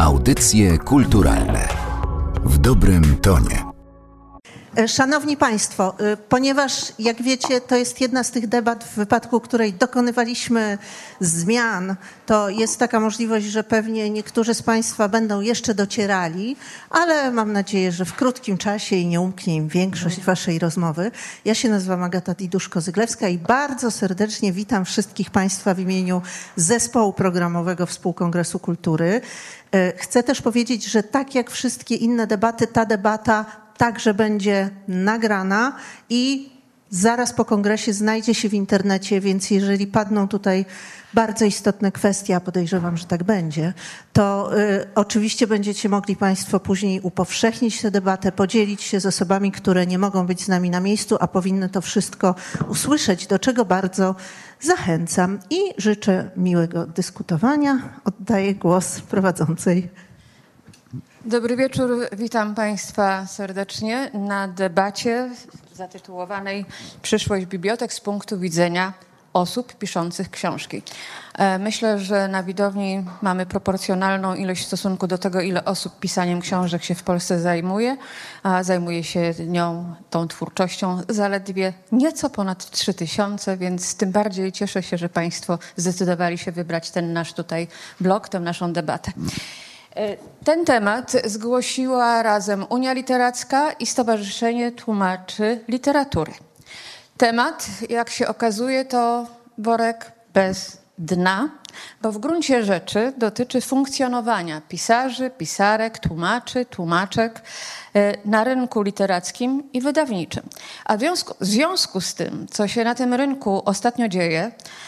Audycje kulturalne w dobrym tonie. Szanowni Państwo, ponieważ jak wiecie, to jest jedna z tych debat, w wypadku której dokonywaliśmy zmian, to jest taka możliwość, że pewnie niektórzy z Państwa będą jeszcze docierali, ale mam nadzieję, że w krótkim czasie i nie umknie im większość Waszej rozmowy. Ja się nazywam Agata Diduszko-Zyglewska i bardzo serdecznie witam wszystkich Państwa w imieniu Zespołu Programowego Współkongresu Kultury. Chcę też powiedzieć, że tak jak wszystkie inne debaty, ta debata także będzie nagrana i zaraz po kongresie znajdzie się w internecie, więc jeżeli padną tutaj bardzo istotne kwestie, a podejrzewam, że tak będzie, to oczywiście będziecie mogli Państwo później upowszechnić tę debatę, podzielić się z osobami, które nie mogą być z nami na miejscu, a powinny to wszystko usłyszeć, do czego bardzo zachęcam i życzę miłego dyskutowania. Oddaję głos prowadzącej. Dobry wieczór, witam Państwa serdecznie na debacie zatytułowanej Przyszłość bibliotek z punktu widzenia osób piszących książki. Myślę, że na widowni mamy proporcjonalną ilość w stosunku do tego, ile osób pisaniem książek się w Polsce zajmuje, a zajmuje się tą twórczością zaledwie nieco ponad 3000, więc tym bardziej cieszę się, że Państwo zdecydowali się wybrać ten nasz tutaj blok, tę naszą debatę. Ten temat zgłosiła razem Unia Literacka i Stowarzyszenie Tłumaczy Literatury. Temat, jak się okazuje, to worek bez dna, bo w gruncie rzeczy dotyczy funkcjonowania pisarzy, pisarek, tłumaczy, tłumaczek na rynku literackim i wydawniczym. A w związku z tym, co się na tym rynku ostatnio dzieje,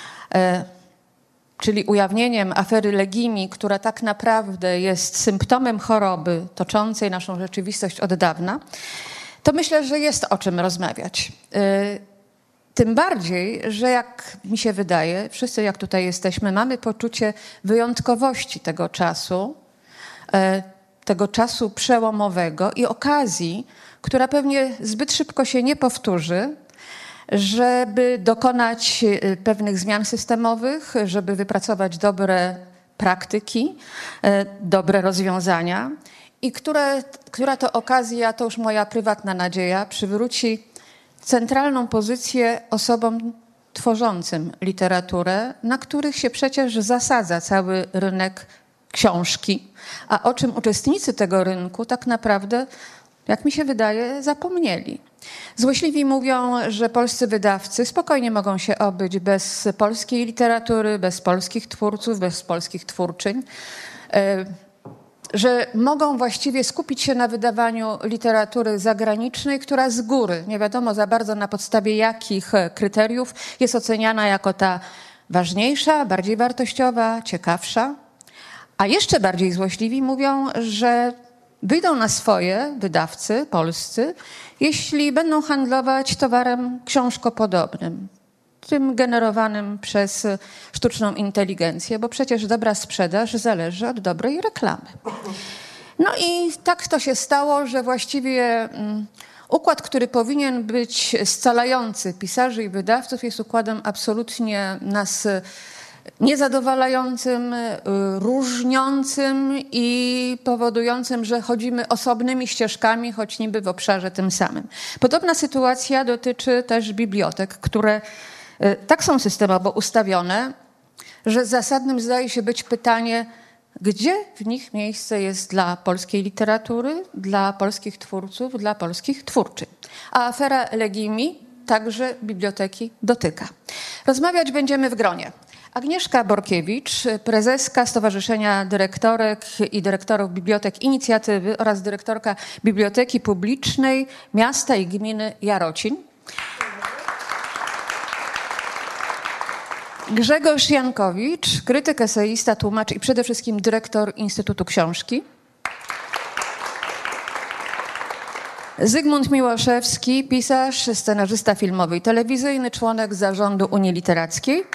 czyli ujawnieniem afery Legimi, która tak naprawdę jest symptomem choroby toczącej naszą rzeczywistość od dawna, to myślę, że jest o czym rozmawiać. Tym bardziej, że jak mi się wydaje, wszyscy jak tutaj jesteśmy, mamy poczucie wyjątkowości tego czasu przełomowego i okazji, która pewnie zbyt szybko się nie powtórzy, żeby dokonać pewnych zmian systemowych, żeby wypracować dobre praktyki, dobre rozwiązania i która to okazja, to już moja prywatna nadzieja, przywróci centralną pozycję osobom tworzącym literaturę, na których się przecież zasadza cały rynek książki, a o czym uczestnicy tego rynku tak naprawdę, jak mi się wydaje, zapomnieli. Złośliwi mówią, że polscy wydawcy spokojnie mogą się obyć bez polskiej literatury, bez polskich twórców, bez polskich twórczyń, że mogą właściwie skupić się na wydawaniu literatury zagranicznej, która z góry, nie wiadomo za bardzo na podstawie jakich kryteriów, jest oceniana jako ta ważniejsza, bardziej wartościowa, ciekawsza. A jeszcze bardziej złośliwi mówią, że wyjdą na swoje wydawcy polscy, jeśli będą handlować towarem książkopodobnym, tym generowanym przez sztuczną inteligencję, bo przecież dobra sprzedaż zależy od dobrej reklamy. No i tak to się stało, że właściwie układ, który powinien być scalający pisarzy i wydawców, jest układem absolutnie nas niezadowalającym, różniącym i powodującym, że chodzimy osobnymi ścieżkami, choć niby w obszarze tym samym. Podobna sytuacja dotyczy też bibliotek, które tak są systemowo ustawione, że zasadnym zdaje się być pytanie, gdzie w nich miejsce jest dla polskiej literatury, dla polskich twórców, dla polskich twórczyń. A afera Legimi także biblioteki dotyka. Rozmawiać będziemy w gronie. Agnieszka Borkiewicz, prezeska Stowarzyszenia Dyrektorek i Dyrektorów Bibliotek Inicjatywy oraz dyrektorka Biblioteki Publicznej Miasta i Gminy Jarocin. Grzegorz Jankowicz, krytyk, eseista, tłumacz i przede wszystkim dyrektor Instytutu Książki. Zygmunt Miłoszewski, pisarz, scenarzysta filmowy i telewizyjny, członek zarządu Unii Literackiej.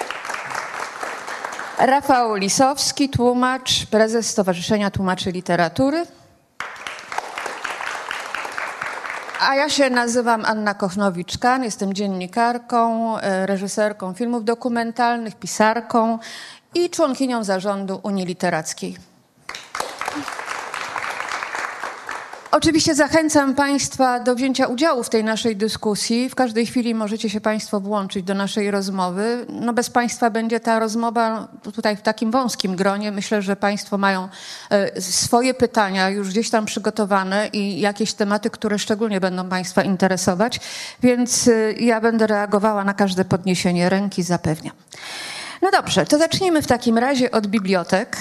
Rafał Lisowski, tłumacz, prezes Stowarzyszenia Tłumaczy Literatury. A ja się nazywam Anna Kochnowicz-Kan, jestem dziennikarką, reżyserką filmów dokumentalnych, pisarką i członkinią zarządu Unii Literackiej. Oczywiście zachęcam Państwa do wzięcia udziału w tej naszej dyskusji. W każdej chwili możecie się Państwo włączyć do naszej rozmowy. No bez Państwa będzie ta rozmowa tutaj w takim wąskim gronie. Myślę, że Państwo mają swoje pytania już gdzieś tam przygotowane i jakieś tematy, które szczególnie będą Państwa interesować, więc ja będę reagowała na każde podniesienie ręki, zapewniam. No dobrze, to zacznijmy w takim razie od bibliotek.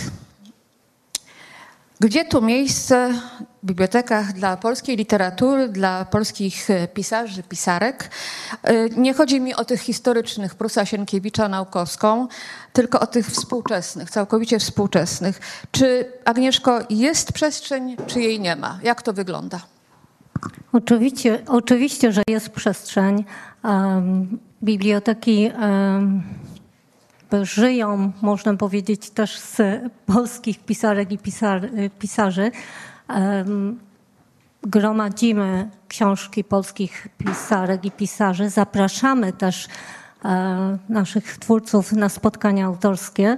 Gdzie tu miejsce w bibliotekach dla polskiej literatury, dla polskich pisarzy, pisarek? Nie chodzi mi o tych historycznych, Prusa, Sienkiewicza, Naukowską, tylko o tych współczesnych, całkowicie współczesnych. Czy, Agnieszko, jest przestrzeń, czy jej nie ma? Jak to wygląda? Oczywiście, że jest przestrzeń. Biblioteki żyją, można powiedzieć, też z polskich pisarek i pisarzy. Gromadzimy książki polskich pisarek i pisarzy. Zapraszamy też naszych twórców na spotkania autorskie.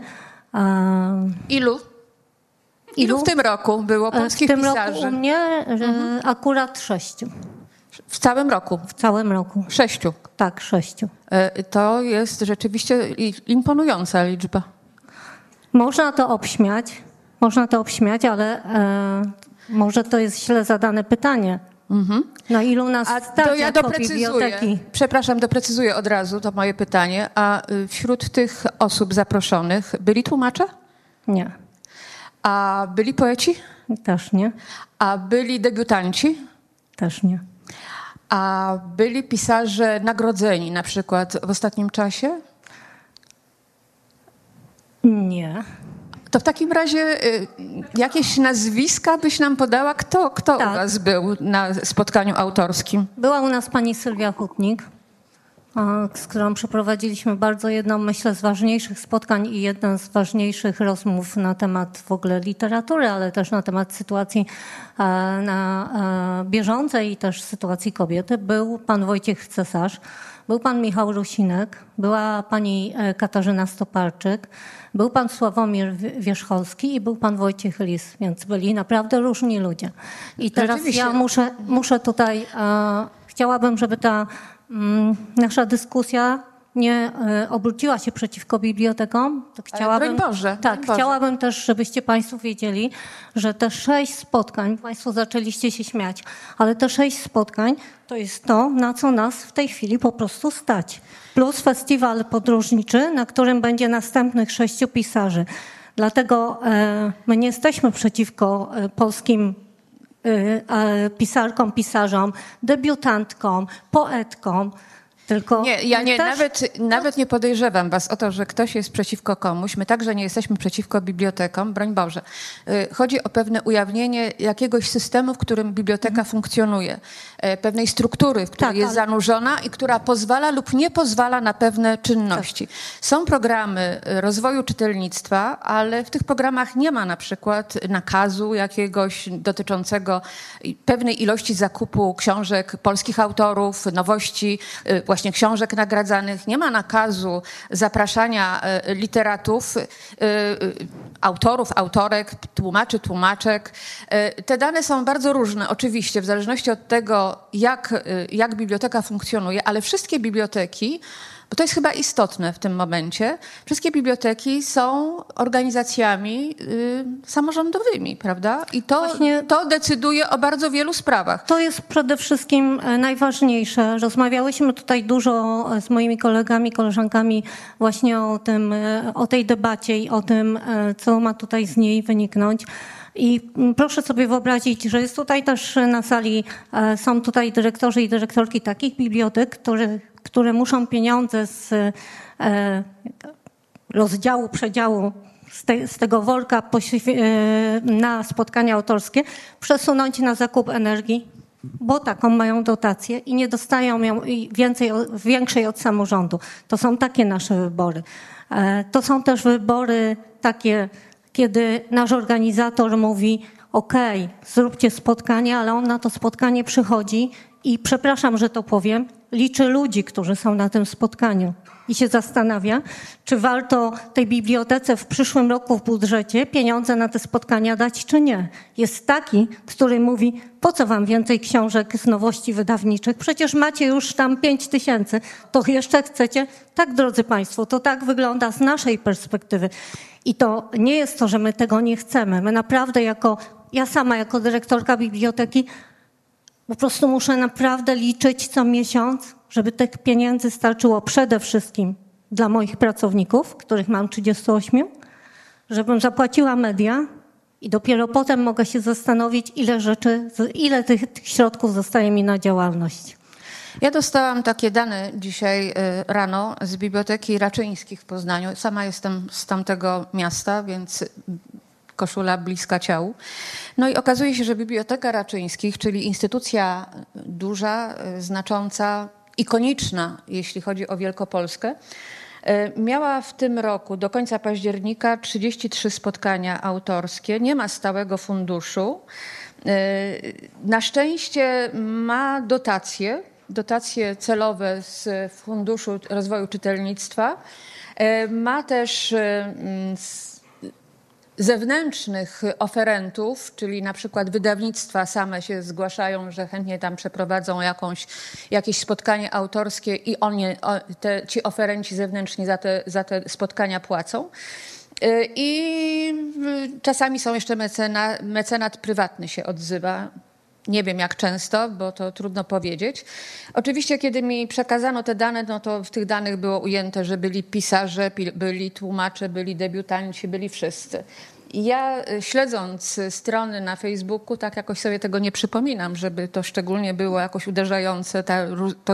Ilu w tym roku było polskich pisarzy? W tym roku u mnie akurat 6. W całym roku? W całym roku. 6? Tak, 6. To jest rzeczywiście imponująca liczba. Można to obśmiać, ale może to jest źle zadane pytanie. Na ilu nas stać to ja jako doprecyzuję. biblioteki? Przepraszam, doprecyzuję od razu to moje pytanie. A wśród tych osób zaproszonych byli tłumacze? Nie. A byli poeci? Też nie. A byli debiutanci? Też nie. A byli pisarze nagrodzeni na przykład w ostatnim czasie? Nie. To w takim razie jakieś nazwiska byś nam podała? Kto Tak. u was był na spotkaniu autorskim? Była u nas pani Sylwia Hutnik, z którą przeprowadziliśmy bardzo jedną, myślę, z ważniejszych spotkań i jedną z ważniejszych rozmów na temat w ogóle literatury, ale też na temat sytuacji bieżącej i też sytuacji kobiety. Był pan Wojciech Cesarz, był pan Michał Rusinek, była pani Katarzyna Stoparczyk, był pan Sławomir Wierzcholski i był pan Wojciech Lis, więc byli naprawdę różni ludzie. I teraz ja muszę tutaj, chciałabym, żeby ta nasza dyskusja nie obróciła się przeciwko bibliotekom. Broń Boże. Chciałabym też, żebyście Państwo wiedzieli, że te 6 spotkań, Państwo zaczęliście się śmiać, ale te 6 spotkań to jest to, na co nas w tej chwili po prostu stać. Plus festiwal podróżniczy, na którym będzie następnych 6 pisarzy. Dlatego my nie jesteśmy przeciwko polskim pisarkom, pisarzom, debiutantkom, poetkom, tylko... Nie, ja nie, nawet nie podejrzewam was o to, że ktoś jest przeciwko komuś. My także nie jesteśmy przeciwko bibliotekom, broń Boże. Chodzi o pewne ujawnienie jakiegoś systemu, w którym biblioteka funkcjonuje. Pewnej struktury, w której jest zanurzona i która pozwala lub nie pozwala na pewne czynności. Są programy rozwoju czytelnictwa, ale w tych programach nie ma na przykład nakazu jakiegoś dotyczącego pewnej ilości zakupu książek polskich autorów, nowości, właśnie książek nagradzanych. Nie ma nakazu zapraszania literatów, autorów, autorek, tłumaczy, tłumaczek. Te dane są bardzo różne, oczywiście, w zależności od tego, jak biblioteka funkcjonuje, ale wszystkie biblioteki, bo to jest chyba istotne w tym momencie, wszystkie biblioteki są organizacjami samorządowymi, prawda? I to decyduje o bardzo wielu sprawach. To jest przede wszystkim najważniejsze. Rozmawiałyśmy tutaj dużo z moimi kolegami, koleżankami właśnie o tej debacie i o tym, co ma tutaj z niej wyniknąć. I proszę sobie wyobrazić, że jest tutaj też na sali, są tutaj dyrektorzy i dyrektorki takich bibliotek, które muszą pieniądze z rozdziału, przedziału, z tego worka na spotkania autorskie przesunąć na zakup energii, bo taką mają dotację i nie dostają ją większej od samorządu. To są takie nasze wybory. To są też wybory takie, kiedy nasz organizator mówi: okej, zróbcie spotkanie, ale on na to spotkanie przychodzi i, przepraszam, że to powiem, liczy ludzi, którzy są na tym spotkaniu i się zastanawia, czy warto tej bibliotece w przyszłym roku w budżecie pieniądze na te spotkania dać, czy nie. Jest taki, który mówi, po co wam więcej książek z nowości wydawniczych? Przecież macie już tam 5000, to jeszcze chcecie? Tak, drodzy Państwo, to tak wygląda z naszej perspektywy. I to nie jest to, że my tego nie chcemy. My naprawdę ja sama jako dyrektorka biblioteki po prostu muszę naprawdę liczyć co miesiąc, żeby tych pieniędzy starczyło przede wszystkim dla moich pracowników, których mam 38, żebym zapłaciła media i dopiero potem mogę się zastanowić, ile tych środków zostaje mi na działalność. Ja dostałam takie dane dzisiaj rano z Biblioteki Raczyńskich w Poznaniu. Sama jestem z tamtego miasta, więc koszula bliska ciału. No i okazuje się, że Biblioteka Raczyńskich, czyli instytucja duża, znacząca, ikoniczna, jeśli chodzi o Wielkopolskę, miała w tym roku do końca października 33 spotkania autorskie. Nie ma stałego funduszu. Na szczęście ma dotacje celowe z Funduszu Rozwoju Czytelnictwa. Ma też zewnętrznych oferentów, czyli na przykład wydawnictwa same się zgłaszają, że chętnie tam przeprowadzą jakieś spotkanie autorskie i ci oferenci zewnętrzni za te spotkania płacą. I czasami są jeszcze mecenat prywatny się odzywa. Nie wiem jak często, bo to trudno powiedzieć. Oczywiście, kiedy mi przekazano te dane, no to w tych danych było ujęte, że byli pisarze, byli tłumacze, byli debiutanci, byli wszyscy. I ja śledząc strony na Facebooku, tak jakoś sobie tego nie przypominam, żeby to szczególnie było jakoś uderzające, to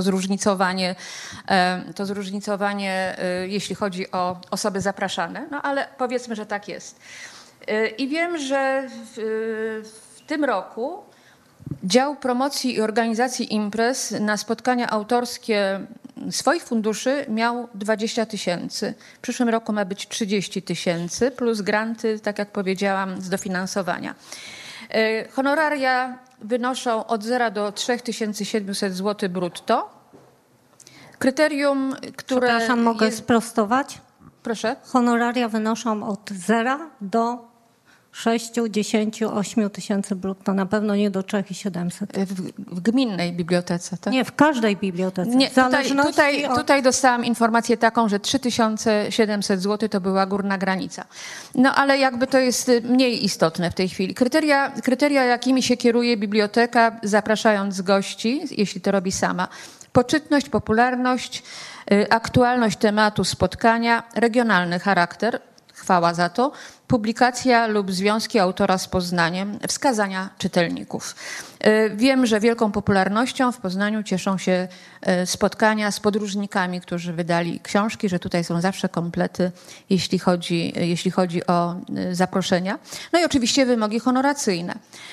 zróżnicowanie, jeśli chodzi o osoby zapraszane. No ale powiedzmy, że tak jest. I wiem, że w tym roku Dział Promocji i Organizacji Imprez na spotkania autorskie swoich funduszy miał 20 000. W przyszłym roku ma być 30 000 plus granty, tak jak powiedziałam, z dofinansowania. Honoraria wynoszą od 0 do 3700 zł brutto. Kryterium, które Przepraszam, mogę sprostować? Proszę. Honoraria wynoszą od 0 do 6, 10, 8 tysięcy brutto, na pewno nie do 3700. W gminnej bibliotece, tak? Nie, w każdej bibliotece. Nie, tutaj dostałam informację taką, że 3700 zł to była górna granica. No ale jakby to jest mniej istotne w tej chwili. Kryteria, jakimi się kieruje biblioteka, zapraszając gości, jeśli to robi sama. Poczytność, popularność, aktualność tematu spotkania, regionalny charakter, chwała za to, publikacja lub związki autora z Poznaniem, wskazania czytelników. Wiem, że wielką popularnością w Poznaniu cieszą się spotkania z podróżnikami, którzy wydali książki, że tutaj są zawsze komplety, jeśli chodzi o zaproszenia. No i oczywiście wymogi honoracyjne.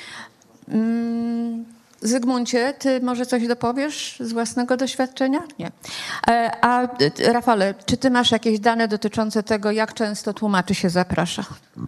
Zygmuncie, ty może coś dopowiesz z własnego doświadczenia? Nie. A Rafale, czy ty masz jakieś dane dotyczące tego, jak często tłumaczy się zaprasza?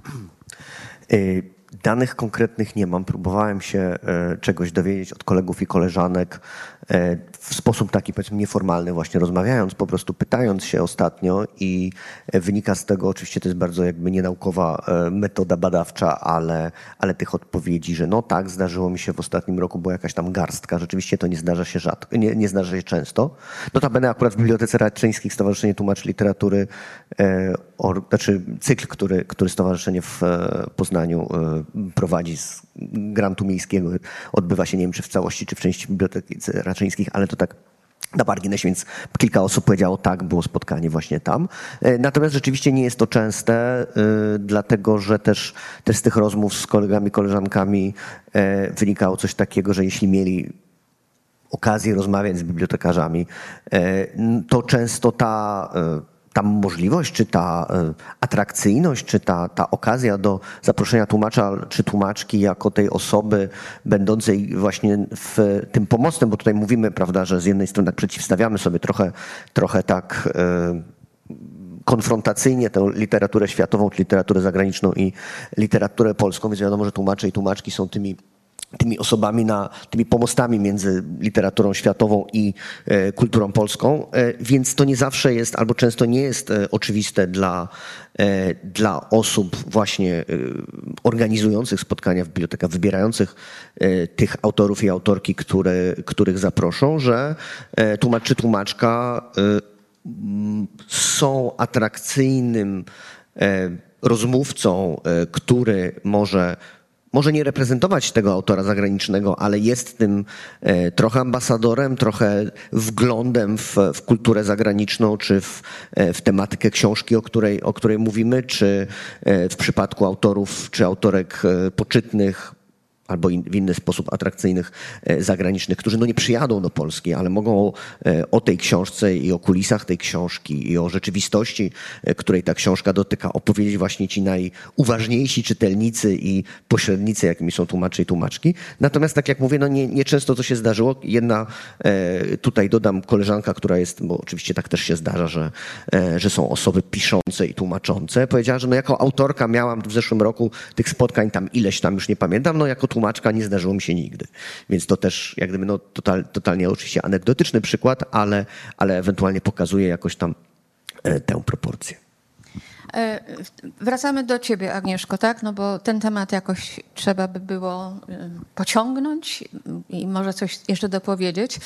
Danych konkretnych nie mam. Próbowałem się czegoś dowiedzieć od kolegów i koleżanek w sposób taki, powiedzmy, nieformalny, właśnie rozmawiając, po prostu pytając się ostatnio i wynika z tego, oczywiście to jest bardzo jakby nienaukowa metoda badawcza, ale tych odpowiedzi, że no tak, zdarzyło mi się w ostatnim roku, bo jakaś tam garstka, rzeczywiście to nie zdarza się rzadko, nie zdarza się często. Notabene akurat w Bibliotece Raczyńskich Stowarzyszenie Tłumaczy Literatury, znaczy cykl, który stowarzyszenie w Poznaniu prowadzi z grantu miejskiego, odbywa się, nie wiem, czy w całości, czy w części Biblioteki Raczyńskich, ale to tak na marginesie, więc kilka osób powiedziało tak, było spotkanie właśnie tam. Natomiast rzeczywiście nie jest to częste, dlatego że też z tych rozmów z kolegami, koleżankami wynikało coś takiego, że jeśli mieli okazję rozmawiać z bibliotekarzami, to często ta możliwość, czy ta atrakcyjność, czy ta okazja do zaproszenia tłumacza czy tłumaczki jako tej osoby będącej właśnie w tym pomocnym, bo tutaj mówimy, prawda, że z jednej strony tak przeciwstawiamy sobie trochę tak konfrontacyjnie tę literaturę światową, czy literaturę zagraniczną i literaturę polską, więc wiadomo, że tłumacze i tłumaczki są tymi tymi osobami, tymi pomostami między literaturą światową i kulturą polską, więc to nie zawsze jest, albo często nie jest oczywiste dla osób właśnie organizujących spotkania w bibliotekach, wybierających tych autorów i autorki, których zaproszą, że tłumacz czy tłumaczka są atrakcyjnym rozmówcą, który może nie reprezentować tego autora zagranicznego, ale jest tym trochę ambasadorem, trochę wglądem w kulturę zagraniczną, czy w tematykę książki, o której mówimy, czy w przypadku autorów czy autorek poczytnych albo w inny sposób atrakcyjnych zagranicznych, którzy nie przyjadą do Polski, ale mogą o tej książce i o kulisach tej książki i o rzeczywistości, której ta książka dotyka, opowiedzieć właśnie ci najuważniejsi czytelnicy i pośrednicy, jakimi są tłumacze i tłumaczki. Natomiast, tak jak mówię, nie często to się zdarzyło. Jedna, tutaj dodam, koleżanka, która jest, bo oczywiście tak też się zdarza, że są osoby piszące i tłumaczące, powiedziała, że jako autorka miałam w zeszłym roku tych spotkań tam ileś tam, już nie pamiętam, jako tłumaczka nie zdarzyło mi się nigdy. Więc to też jak gdyby totalnie oczywiście anegdotyczny przykład, ale ewentualnie pokazuje jakoś tam tę proporcję. Wracamy do ciebie, Agnieszko, tak? No bo ten temat jakoś trzeba by było pociągnąć i może coś jeszcze dopowiedzieć.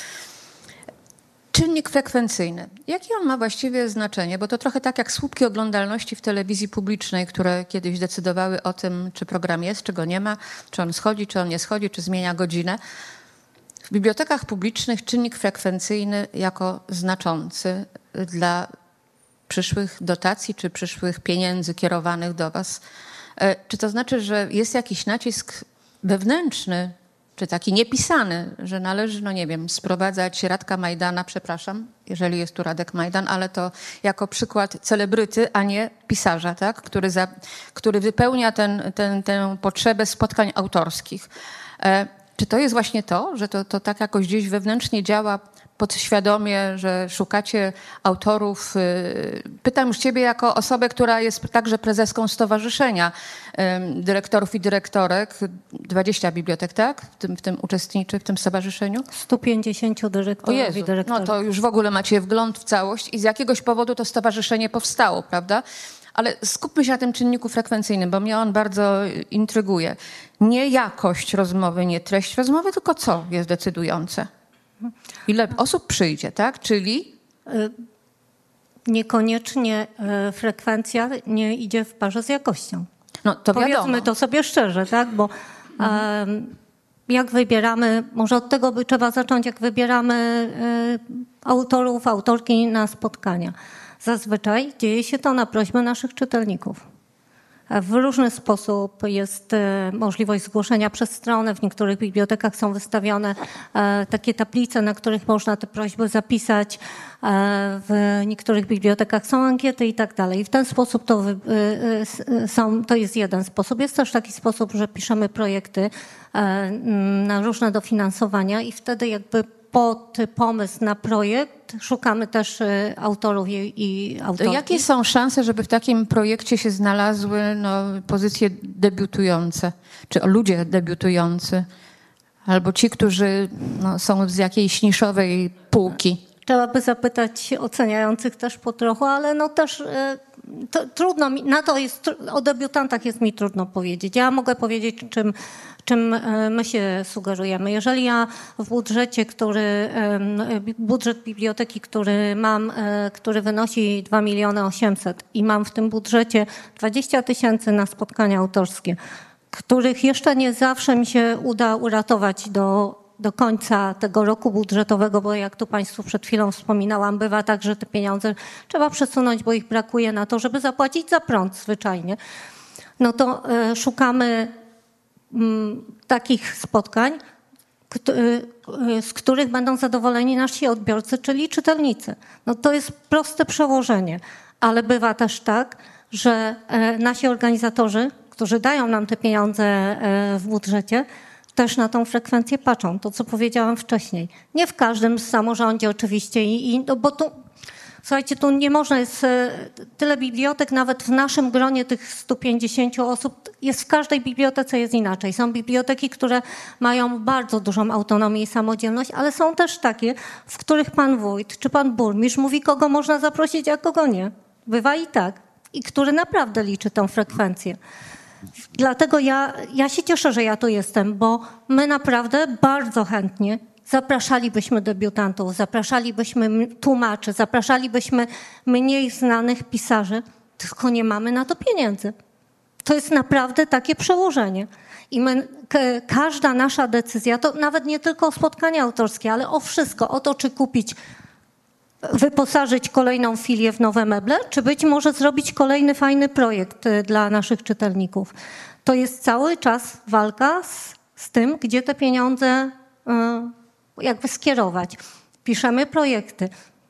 Czynnik frekwencyjny. Jakie on ma właściwie znaczenie? Bo to trochę tak jak słupki oglądalności w telewizji publicznej, które kiedyś decydowały o tym, czy program jest, czy go nie ma, czy on schodzi, czy on nie schodzi, czy zmienia godzinę. W bibliotekach publicznych czynnik frekwencyjny jako znaczący dla przyszłych dotacji, czy przyszłych pieniędzy kierowanych do was. Czy to znaczy, że jest jakiś nacisk wewnętrzny, czy taki niepisany, że należy, no nie wiem, sprowadzać Radka Majdana, przepraszam, jeżeli jest tu Radek Majdan, ale to jako przykład celebryty, a nie pisarza, tak? który wypełnia tę potrzebę spotkań autorskich. Czy to jest właśnie to, że to tak jakoś gdzieś wewnętrznie działa podświadomie, że szukacie autorów? Pytam już ciebie jako osobę, która jest także prezeską stowarzyszenia dyrektorów i dyrektorek. 20 bibliotek, tak? W tym uczestniczy, w tym stowarzyszeniu? 150 dyrektorów i dyrektorek. No to już w ogóle macie wgląd w całość i z jakiegoś powodu to stowarzyszenie powstało, prawda? Ale skupmy się na tym czynniku frekwencyjnym, bo mnie on bardzo intryguje. Nie jakość rozmowy, nie treść rozmowy, tylko co jest decydujące? Ile osób przyjdzie, tak? Czyli? Niekoniecznie frekwencja nie idzie w parze z jakością. No to Powiedzmy wiadomo. to sobie szczerze, tak? Bo jak wybieramy, może od tego by trzeba zacząć, jak wybieramy autorów, autorki na spotkania. Zazwyczaj dzieje się to na prośbę naszych czytelników. W różny sposób jest możliwość zgłoszenia przez stronę. W niektórych bibliotekach są wystawione takie tablice, na których można te prośby zapisać. W niektórych bibliotekach są ankiety i tak dalej. W ten sposób to jest jeden sposób. Jest też taki sposób, że piszemy projekty na różne dofinansowania i wtedy jakby pod pomysł na projekt szukamy też autorów i autorki. Jakie są szanse, żeby w takim projekcie się znalazły pozycje debiutujące, czy ludzie debiutujący, albo ci, którzy są z jakiejś niszowej półki? Trzeba by zapytać oceniających też po trochu, ale też trudno mi, o debiutantach jest mi trudno powiedzieć. Ja mogę powiedzieć, czym my się sugerujemy. Jeżeli ja w budżecie, budżet biblioteki, który mam, który wynosi 2 800 000 i mam w tym budżecie 20 000 na spotkania autorskie, których jeszcze nie zawsze mi się uda uratować do końca tego roku budżetowego, bo jak tu Państwu przed chwilą wspominałam, bywa tak, że te pieniądze trzeba przesunąć, bo ich brakuje na to, żeby zapłacić za prąd zwyczajnie. No to szukamy takich spotkań, z których będą zadowoleni nasi odbiorcy, czyli czytelnicy. No to jest proste przełożenie, ale bywa też tak, że nasi organizatorzy, którzy dają nam te pieniądze w budżecie, też na tą frekwencję patrzą. To, co powiedziałam wcześniej. Nie w każdym samorządzie oczywiście, bo tu Słuchajcie, tu nie można, jest tyle bibliotek, nawet w naszym gronie tych 150 osób, jest w każdej bibliotece jest inaczej. Są biblioteki, które mają bardzo dużą autonomię i samodzielność, ale są też takie, w których pan wójt czy pan burmistrz mówi, kogo można zaprosić, a kogo nie. Bywa i tak. I który naprawdę liczy tą frekwencję. Dlatego ja się cieszę, że ja tu jestem, bo my naprawdę bardzo chętnie zapraszalibyśmy debiutantów, zapraszalibyśmy tłumaczy, zapraszalibyśmy mniej znanych pisarzy, tylko nie mamy na to pieniędzy. To jest naprawdę takie przełożenie. I każda nasza decyzja, to nawet nie tylko o spotkania autorskie, ale o wszystko, o to, czy kupić, wyposażyć kolejną filię w nowe meble, czy być może zrobić kolejny fajny projekt dla naszych czytelników. To jest cały czas walka z tym, gdzie te pieniądze jakby skierować. Piszemy projekty.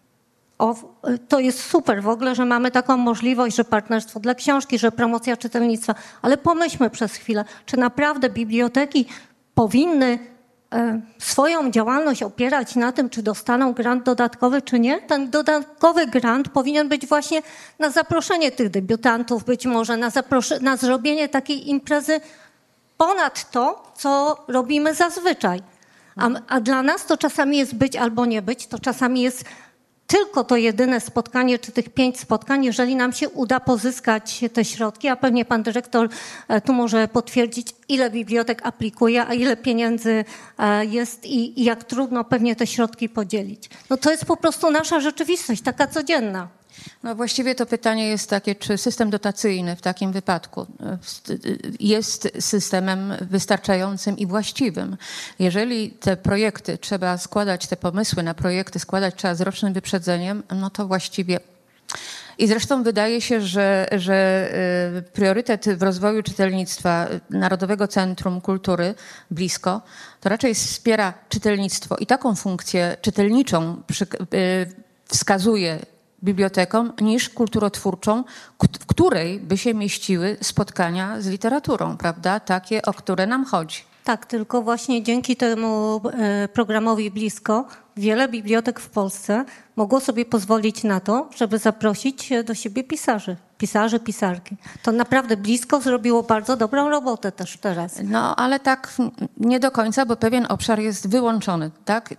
To jest super w ogóle, że mamy taką możliwość, że partnerstwo dla książki, że promocja czytelnictwa, ale pomyślmy przez chwilę, czy naprawdę biblioteki powinny swoją działalność opierać na tym, czy dostaną grant dodatkowy, czy nie. Ten dodatkowy grant powinien być właśnie na zaproszenie tych debiutantów, być może na zrobienie takiej imprezy ponad to, co robimy zazwyczaj. A dla nas to czasami jest być albo nie być, to czasami jest tylko to jedyne spotkanie, czy tych 5 spotkań, jeżeli nam się uda pozyskać te środki, a pewnie pan dyrektor tu może potwierdzić, ile bibliotek aplikuje, a ile pieniędzy jest i jak trudno pewnie te środki podzielić. No to jest po prostu nasza rzeczywistość, taka codzienna. No właściwie to pytanie jest takie, czy system dotacyjny w takim wypadku jest systemem wystarczającym i właściwym. Jeżeli te projekty trzeba składać, te pomysły na projekty składać trzeba z rocznym wyprzedzeniem, no to właściwie... I zresztą wydaje się, że priorytet w rozwoju czytelnictwa Narodowego Centrum Kultury Blisko to raczej wspiera czytelnictwo i taką funkcję czytelniczą wskazuje biblioteką niż kulturotwórczą, w której by się mieściły spotkania z literaturą, prawda? Takie, o które nam chodzi. Tak, tylko właśnie dzięki temu programowi Blisko wiele bibliotek w Polsce mogło sobie pozwolić na to, żeby zaprosić do siebie pisarki. To naprawdę Blisko zrobiło bardzo dobrą robotę też teraz. No, ale tak nie do końca, bo pewien obszar jest wyłączony, tak?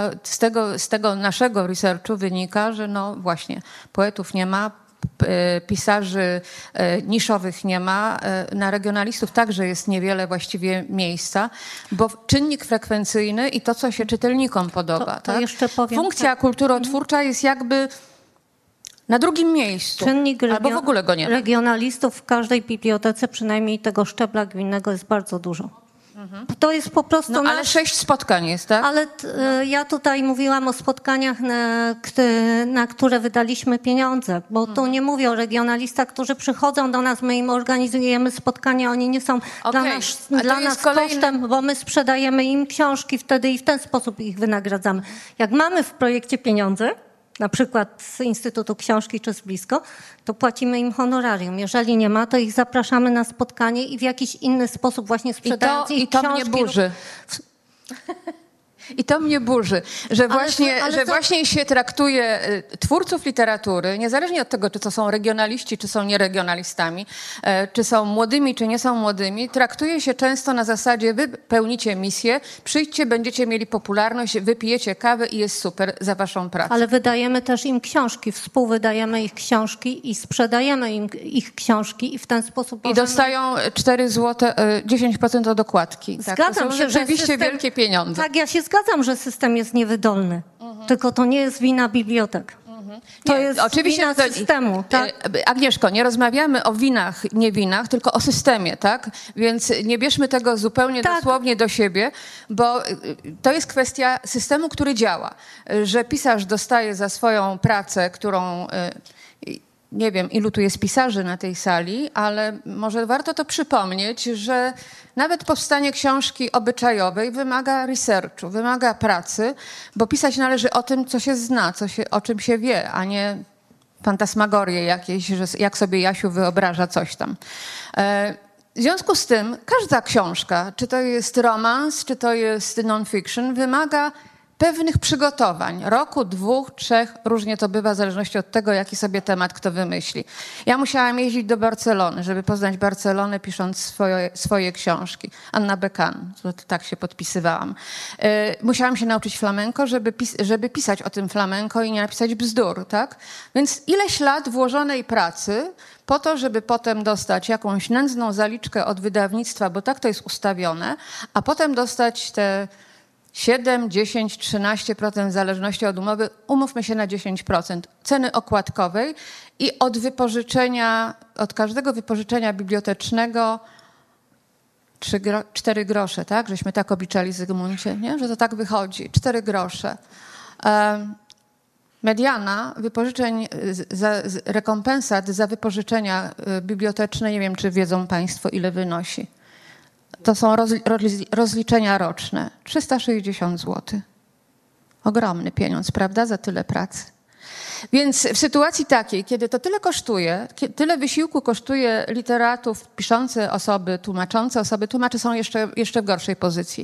Z tego naszego researchu wynika, że no właśnie poetów nie ma, pisarzy niszowych nie ma, na regionalistów także jest niewiele właściwie miejsca, bo czynnik frekwencyjny i to, co się czytelnikom podoba. To tak? jeszcze powiem, funkcja kulturotwórcza jest jakby na drugim miejscu, czynnik albo w ogóle go nie ma. Regionalistów w każdej bibliotece, przynajmniej tego szczebla gminnego, jest bardzo dużo. To jest po prostu... No ale 6 spotkań jest, tak? Ale ja tutaj mówiłam o spotkaniach, na które wydaliśmy pieniądze, bo tu nie mówię o regionalistach, którzy przychodzą do nas, my im organizujemy spotkania, oni nie są dla nas kosztem, bo my sprzedajemy im książki wtedy i w ten sposób ich wynagradzamy. Jak mamy w projekcie pieniądze, na przykład z Instytutu Książki czy z Blisko, to płacimy im honorarium. Jeżeli nie ma, to ich zapraszamy na spotkanie i w jakiś inny sposób właśnie sprzedając ich książki. I to mnie burzy. I to mnie burzy, że właśnie się traktuje twórców literatury, niezależnie od tego, czy to są regionaliści, czy są nieregionalistami, czy są młodymi, czy nie są młodymi, traktuje się często na zasadzie, wy pełnicie misję, przyjdźcie, będziecie mieli popularność, wypijecie kawę i jest super za waszą pracę. Ale wydajemy też im książki, współwydajemy ich książki i sprzedajemy im ich książki i w ten sposób... I dostają 4 zł, 10% od okładki. Zgadzam tak, to są się, rzeczywiście że system, wielkie pieniądze. Tak, ja się zgadzam, że system jest niewydolny, tylko to nie jest wina bibliotek. To jest oczywiście wina systemu. Tak? Agnieszko, nie rozmawiamy o winach, nie winach, tylko o systemie, tak? Więc nie bierzmy tego zupełnie dosłownie do siebie, bo to jest kwestia systemu, który działa. Że pisarz dostaje za swoją pracę, którą... Nie wiem, ilu tu jest pisarzy na tej sali, ale może warto to przypomnieć, że nawet powstanie książki obyczajowej wymaga researchu, wymaga pracy, bo pisać należy o tym, co się zna, o czym się wie, a nie fantasmagorie jakieś, że jak sobie Jasiu wyobraża coś tam. W związku z tym każda książka, czy to jest romans, czy to jest non-fiction, wymaga pewnych przygotowań, roku, 2, 3, różnie to bywa w zależności od tego, jaki sobie temat kto wymyśli. Ja musiałam jeździć do Barcelony, żeby poznać Barcelonę, pisząc swoje książki. Anna Bekan, tak się podpisywałam. Musiałam się nauczyć flamenko, żeby pisać o tym flamenko i nie napisać bzdur, tak? Więc ileś lat włożonej pracy po to, żeby potem dostać jakąś nędzną zaliczkę od wydawnictwa, bo tak to jest ustawione, a potem dostać te 7, 10, 13% w zależności od umowy, umówmy się na 10% ceny okładkowej i od każdego wypożyczenia bibliotecznego 4 grosze, tak? Żeśmy tak obliczali, Zygmuncie, nie? Że to tak wychodzi, 4 grosze. Mediana wypożyczeń, rekompensat za wypożyczenia biblioteczne, nie wiem, czy wiedzą Państwo, ile wynosi. To są rozliczenia roczne. 360 zł. Ogromny pieniądz, prawda, za tyle pracy. Więc w sytuacji takiej, kiedy to tyle kosztuje, tyle wysiłku kosztuje literatów, piszące osoby, tłumaczące osoby, tłumacze są jeszcze w gorszej pozycji.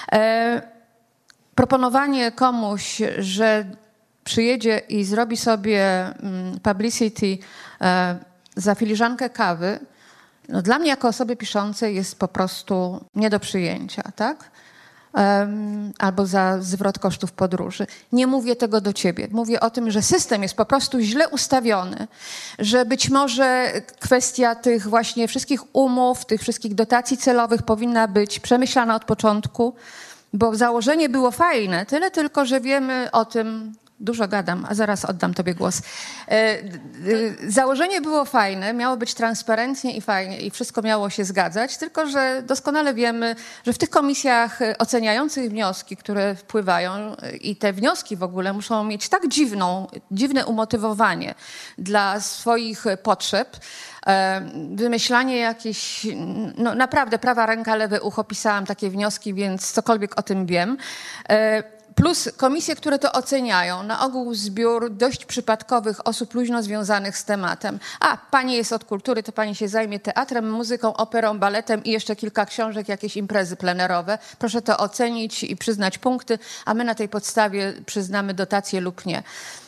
Proponowanie komuś, że przyjedzie i zrobi sobie publicity za filiżankę kawy, no dla mnie jako osoby piszącej jest po prostu nie do przyjęcia, tak? Albo za zwrot kosztów podróży. Nie mówię tego do ciebie. Mówię o tym, że system jest po prostu źle ustawiony, że być może kwestia tych właśnie wszystkich umów, tych wszystkich dotacji celowych powinna być przemyślana od początku, bo założenie było fajne, tyle tylko, że wiemy o tym. Dużo gadam, a zaraz oddam tobie głos. Założenie było fajne, miało być transparentnie i fajnie i wszystko miało się zgadzać, tylko że doskonale wiemy, że w tych komisjach oceniających wnioski, które wpływają i te wnioski w ogóle muszą mieć tak dziwne umotywowanie dla swoich potrzeb, wymyślanie jakichś, no naprawdę prawa ręka, lewe ucho, pisałam takie wnioski, więc cokolwiek o tym wiem. Plus komisje, które to oceniają, na ogół zbiór dość przypadkowych osób luźno związanych z tematem. A, pani jest od kultury, to pani się zajmie teatrem, muzyką, operą, baletem i jeszcze kilka książek, jakieś imprezy plenerowe. Proszę to ocenić i przyznać punkty, a my na tej podstawie przyznamy dotacje lub nie.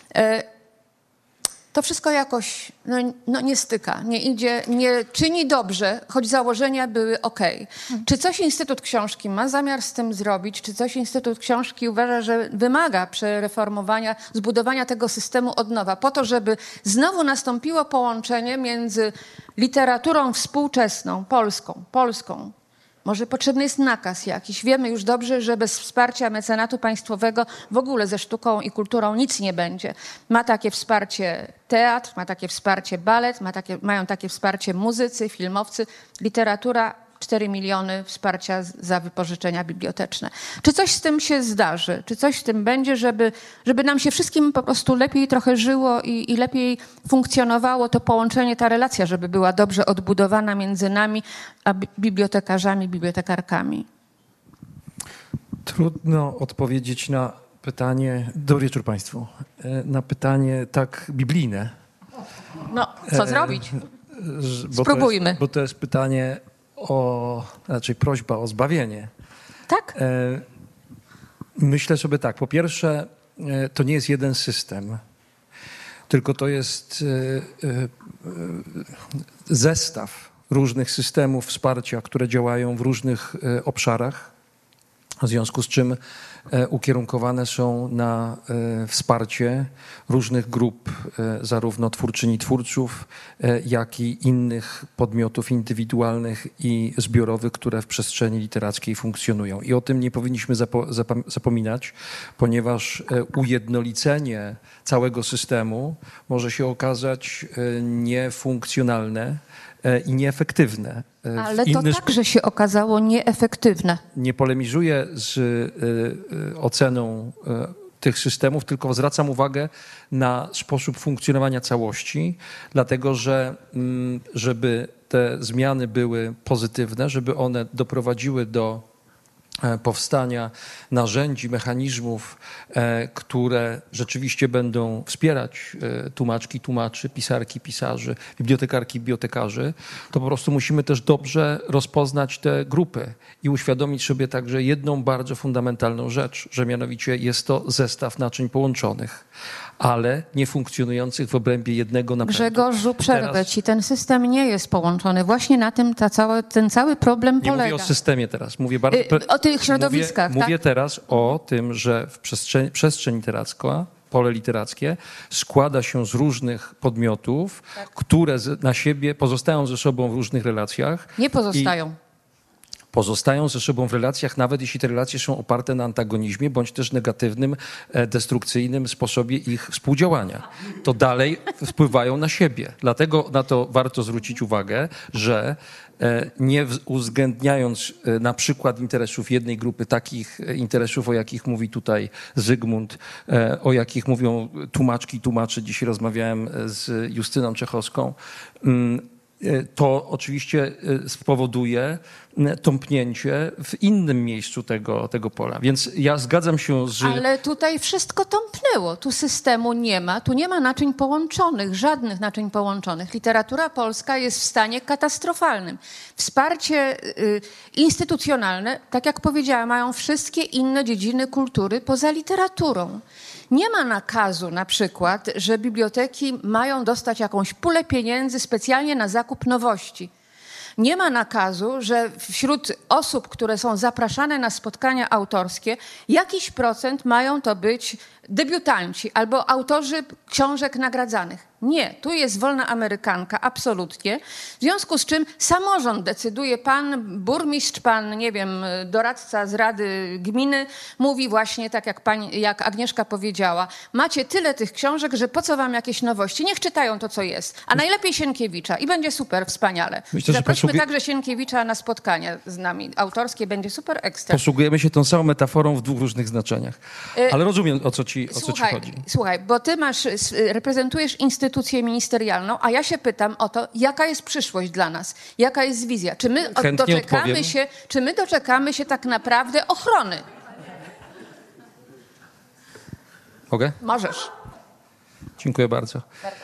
To wszystko jakoś nie styka, nie idzie, nie czyni dobrze, choć założenia były okej. Czy coś Instytut Książki ma zamiar z tym zrobić? Czy coś Instytut Książki uważa, że wymaga przereformowania, zbudowania tego systemu od nowa, po to, żeby znowu nastąpiło połączenie między literaturą współczesną, polską. Może potrzebny jest nakaz jakiś. Wiemy już dobrze, że bez wsparcia mecenatu państwowego w ogóle ze sztuką i kulturą nic nie będzie. Ma takie wsparcie teatr, ma takie wsparcie balet, mają takie wsparcie muzycy, filmowcy, literatura, 4 miliony wsparcia za wypożyczenia biblioteczne. Czy coś z tym się zdarzy? Czy coś z tym będzie, żeby nam się wszystkim po prostu lepiej trochę żyło i lepiej funkcjonowało to połączenie, ta relacja, żeby była dobrze odbudowana między nami a bibliotekarzami, bibliotekarkami? Trudno odpowiedzieć na pytanie, dobry wieczór Państwu, na pytanie tak biblijne. No, co zrobić? Spróbujmy. Bo to jest pytanie raczej prośba o zbawienie. Tak? Myślę sobie tak, po pierwsze, to nie jest jeden system, tylko to jest zestaw różnych systemów wsparcia, które działają w różnych obszarach, w związku z czym ukierunkowane są na wsparcie różnych grup, zarówno twórczyń i twórców, jak i innych podmiotów indywidualnych i zbiorowych, które w przestrzeni literackiej funkcjonują. I o tym nie powinniśmy zapominać, ponieważ ujednolicenie całego systemu może się okazać niefunkcjonalne i nieefektywne. Ale to także się okazało nieefektywne. Nie polemizuję z oceną tych systemów, tylko zwracam uwagę na sposób funkcjonowania całości, dlatego że żeby te zmiany były pozytywne, żeby one doprowadziły do powstania narzędzi, mechanizmów, które rzeczywiście będą wspierać tłumaczki, tłumaczy, pisarki, pisarzy, bibliotekarki, bibliotekarzy, to po prostu musimy też dobrze rozpoznać te grupy i uświadomić sobie także jedną bardzo fundamentalną rzecz, że mianowicie jest to zestaw naczyń połączonych, ale nie funkcjonujących w obrębie jednego napędu. Grzegorzu, przerwę ci. Ten system nie jest połączony. Właśnie na tym ten cały problem Nie polega. mówię o systemie teraz. Mówię bardzo, o tych środowiskach, tak? Mówię teraz o tym, że w przestrzeń literacka, pole literackie składa się z różnych podmiotów, które na siebie pozostają ze sobą w różnych relacjach. Nie pozostają. Pozostają ze sobą w relacjach, nawet jeśli te relacje są oparte na antagonizmie, bądź też negatywnym, destrukcyjnym sposobie ich współdziałania. To dalej wpływają na siebie. Dlatego na to warto zwrócić uwagę, że nie uwzględniając na przykład interesów jednej grupy, takich interesów, o jakich mówi tutaj Zygmunt, o jakich mówią tłumaczki i tłumacze, dzisiaj rozmawiałem z Justyną Czechowską, to oczywiście spowoduje tąpnięcie w innym miejscu tego pola. Więc ja zgadzam się z... Ale tutaj wszystko tąpnęło. Tu systemu nie ma. Tu nie ma naczyń połączonych, żadnych naczyń połączonych. Literatura polska jest w stanie katastrofalnym. Wsparcie instytucjonalne, tak jak powiedziałam, mają wszystkie inne dziedziny kultury poza literaturą. Nie ma nakazu na przykład, że biblioteki mają dostać jakąś pulę pieniędzy specjalnie na zakup nowości. Nie ma nakazu, że wśród osób, które są zapraszane na spotkania autorskie, jakiś procent mają to być debiutanci albo autorzy książek nagradzanych. Nie, tu jest wolna amerykanka, absolutnie. W związku z czym samorząd decyduje, pan burmistrz, pan, nie wiem, doradca z Rady Gminy mówi właśnie tak, jak Agnieszka powiedziała, macie tyle tych książek, że po co wam jakieś nowości? Niech czytają to, co jest. A najlepiej Sienkiewicza i będzie super, wspaniale. Myślę, że zaprośmy także Sienkiewicza na spotkania z nami autorskie, będzie super ekstra. Posługujemy się tą samą metaforą w dwóch różnych znaczeniach. Ale rozumiem, o co ci chodzi. Słuchaj, bo ty reprezentujesz instytucję ministerialną, a ja się pytam o to, jaka jest przyszłość dla nas, jaka jest wizja. Czy my doczekamy się tak naprawdę ochrony? Mogę? Możesz. Dziękuję bardzo.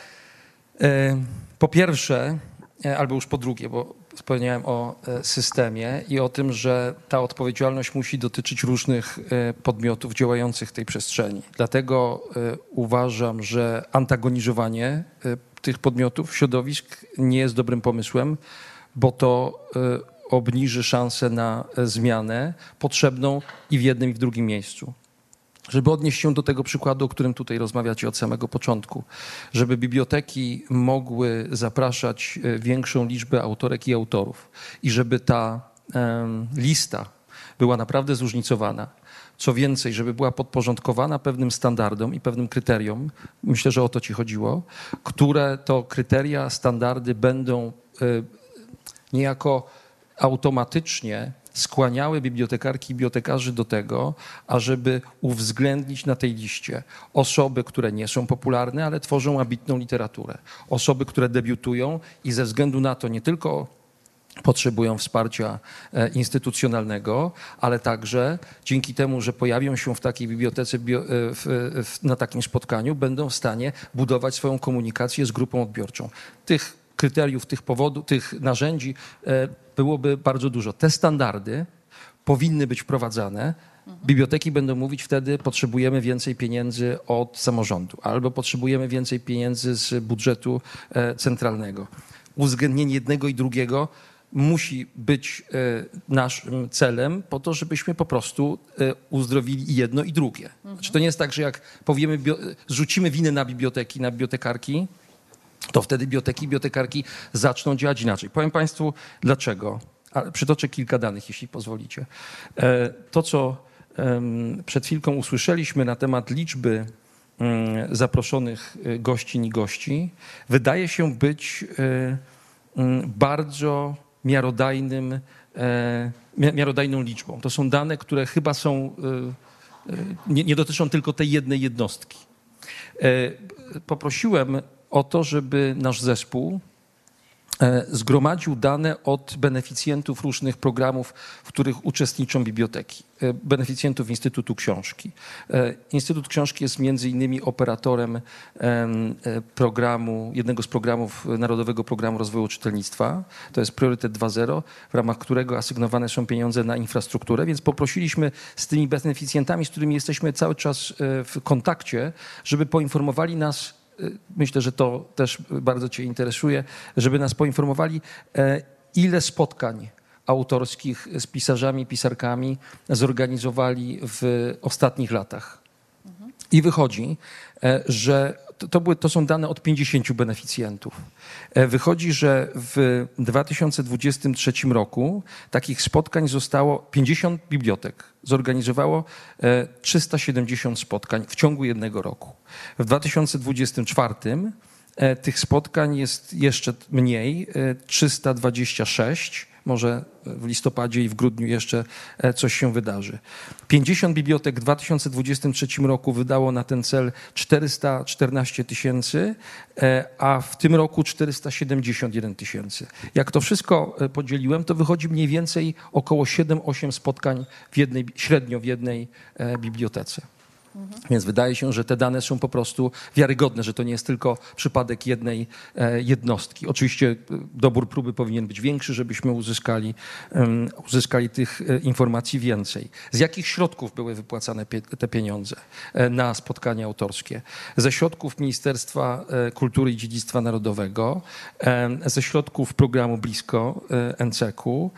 Po pierwsze, albo już po drugie, bo wspomniałem o systemie i o tym, że ta odpowiedzialność musi dotyczyć różnych podmiotów działających w tej przestrzeni. Dlatego uważam, że antagonizowanie tych podmiotów, środowisk nie jest dobrym pomysłem, bo to obniży szansę na zmianę potrzebną i w jednym, i w drugim miejscu. Żeby odnieść się do tego przykładu, o którym tutaj rozmawiacie od samego początku, żeby biblioteki mogły zapraszać większą liczbę autorek i autorów i żeby ta lista była naprawdę zróżnicowana. Co więcej, żeby była podporządkowana pewnym standardom i pewnym kryteriom, myślę, że o to ci chodziło, które to kryteria, standardy będą niejako automatycznie skłaniały bibliotekarki i bibliotekarzy do tego, ażeby uwzględnić na tej liście osoby, które nie są popularne, ale tworzą ambitną literaturę. Osoby, które debiutują i ze względu na to nie tylko potrzebują wsparcia instytucjonalnego, ale także dzięki temu, że pojawią się w takiej bibliotece, na takim spotkaniu, będą w stanie budować swoją komunikację z grupą odbiorczą. Tych kryteriów, tych narzędzi byłoby bardzo dużo. Te standardy powinny być wprowadzane. Biblioteki będą mówić wtedy, potrzebujemy więcej pieniędzy od samorządu albo potrzebujemy więcej pieniędzy z budżetu centralnego. Uwzględnienie jednego i drugiego musi być naszym celem po to, żebyśmy po prostu uzdrowili i jedno i drugie. Znaczy, to nie jest tak, że jak powiemy, zrzucimy winę na biblioteki, na bibliotekarki, to wtedy biblioteki i bibliotekarki zaczną działać inaczej. Powiem Państwu dlaczego. Ale przytoczę kilka danych, jeśli pozwolicie. To, co przed chwilką usłyszeliśmy na temat liczby zaproszonych gościń i gości, wydaje się być bardzo miarodajną liczbą. To są dane, które chyba są, nie dotyczą tylko tej jednej jednostki. Poprosiłem o to, żeby nasz zespół zgromadził dane od beneficjentów różnych programów, w których uczestniczą biblioteki, beneficjentów Instytutu Książki. Instytut Książki jest między innymi operatorem jednego z programów Narodowego Programu Rozwoju Czytelnictwa. To jest Priorytet 2.0, w ramach którego asygnowane są pieniądze na infrastrukturę, więc poprosiliśmy z tymi beneficjentami, z którymi jesteśmy cały czas w kontakcie, żeby poinformowali nas. Myślę, że to też bardzo Cię interesuje, żeby nas poinformowali, ile spotkań autorskich z pisarzami, pisarkami zorganizowali w ostatnich latach. I wychodzi, że to są dane od 50 beneficjentów. Wychodzi, że w 2023 roku takich spotkań zostało 50 bibliotek. Zorganizowało 370 spotkań w ciągu jednego roku. W 2024 tych spotkań jest jeszcze mniej, 326. Może w listopadzie i w grudniu jeszcze coś się wydarzy. 50 bibliotek w 2023 roku wydało na ten cel 414 000, a w tym roku 471 000. Jak to wszystko podzieliłem, to wychodzi mniej więcej około 7-8 spotkań średnio w jednej bibliotece. Więc wydaje się, że te dane są po prostu wiarygodne, że to nie jest tylko przypadek jednej jednostki. Oczywiście dobór próby powinien być większy, żebyśmy uzyskali tych informacji więcej. Z jakich środków były wypłacane te pieniądze na spotkania autorskie? Ze środków Ministerstwa Kultury i Dziedzictwa Narodowego, ze środków programu Blisko NCK-u,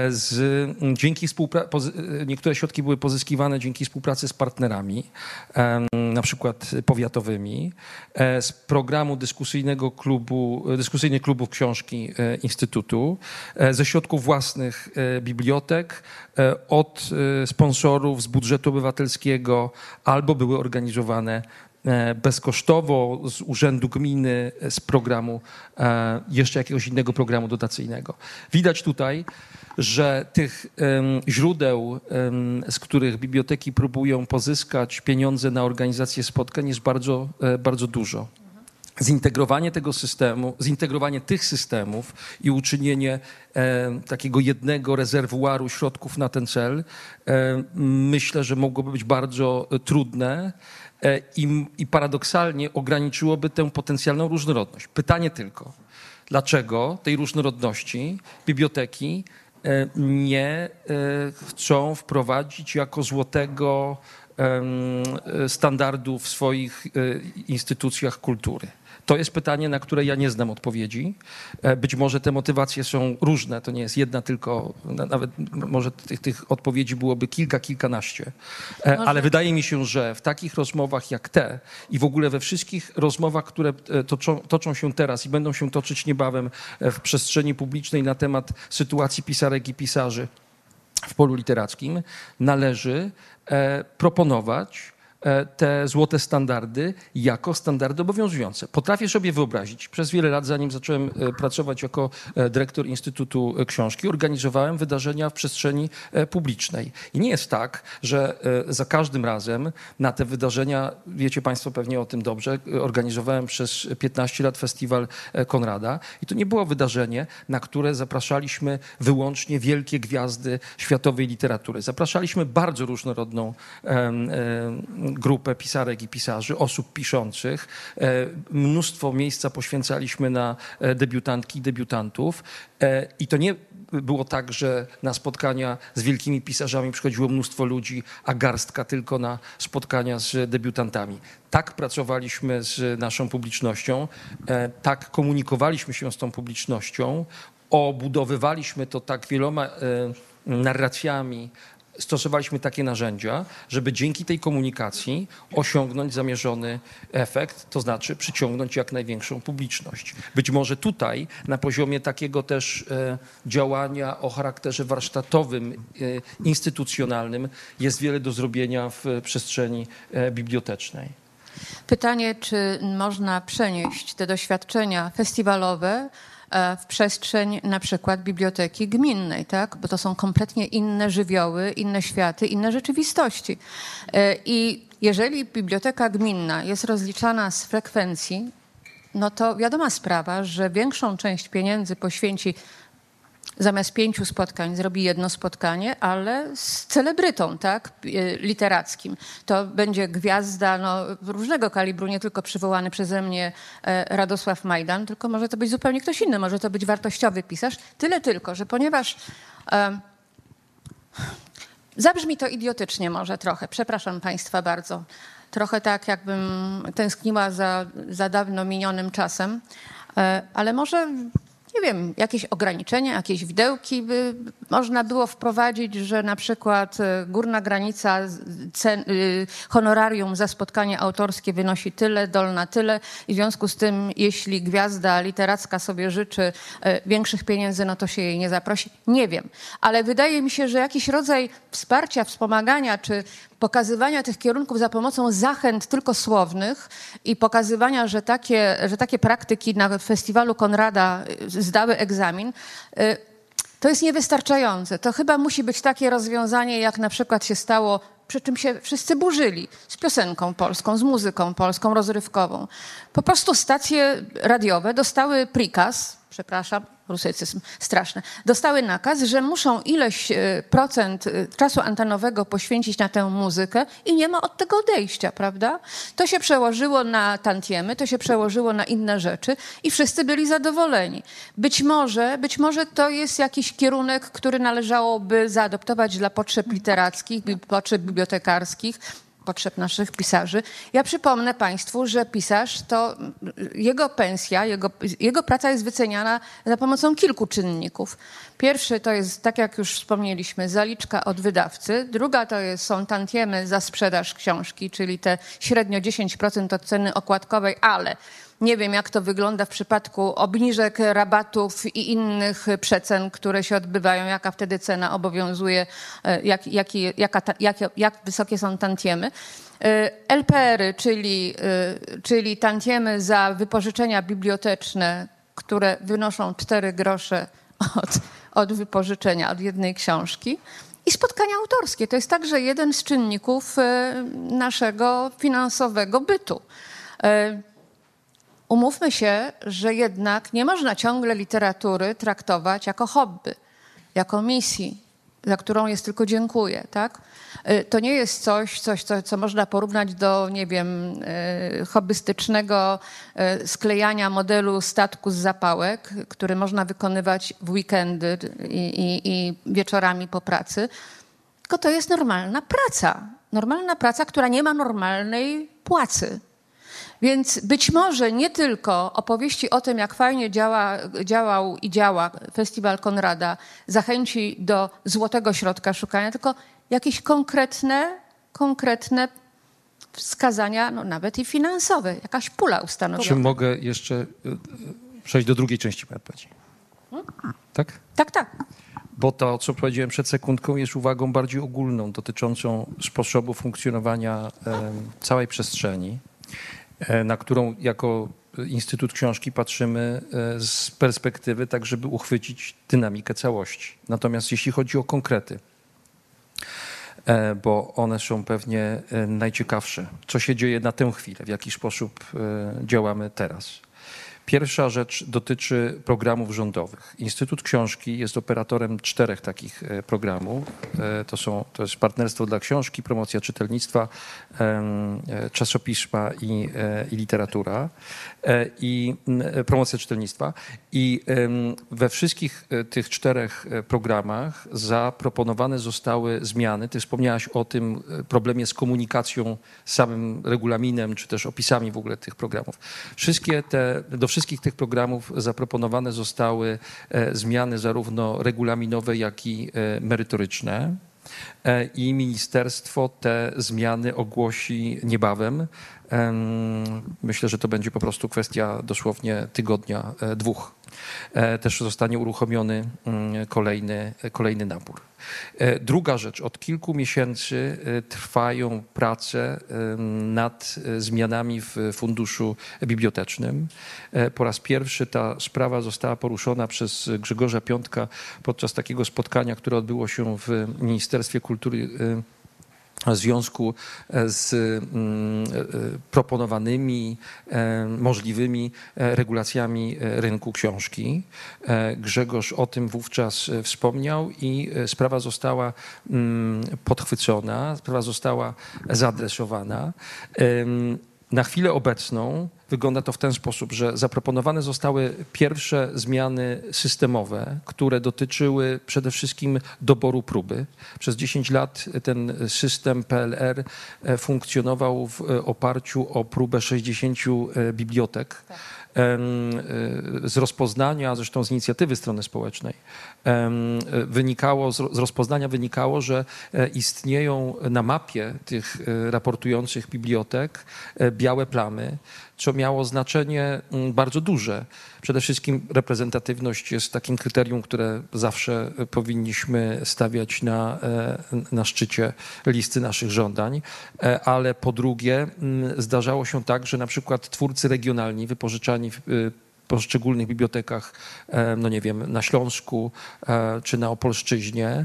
niektóre środki były pozyskiwane dzięki współpracy z partnerami, na przykład powiatowymi, z programu dyskusyjnych klubów książki Instytutu, ze środków własnych bibliotek, od sponsorów z budżetu obywatelskiego, albo były organizowane bezkosztowo z urzędu gminy, z programu, jeszcze jakiegoś innego programu dotacyjnego. Widać tutaj, że tych źródeł, z których biblioteki próbują pozyskać pieniądze na organizację spotkań, jest bardzo, bardzo dużo. Zintegrowanie tych systemów i uczynienie takiego jednego rezerwuaru środków na ten cel, myślę, że mogłoby być bardzo trudne i paradoksalnie ograniczyłoby tę potencjalną różnorodność. Pytanie tylko, dlaczego tej różnorodności biblioteki nie chcą wprowadzić jako złotego standardu w swoich instytucjach kultury? To jest pytanie, na które ja nie znam odpowiedzi. Być może te motywacje są różne, to nie jest jedna tylko, nawet może tych odpowiedzi byłoby kilkanaście. Ale wydaje mi się, że w takich rozmowach jak te i w ogóle we wszystkich rozmowach, które toczą się teraz i będą się toczyć niebawem w przestrzeni publicznej na temat sytuacji pisarek i pisarzy w polu literackim, należy proponować te złote standardy jako standardy obowiązujące. Potrafię sobie wyobrazić, przez wiele lat, zanim zacząłem pracować jako dyrektor Instytutu Książki, organizowałem wydarzenia w przestrzeni publicznej. I nie jest tak, że za każdym razem na te wydarzenia, wiecie Państwo pewnie o tym dobrze, organizowałem przez 15 lat Festiwal Konrada i to nie było wydarzenie, na które zapraszaliśmy wyłącznie wielkie gwiazdy światowej literatury. Zapraszaliśmy bardzo różnorodną grupę pisarek i pisarzy, osób piszących. Mnóstwo miejsca poświęcaliśmy na debiutantki i debiutantów. I to nie było tak, że na spotkania z wielkimi pisarzami przychodziło mnóstwo ludzi, a garstka tylko na spotkania z debiutantami. Tak pracowaliśmy z naszą publicznością, tak komunikowaliśmy się z tą publicznością, obudowywaliśmy to tak wieloma narracjami, stosowaliśmy takie narzędzia, żeby dzięki tej komunikacji osiągnąć zamierzony efekt, to znaczy przyciągnąć jak największą publiczność. Być może tutaj na poziomie takiego też działania o charakterze warsztatowym, instytucjonalnym jest wiele do zrobienia w przestrzeni bibliotecznej. Pytanie, czy można przenieść te doświadczenia festiwalowe w przestrzeń na przykład biblioteki gminnej, tak? Bo to są kompletnie inne żywioły, inne światy, inne rzeczywistości. I jeżeli biblioteka gminna jest rozliczana z frekwencji, no to wiadoma sprawa, że większą część pieniędzy poświęci, zamiast 5 spotkań zrobi 1 spotkanie, ale z celebrytą, tak, literackim. To będzie gwiazda różnego kalibru, nie tylko przywołany przeze mnie Radosław Majdan, tylko może to być zupełnie ktoś inny, może to być wartościowy pisarz. Tyle tylko, że ponieważ zabrzmi to idiotycznie może trochę, przepraszam państwa bardzo, trochę tak jakbym tęskniła za dawno minionym czasem, ale może... Nie wiem, jakieś ograniczenia, jakieś widełki by można było wprowadzić, że na przykład górna granica honorarium za spotkanie autorskie wynosi tyle, dolna tyle i w związku z tym, jeśli gwiazda literacka sobie życzy większych pieniędzy, no to się jej nie zaprosi. Nie wiem, ale wydaje mi się, że jakiś rodzaj wsparcia, wspomagania czy pokazywania tych kierunków za pomocą zachęt tylko słownych i pokazywania, że takie praktyki na festiwalu Konrada zdały egzamin, to jest niewystarczające. To chyba musi być takie rozwiązanie, jak na przykład się stało, przy czym się wszyscy burzyli, z piosenką polską, z muzyką polską, rozrywkową. Po prostu stacje radiowe dostały prikaz, przepraszam, rusycyzm straszny, dostały nakaz, że muszą ileś procent czasu antenowego poświęcić na tę muzykę i nie ma od tego odejścia, prawda? To się przełożyło na tantiemy, to się przełożyło na inne rzeczy i wszyscy byli zadowoleni. Być może to jest jakiś kierunek, który należałoby zaadoptować dla potrzeb literackich, potrzeb bibliotekarskich, potrzeb naszych pisarzy. Ja przypomnę państwu, że pisarz to jego pensja, jego praca jest wyceniana za pomocą kilku czynników. Pierwszy to jest, tak jak już wspomnieliśmy, zaliczka od wydawcy. Druga to są tantiemy za sprzedaż książki, czyli te średnio 10% od ceny okładkowej, ale nie wiem, jak to wygląda w przypadku obniżek, rabatów i innych przecen, które się odbywają, jaka wtedy cena obowiązuje, jak wysokie są tantiemy. LPR-y, czyli tantiemy za wypożyczenia biblioteczne, które wynoszą 4 grosze od wypożyczenia, od jednej książki. I spotkania autorskie. To jest także jeden z czynników naszego finansowego bytu. Umówmy się, że jednak nie można ciągle literatury traktować jako hobby, jako misji, za którą jest tylko dziękuję, tak? To nie jest coś, co można porównać do, nie wiem, hobbystycznego sklejania modelu statku z zapałek, który można wykonywać w weekendy i wieczorami po pracy. Tylko to jest normalna praca, która nie ma normalnej płacy. Więc być może nie tylko opowieści o tym, jak fajnie działał i działa Festiwal Konrada zachęci do złotego środka szukania, tylko jakieś konkretne wskazania, nawet i finansowe, jakaś pula ustanowiona. Czy mogę jeszcze przejść do drugiej części mojej odpowiedzi? Tak? Tak. Bo to, co powiedziałem przed sekundką, jest uwagą bardziej ogólną, dotyczącą sposobu funkcjonowania całej przestrzeni, na którą jako Instytut Książki patrzymy z perspektywy tak, żeby uchwycić dynamikę całości. Natomiast jeśli chodzi o konkrety, bo one są pewnie najciekawsze, co się dzieje na tę chwilę, w jaki sposób działamy teraz. Pierwsza rzecz dotyczy programów rządowych. Instytut Książki jest operatorem 4 takich programów. To jest Partnerstwo dla Książki, Promocja Czytelnictwa, Czasopisma i Literatura i Promocja Czytelnictwa. I we wszystkich tych 4 programach zaproponowane zostały zmiany. Ty wspomniałaś o tym problemie z komunikacją, samym regulaminem, czy też opisami w ogóle tych programów. Do wszystkich tych programów zaproponowane zostały zmiany zarówno regulaminowe, jak i merytoryczne. I ministerstwo te zmiany ogłosi niebawem. Myślę, że to będzie po prostu kwestia dosłownie tygodnia, 2. Też zostanie uruchomiony kolejny nabór. Druga rzecz. Od kilku miesięcy trwają prace nad zmianami w funduszu bibliotecznym. Po raz pierwszy ta sprawa została poruszona przez Grzegorza Piątka podczas takiego spotkania, które odbyło się w Ministerstwie Kultury w związku z proponowanymi możliwymi regulacjami rynku książki. Grzegorz o tym wówczas wspomniał i sprawa została podchwycona, sprawa została zaadresowana. Na chwilę obecną wygląda to w ten sposób, że zaproponowane zostały pierwsze zmiany systemowe, które dotyczyły przede wszystkim doboru próby. Przez 10 lat ten system PLR funkcjonował w oparciu o próbę 60 bibliotek. Tak. Z rozpoznania, zresztą z inicjatywy strony społecznej, z rozpoznania wynikało, że istnieją na mapie tych raportujących bibliotek białe plamy, co miało znaczenie bardzo duże. Przede wszystkim reprezentatywność jest takim kryterium, które zawsze powinniśmy stawiać na szczycie listy naszych żądań, ale po drugie zdarzało się tak, że na przykład twórcy regionalni wypożyczani w poszczególnych bibliotekach, no nie wiem, na Śląsku czy na Opolszczyźnie,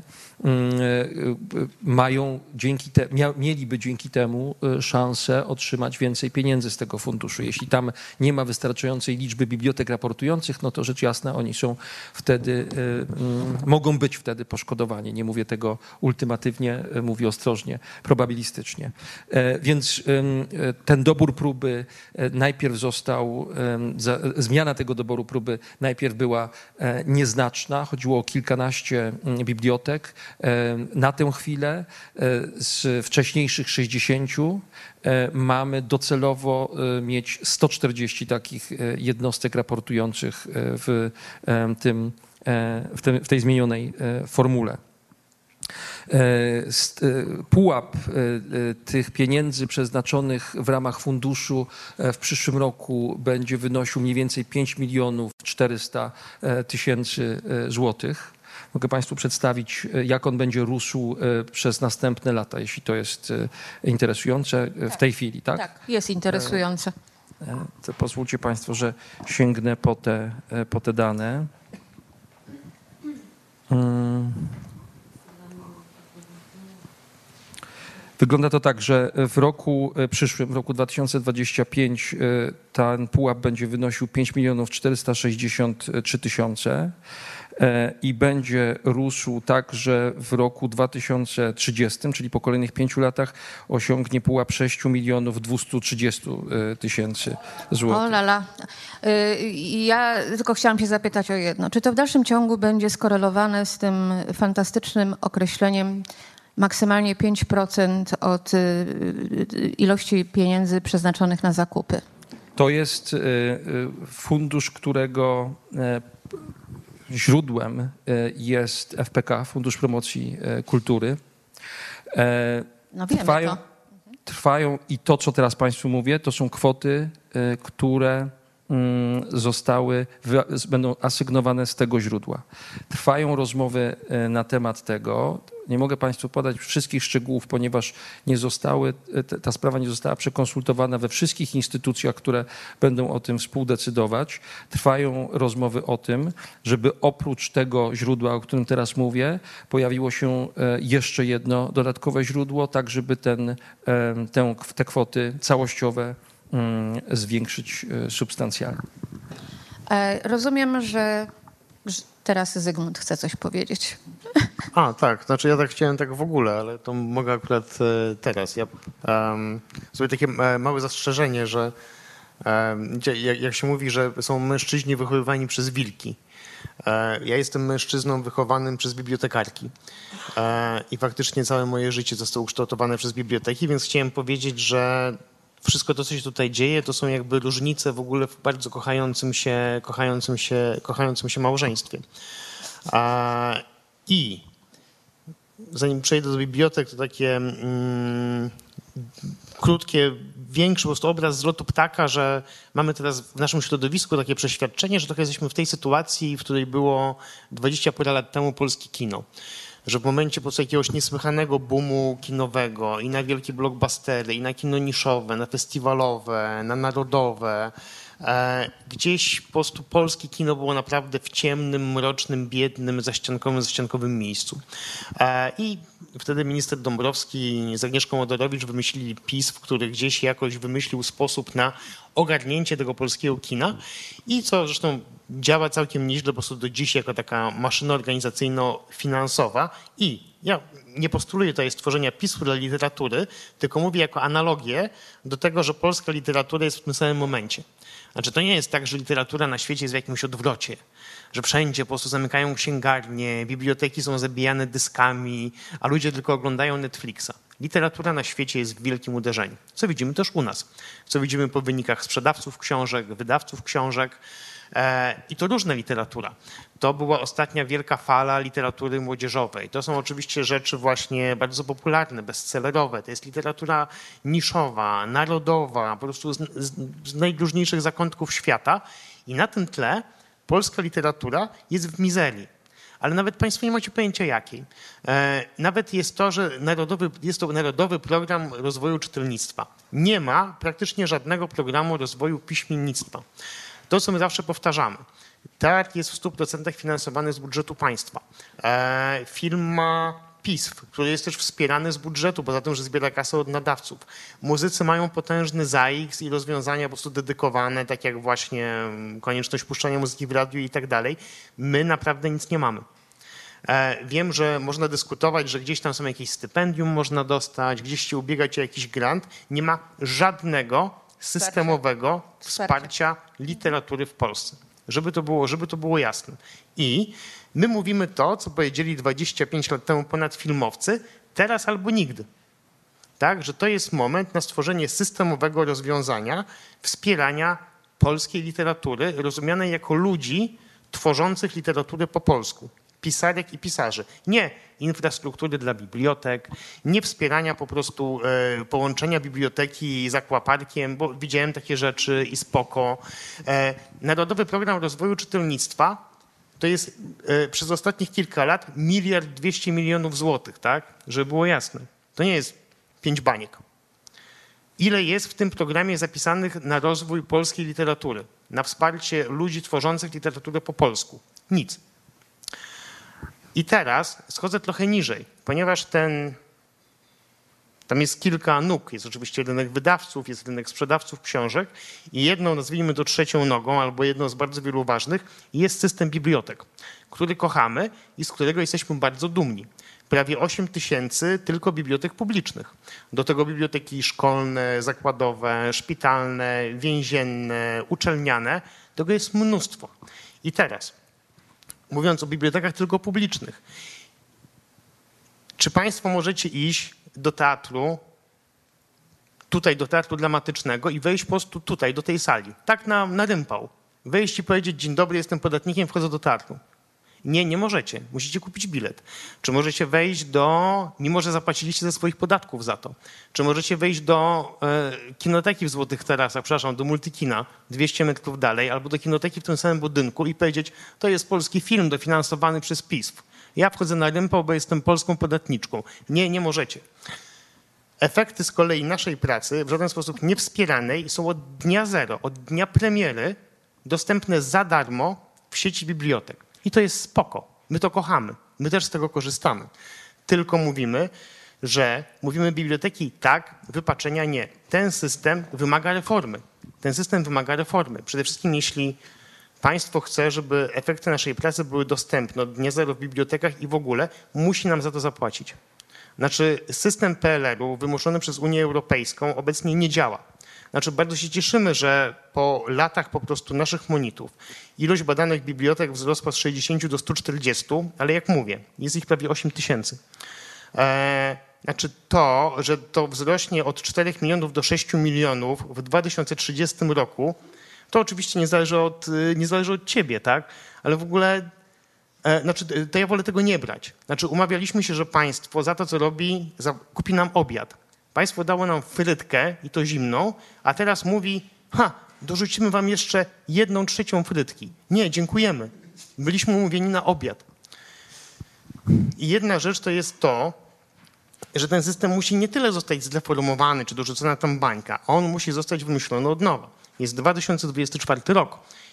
mieliby dzięki temu szansę otrzymać więcej pieniędzy z tego funduszu. Jeśli tam nie ma wystarczającej liczby bibliotek raportujących, no to rzecz jasna, oni są wtedy, mogą być wtedy poszkodowani. Nie mówię tego ultymatywnie, mówię ostrożnie, probabilistycznie. Więc ten dobór próby najpierw zmiana tego doboru próby najpierw była nieznaczna, chodziło o kilkanaście bibliotek. Na tę chwilę z wcześniejszych 60 mamy docelowo mieć 140 takich jednostek raportujących w tej zmienionej formule. Pułap tych pieniędzy przeznaczonych w ramach funduszu w przyszłym roku będzie wynosił mniej więcej 5 400 000 złotych. Mogę Państwu przedstawić, jak on będzie rósł przez następne lata, jeśli to jest interesujące w tej chwili, tak? Tak, jest interesujące. To pozwólcie Państwo, że sięgnę po te dane. Wygląda to tak, że w roku przyszłym, w roku 2025, ten pułap będzie wynosił 5 463 000 i będzie rósł tak, że w roku 2030, czyli po kolejnych 5 latach, osiągnie pułap 6 230 000 złotych. O lala. Ja tylko chciałam się zapytać o jedno. Czy to w dalszym ciągu będzie skorelowane z tym fantastycznym określeniem maksymalnie 5% od ilości pieniędzy przeznaczonych na zakupy? To jest fundusz, którego źródłem jest FPK, Fundusz Promocji Kultury. No wiemy Trwają i to, co teraz Państwu mówię, to są kwoty, które będą asygnowane z tego źródła. Trwają rozmowy na temat tego. Nie mogę Państwu podać wszystkich szczegółów, ponieważ ta sprawa nie została przekonsultowana we wszystkich instytucjach, które będą o tym współdecydować. Trwają rozmowy o tym, żeby oprócz tego źródła, o którym teraz mówię, pojawiło się jeszcze jedno dodatkowe źródło, tak żeby te kwoty całościowe zwiększyć substancjalnie. Rozumiem, że teraz Zygmunt chce coś powiedzieć. Tak, znaczy ja tak chciałem tak w ogóle, ale to mogę akurat teraz. Ja sobie takie małe zastrzeżenie, że jak się mówi, że są mężczyźni wychowywani przez wilki. Ja jestem mężczyzną wychowanym przez bibliotekarki i faktycznie całe moje życie zostało ukształtowane przez biblioteki, więc chciałem powiedzieć, że wszystko to, co się tutaj dzieje, to są jakby różnice w ogóle w bardzo kochającym się małżeństwie. I zanim przejdę do bibliotek, to takie krótkie, większy po prostu obraz z lotu ptaka, że mamy teraz w naszym środowisku takie przeświadczenie, że trochę jesteśmy w tej sytuacji, w której było 20 parę lat temu polskie kino. Że w momencie po prostu jakiegoś niesłychanego boomu kinowego i na wielkie blockbustery, i na kino niszowe, na festiwalowe, na narodowe, gdzieś po prostu polskie kino było naprawdę w ciemnym, mrocznym, biednym, zaściankowym miejscu. I wtedy minister Dąbrowski z Agnieszką Odorowicz wymyślili PiS, który gdzieś jakoś wymyślił sposób na ogarnięcie tego polskiego kina i co zresztą działa całkiem nieźle po prostu do dziś jako taka maszyna organizacyjno-finansowa. I ja nie postuluję tutaj stworzenia PiS-u dla literatury, tylko mówię jako analogię do tego, że polska literatura jest w tym samym momencie. Znaczy to nie jest tak, że literatura na świecie jest w jakimś odwrocie, że wszędzie po prostu zamykają księgarnie, biblioteki są zabijane dyskami, a ludzie tylko oglądają Netflixa. Literatura na świecie jest w wielkim uderzeniu, co widzimy też u nas, co widzimy po wynikach sprzedawców książek, wydawców książek i to różna literatura. To była ostatnia wielka fala literatury młodzieżowej. To są oczywiście rzeczy właśnie bardzo popularne, bestsellerowe. To jest literatura niszowa, narodowa, po prostu z najróżniejszych zakątków świata i na tym tle polska literatura jest w mizerii. Ale nawet państwo nie macie pojęcia jakiej. Nawet jest to, że jest to Narodowy Program Rozwoju Czytelnictwa. Nie ma praktycznie żadnego programu rozwoju piśmiennictwa. To, co my zawsze powtarzamy. Teatr jest w 100% finansowany z budżetu państwa. Film ma PISF, który jest też wspierany z budżetu, poza tym, że zbiera kasę od nadawców. Muzycy mają potężny ZAIKS i rozwiązania po prostu dedykowane, tak jak właśnie konieczność puszczania muzyki w radiu i tak dalej. My naprawdę nic nie mamy. Wiem, że można dyskutować, że gdzieś tam są jakieś stypendium można dostać, gdzieś się ubiegać o jakiś grant. Nie ma żadnego systemowego wsparcia literatury w Polsce. Żeby to było jasne. I my mówimy to, co powiedzieli 25 lat temu ponad filmowcy, teraz albo nigdy. Tak, że to jest moment na stworzenie systemowego rozwiązania wspierania polskiej literatury, rozumianej jako ludzi tworzących literaturę po polsku. Pisarek i pisarzy. Nie infrastruktury dla bibliotek, nie wspierania po prostu połączenia biblioteki z aquaparkiem, bo widziałem takie rzeczy i spoko. Narodowy Program Rozwoju Czytelnictwa to jest przez ostatnich kilka lat 1 200 000 000 złotych, tak? Żeby było jasne. To nie jest 5 baniek. Ile jest w tym programie zapisanych na rozwój polskiej literatury, na wsparcie ludzi tworzących literaturę po polsku? Nic. I teraz schodzę trochę niżej, ponieważ tam jest kilka nóg. Jest oczywiście rynek wydawców, jest rynek sprzedawców książek i jedną, nazwijmy to trzecią nogą, albo jedną z bardzo wielu ważnych, jest system bibliotek, który kochamy i z którego jesteśmy bardzo dumni. Prawie 8 000 tylko bibliotek publicznych. Do tego biblioteki szkolne, zakładowe, szpitalne, więzienne, uczelniane. Tego jest mnóstwo. I teraz, mówiąc o bibliotekach tylko publicznych, czy państwo możecie iść do teatru, tutaj do teatru dramatycznego i wejść po prostu tutaj, do tej sali, tak na rympał, wejść i powiedzieć: dzień dobry, jestem podatnikiem, wchodzę do teatru? Nie możecie. Musicie kupić bilet. Czy możecie wejść mimo że zapłaciliście ze swoich podatków za to, czy możecie wejść do kinoteki w Złotych Tarasach, przepraszam, do Multikina 200 metrów dalej, albo do kinoteki w tym samym budynku i powiedzieć: to jest polski film dofinansowany przez PISF. Ja wchodzę na rympał, bo jestem polską podatniczką. Nie możecie. Efekty z kolei naszej pracy, w żaden sposób niewspieranej, są od dnia zero, od dnia premiery dostępne za darmo w sieci bibliotek. I to jest spoko. My to kochamy. My też z tego korzystamy. Tylko mówimy biblioteki tak, wypaczenia nie. Ten system wymaga reformy. Przede wszystkim jeśli państwo chce, żeby efekty naszej pracy były dostępne od dnia zero w bibliotekach i w ogóle, musi nam za to zapłacić. Znaczy system PLR-u wymuszony przez Unię Europejską obecnie nie działa. Znaczy bardzo się cieszymy, że po latach po prostu naszych monitów ilość badanych bibliotek wzrosła z 60 do 140, ale jak mówię, jest ich prawie 8 000. Znaczy to, że to wzrośnie od 4 milionów do 6 milionów w 2030 roku, to oczywiście nie zależy od ciebie, tak? Ale w ogóle, to ja wolę tego nie brać. Znaczy umawialiśmy się, że państwo za to, co robi, kupi nam obiad. Państwo dało nam frytkę i to zimną, a teraz mówi: dorzucimy wam jeszcze 1/3 frytki. Nie, dziękujemy. Byliśmy umówieni na obiad. I jedna rzecz to jest to, że ten system musi nie tyle zostać zdeformowany, czy dorzucona tam bańka, on musi zostać wymyślony od nowa. Jest 2024 rok.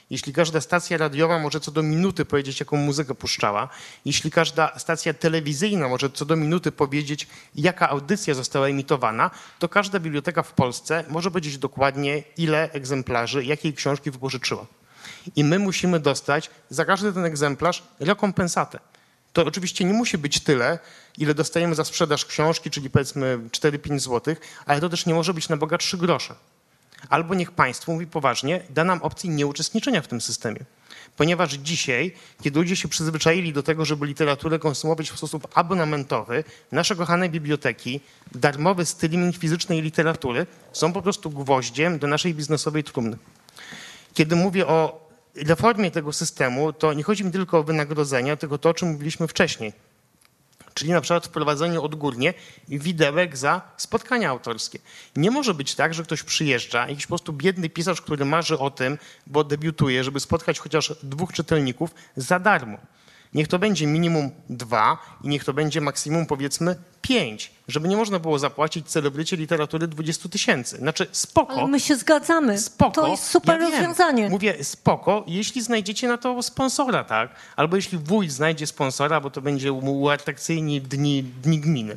jeśli każda stacja radiowa może co do minuty powiedzieć, jaką muzykę puszczała, jeśli każda stacja telewizyjna może co do minuty powiedzieć, jaka audycja została emitowana, to każda biblioteka w Polsce może powiedzieć dokładnie, ile egzemplarzy jakiej książki wypożyczyła. I my musimy dostać za każdy ten egzemplarz rekompensatę. To oczywiście nie musi być tyle, ile dostajemy za sprzedaż książki, czyli powiedzmy 4-5 zł, ale to też nie może być na Boga 3 grosze. Albo niech państwo mówi poważnie, da nam opcję nieuczestniczenia w tym systemie. Ponieważ dzisiaj, kiedy ludzie się przyzwyczaili do tego, żeby literaturę konsumować w sposób abonamentowy, nasze kochane biblioteki, darmowy streaming fizycznej literatury są po prostu gwoździem do naszej biznesowej trumny. Kiedy mówię o reformie tego systemu, to nie chodzi mi tylko o wynagrodzenia, tylko to, o czym mówiliśmy wcześniej. Czyli na przykład wprowadzenie odgórnie widełek za spotkania autorskie. Nie może być tak, że ktoś przyjeżdża, jakiś po prostu biedny pisarz, który marzy o tym, bo debiutuje, żeby spotkać chociaż 2 czytelników za darmo. Niech to będzie minimum 2 i niech to będzie maksimum powiedzmy 5, żeby nie można było zapłacić celebrycie literatury 20 000. Znaczy spoko. Ale my się zgadzamy. Spoko. To jest super rozwiązanie. Mówię spoko, jeśli znajdziecie na to sponsora, tak? Albo jeśli wójt znajdzie sponsora, bo to będzie uatrakcyjni dni gminy.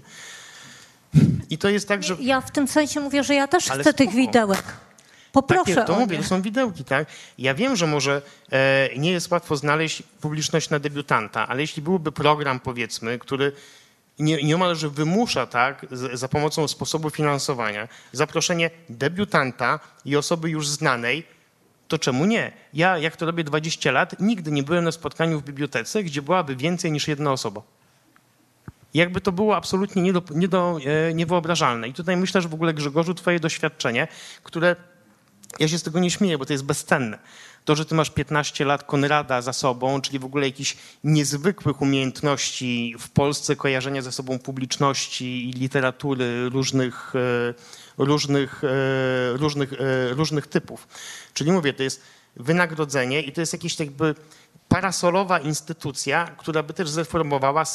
I to jest tak, że... Ja w tym sensie mówię, że ja też Ale chcę tych spoko. widełek. Poproszę Takie, to o mówię, nie. to są widełki, tak? Ja wiem, że może nie jest łatwo znaleźć publiczność na debiutanta, ale jeśli byłby program, powiedzmy, który niemalże wymusza, tak, za pomocą sposobu finansowania, zaproszenie debiutanta i osoby już znanej, to czemu nie? Ja, jak to robię 20 lat, nigdy nie byłem na spotkaniu w bibliotece, gdzie byłaby więcej niż jedna osoba. Jakby to było absolutnie niewyobrażalne. I tutaj myślę, że w ogóle, Grzegorzu, twoje doświadczenie, które, ja się z tego nie śmieję, bo to jest bezcenne. To, że ty masz 15 lat Konrada za sobą, czyli w ogóle jakichś niezwykłych umiejętności w Polsce kojarzenia ze sobą publiczności i literatury różnych typów. Czyli mówię, to jest wynagrodzenie i to jest jakiś jakby parasolowa instytucja, która by też zreformowała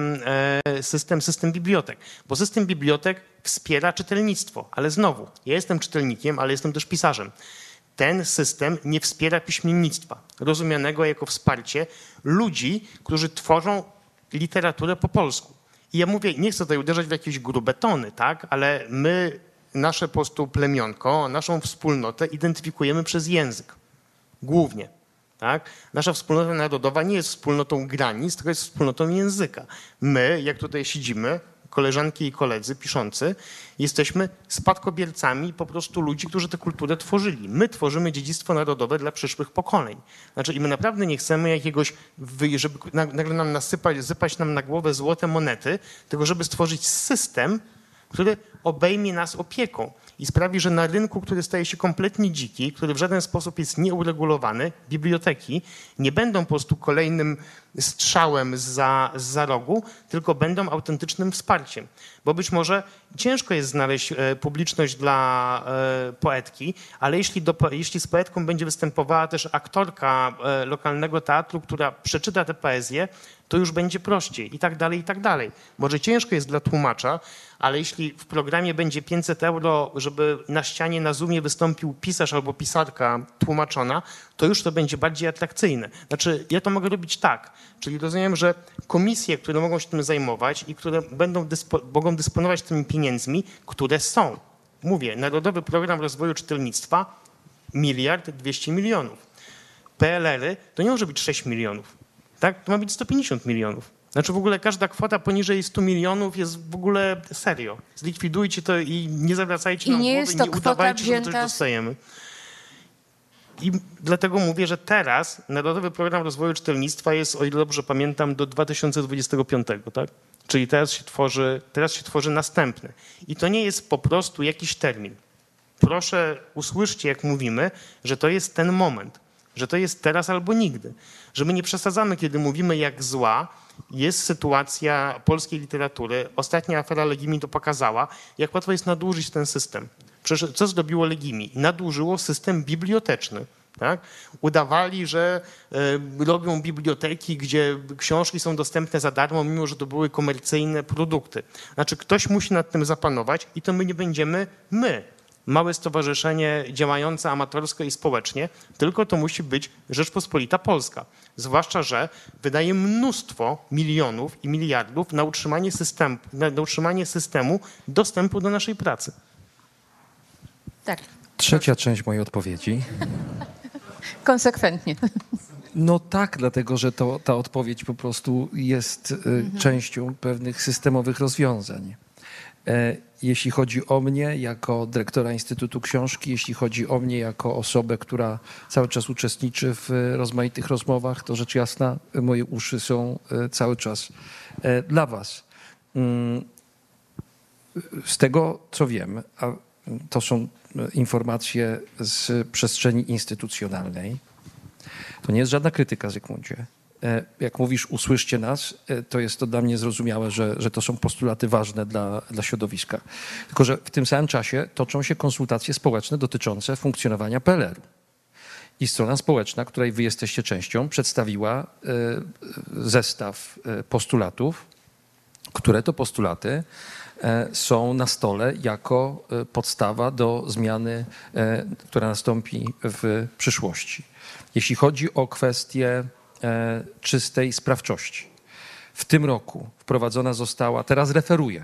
system bibliotek. Bo system bibliotek wspiera czytelnictwo, ale znowu, ja jestem czytelnikiem, ale jestem też pisarzem. Ten system nie wspiera piśmiennictwa, rozumianego jako wsparcie ludzi, którzy tworzą literaturę po polsku. I ja mówię, nie chcę tutaj uderzać w jakieś grube tony, tak? Ale my, nasze po prostu plemionko, naszą wspólnotę identyfikujemy przez język. Głównie. Tak? Nasza wspólnota narodowa nie jest wspólnotą granic, tylko jest wspólnotą języka. My, jak tutaj siedzimy, koleżanki i koledzy piszący, jesteśmy spadkobiercami po prostu ludzi, którzy tę kulturę tworzyli. My tworzymy dziedzictwo narodowe dla przyszłych pokoleń. Znaczy i my naprawdę nie chcemy jakiegoś, żeby nagle nam sypać nam na głowę złote monety, tylko żeby stworzyć system, który obejmie nas opieką i sprawi, że na rynku, który staje się kompletnie dziki, który w żaden sposób jest nieuregulowany, biblioteki nie będą po prostu kolejnym strzałem zza rogu, tylko będą autentycznym wsparciem. Bo być może ciężko jest znaleźć publiczność dla poetki, ale jeśli z poetką będzie występowała też aktorka lokalnego teatru, która przeczyta tę poezję, to już będzie prościej i tak dalej, i tak dalej. Może ciężko jest dla tłumacza, ale jeśli w programie będzie 500 €, żeby na ścianie na Zoomie wystąpił pisarz albo pisarka tłumaczona, to już to będzie bardziej atrakcyjne. Znaczy, ja to mogę robić tak, czyli rozumiem, że komisje, które mogą się tym zajmować i które mogą dysponować tymi pieniędzmi, które są. Mówię, Narodowy Program Rozwoju Czytelnictwa 1 200 000 000. PLR-y to nie może być 6 milionów. Tak? To ma być 150 milionów. Znaczy w ogóle każda kwota poniżej 100 milionów jest w ogóle serio. Zlikwidujcie to i nie zawracajcie nam głowy, nie udawajcie, że coś dostajemy. I dlatego mówię, że teraz Narodowy Program Rozwoju Czytelnictwa jest, o ile dobrze pamiętam, do 2025, tak? Czyli teraz się tworzy następny. I to nie jest po prostu jakiś termin. Proszę usłyszcie, jak mówimy, że to jest ten moment, że to jest teraz albo nigdy. Że my nie przesadzamy, kiedy mówimy, jak zła jest sytuacja polskiej literatury. Ostatnia afera Legimi to pokazała, jak łatwo jest nadużyć ten system. Przecież co zrobiło Legimi? Nadużyło system biblioteczny. Tak? Udawali, że robią biblioteki, gdzie książki są dostępne za darmo, mimo że to były komercyjne produkty. Znaczy ktoś musi nad tym zapanować i to my nie będziemy my. małe stowarzyszenie działające amatorsko i społecznie, tylko to musi być Rzeczpospolita Polska. Zwłaszcza, że wydaje mnóstwo milionów i miliardów na utrzymanie systemu dostępu do naszej pracy. Tak. Trzecia część mojej odpowiedzi. Konsekwentnie. No tak, dlatego że ta odpowiedź po prostu jest częścią pewnych systemowych rozwiązań. Jeśli chodzi o mnie jako dyrektora Instytutu Książki, jeśli chodzi o mnie jako osobę, która cały czas uczestniczy w rozmaitych rozmowach, to rzecz jasna moje uszy są cały czas dla was. Z tego, co wiem, a to są informacje z przestrzeni instytucjonalnej, to nie jest żadna krytyka, Zygmuncie. Jak mówisz, usłyszcie nas, to jest to dla mnie zrozumiałe, że to są postulaty ważne dla środowiska. Tylko że w tym samym czasie toczą się konsultacje społeczne dotyczące funkcjonowania PLR-u. I strona społeczna, której wy jesteście częścią, przedstawiła zestaw postulatów, które to postulaty są na stole jako podstawa do zmiany, która nastąpi w przyszłości. Jeśli chodzi o kwestię czystej sprawczości, w tym roku wprowadzona została, teraz referuję,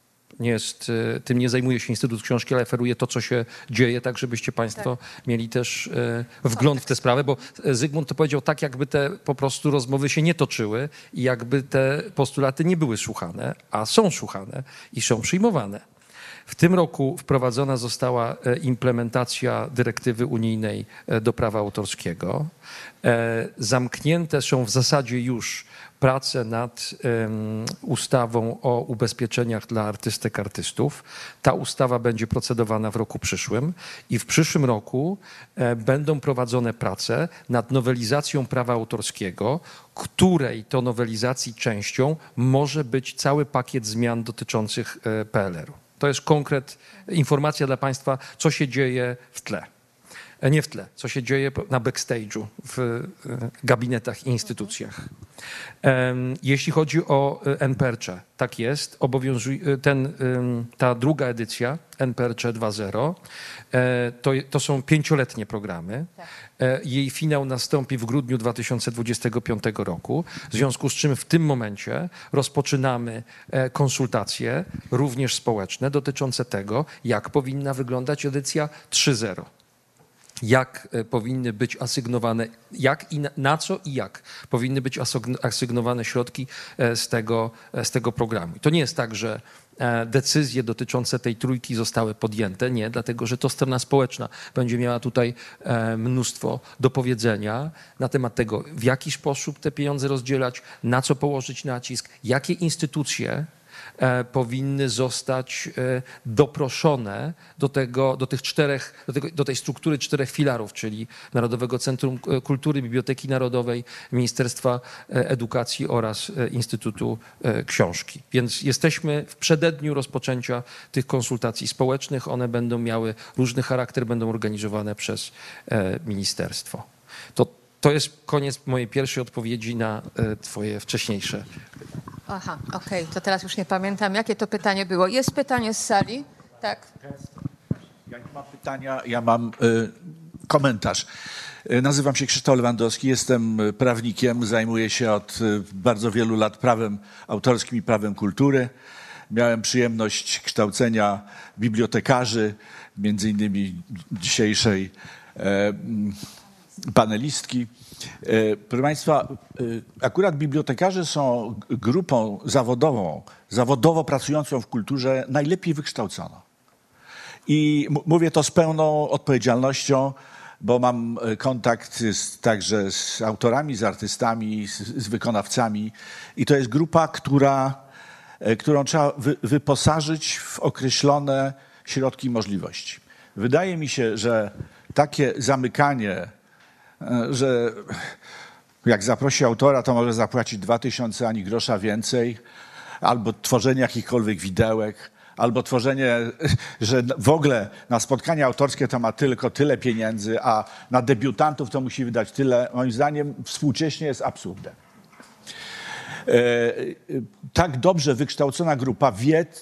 tym nie zajmuje się Instytut Książki, ale referuje to, co się dzieje, tak żebyście państwo mieli też wgląd w tę sprawę, bo Zygmunt to powiedział tak, jakby te po prostu rozmowy się nie toczyły i jakby te postulaty nie były słuchane, a są słuchane i są przyjmowane. W tym roku wprowadzona została implementacja dyrektywy unijnej do prawa autorskiego. Zamknięte są w zasadzie już prace nad ustawą o ubezpieczeniach dla artystek, artystów. Ta ustawa będzie procedowana w roku przyszłym i w przyszłym roku będą prowadzone prace nad nowelizacją prawa autorskiego, której to nowelizacji częścią może być cały pakiet zmian dotyczących PLR-u. To jest konkret, informacja dla państwa, co się dzieje w tle. Nie w tle, co się dzieje na backstage'u, w gabinetach i instytucjach. Jeśli chodzi o NPRC, tak jest, ta druga edycja NPRC 2.0, to są 5-letnie programy. Jej finał nastąpi w grudniu 2025 roku, w związku z czym w tym momencie rozpoczynamy konsultacje, również społeczne, dotyczące tego, jak powinna wyglądać edycja 3.0. Jak powinny być asygnowane, na co i jak powinny być asygnowane środki z tego programu. I to nie jest tak, że decyzje dotyczące tej trójki zostały podjęte. Nie, dlatego że to strona społeczna będzie miała tutaj mnóstwo do powiedzenia na temat tego, w jaki sposób te pieniądze rozdzielać, na co położyć nacisk, jakie instytucje powinny zostać doproszone do tej struktury 4 filarów, czyli Narodowego Centrum Kultury, Biblioteki Narodowej, Ministerstwa Edukacji oraz Instytutu Książki. Więc jesteśmy w przededniu rozpoczęcia tych konsultacji społecznych. One będą miały różny charakter, będą organizowane przez ministerstwo. To jest koniec mojej pierwszej odpowiedzi na twoje wcześniejsze. Aha, okej, to teraz już nie pamiętam, jakie to pytanie było. Jest pytanie z sali? Tak. Ja nie mam pytania, ja mam komentarz. Nazywam się Krzysztof Lewandowski, jestem prawnikiem, zajmuję się od bardzo wielu lat prawem autorskim i prawem kultury. Miałem przyjemność kształcenia bibliotekarzy, między innymi dzisiejszej panelistki. Proszę Państwa, akurat bibliotekarze są grupą zawodowo pracującą w kulturze najlepiej wykształconą. I mówię to z pełną odpowiedzialnością, bo mam kontakt także z autorami, z artystami, z wykonawcami. I to jest grupa, którą trzeba wyposażyć w określone środki i możliwości. Wydaje mi się, że takie zamykanie, że jak zaprosi autora, to może zapłacić 2000, ani grosza więcej, albo tworzenie jakichkolwiek widełek, albo tworzenie, że w ogóle na spotkania autorskie to ma tylko tyle pieniędzy, a na debiutantów to musi wydać tyle, moim zdaniem współcześnie jest absurdem. Tak dobrze wykształcona grupa wie,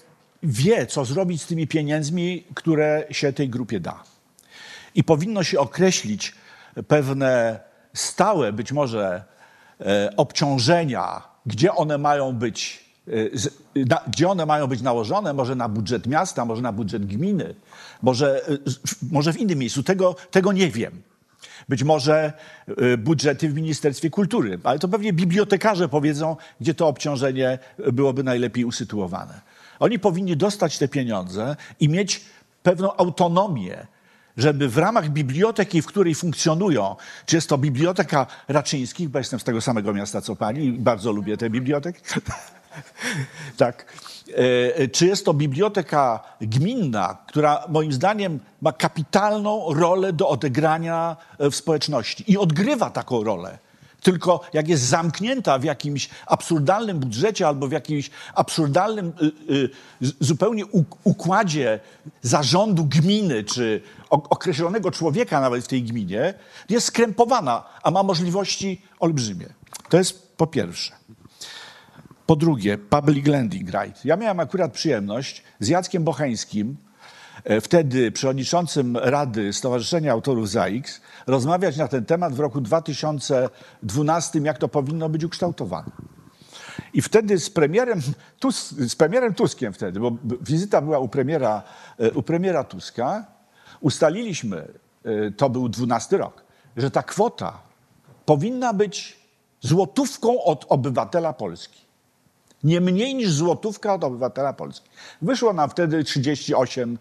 wie, co zrobić z tymi pieniędzmi, które się tej grupie da. I powinno się określić pewne stałe, być może, obciążenia, gdzie one mają być nałożone, może na budżet miasta, może na budżet gminy, może w innym miejscu. Tego nie wiem. Być może budżety w Ministerstwie Kultury, ale to pewnie bibliotekarze powiedzą, gdzie to obciążenie byłoby najlepiej usytuowane. Oni powinni dostać te pieniądze i mieć pewną autonomię, żeby w ramach biblioteki, w której funkcjonują, czy jest to Biblioteka Raczyńskich, bo jestem z tego samego miasta co pani i bardzo lubię tę bibliotekę, tak. Czy jest to biblioteka gminna, która moim zdaniem ma kapitalną rolę do odegrania w społeczności i odgrywa taką rolę. Tylko jak jest zamknięta w jakimś absurdalnym budżecie albo w jakimś absurdalnym zupełnie układzie zarządu gminy czy określonego człowieka nawet w tej gminie, jest skrępowana, a ma możliwości olbrzymie. To jest po pierwsze. Po drugie, public lending right. Ja miałem akurat przyjemność z Jackiem Bocheńskim, wtedy przewodniczącym Rady Stowarzyszenia Autorów ZAIKS, rozmawiać na ten temat w roku 2012, jak to powinno być ukształtowane. I wtedy z premierem Tuskiem wtedy, bo wizyta była u premiera Tuska, ustaliliśmy, to był 12 rok, że ta kwota powinna być złotówką od obywatela Polski. Nie mniej niż złotówka od obywatela Polski. Wyszło nam wtedy 38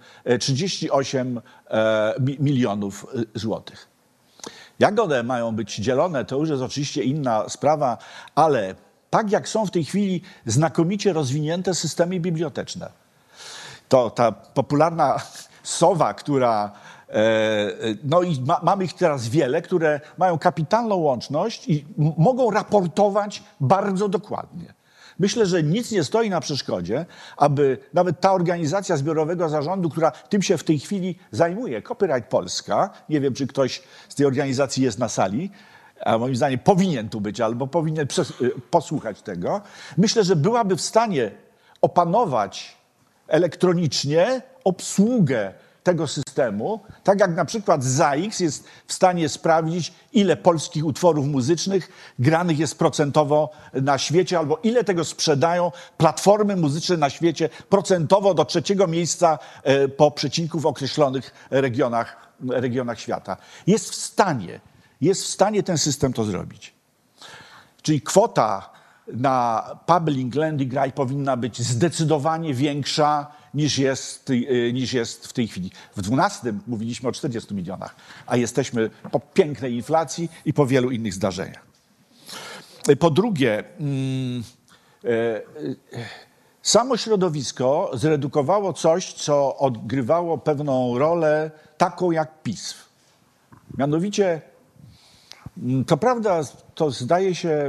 milionów złotych. Jak one mają być dzielone, to już jest oczywiście inna sprawa, ale tak jak są w tej chwili znakomicie rozwinięte systemy biblioteczne, to ta popularna sowa, która... No i mamy ich teraz wiele, które mają kapitalną łączność i mogą raportować bardzo dokładnie. Myślę, że nic nie stoi na przeszkodzie, aby nawet ta organizacja zbiorowego zarządu, która tym się w tej chwili zajmuje, Copyright Polska, nie wiem, czy ktoś z tej organizacji jest na sali, a moim zdaniem powinien tu być albo powinien posłuchać tego, myślę, że byłaby w stanie opanować elektronicznie obsługę tego systemu, tak jak na przykład ZAIKS jest w stanie sprawdzić, ile polskich utworów muzycznych granych jest procentowo na świecie, albo ile tego sprzedają platformy muzyczne na świecie procentowo do 3. miejsca po przecinku w określonych regionach świata. Jest w stanie ten system to zrobić. Czyli kwota na public lending right powinna być zdecydowanie większa niż jest w tej chwili. W 12 mówiliśmy o 40 milionach, a jesteśmy po pięknej inflacji i po wielu innych zdarzeniach. Po drugie, samo środowisko zredukowało coś, co odgrywało pewną rolę taką jak PiS. Mianowicie, to prawda, to zdaje się...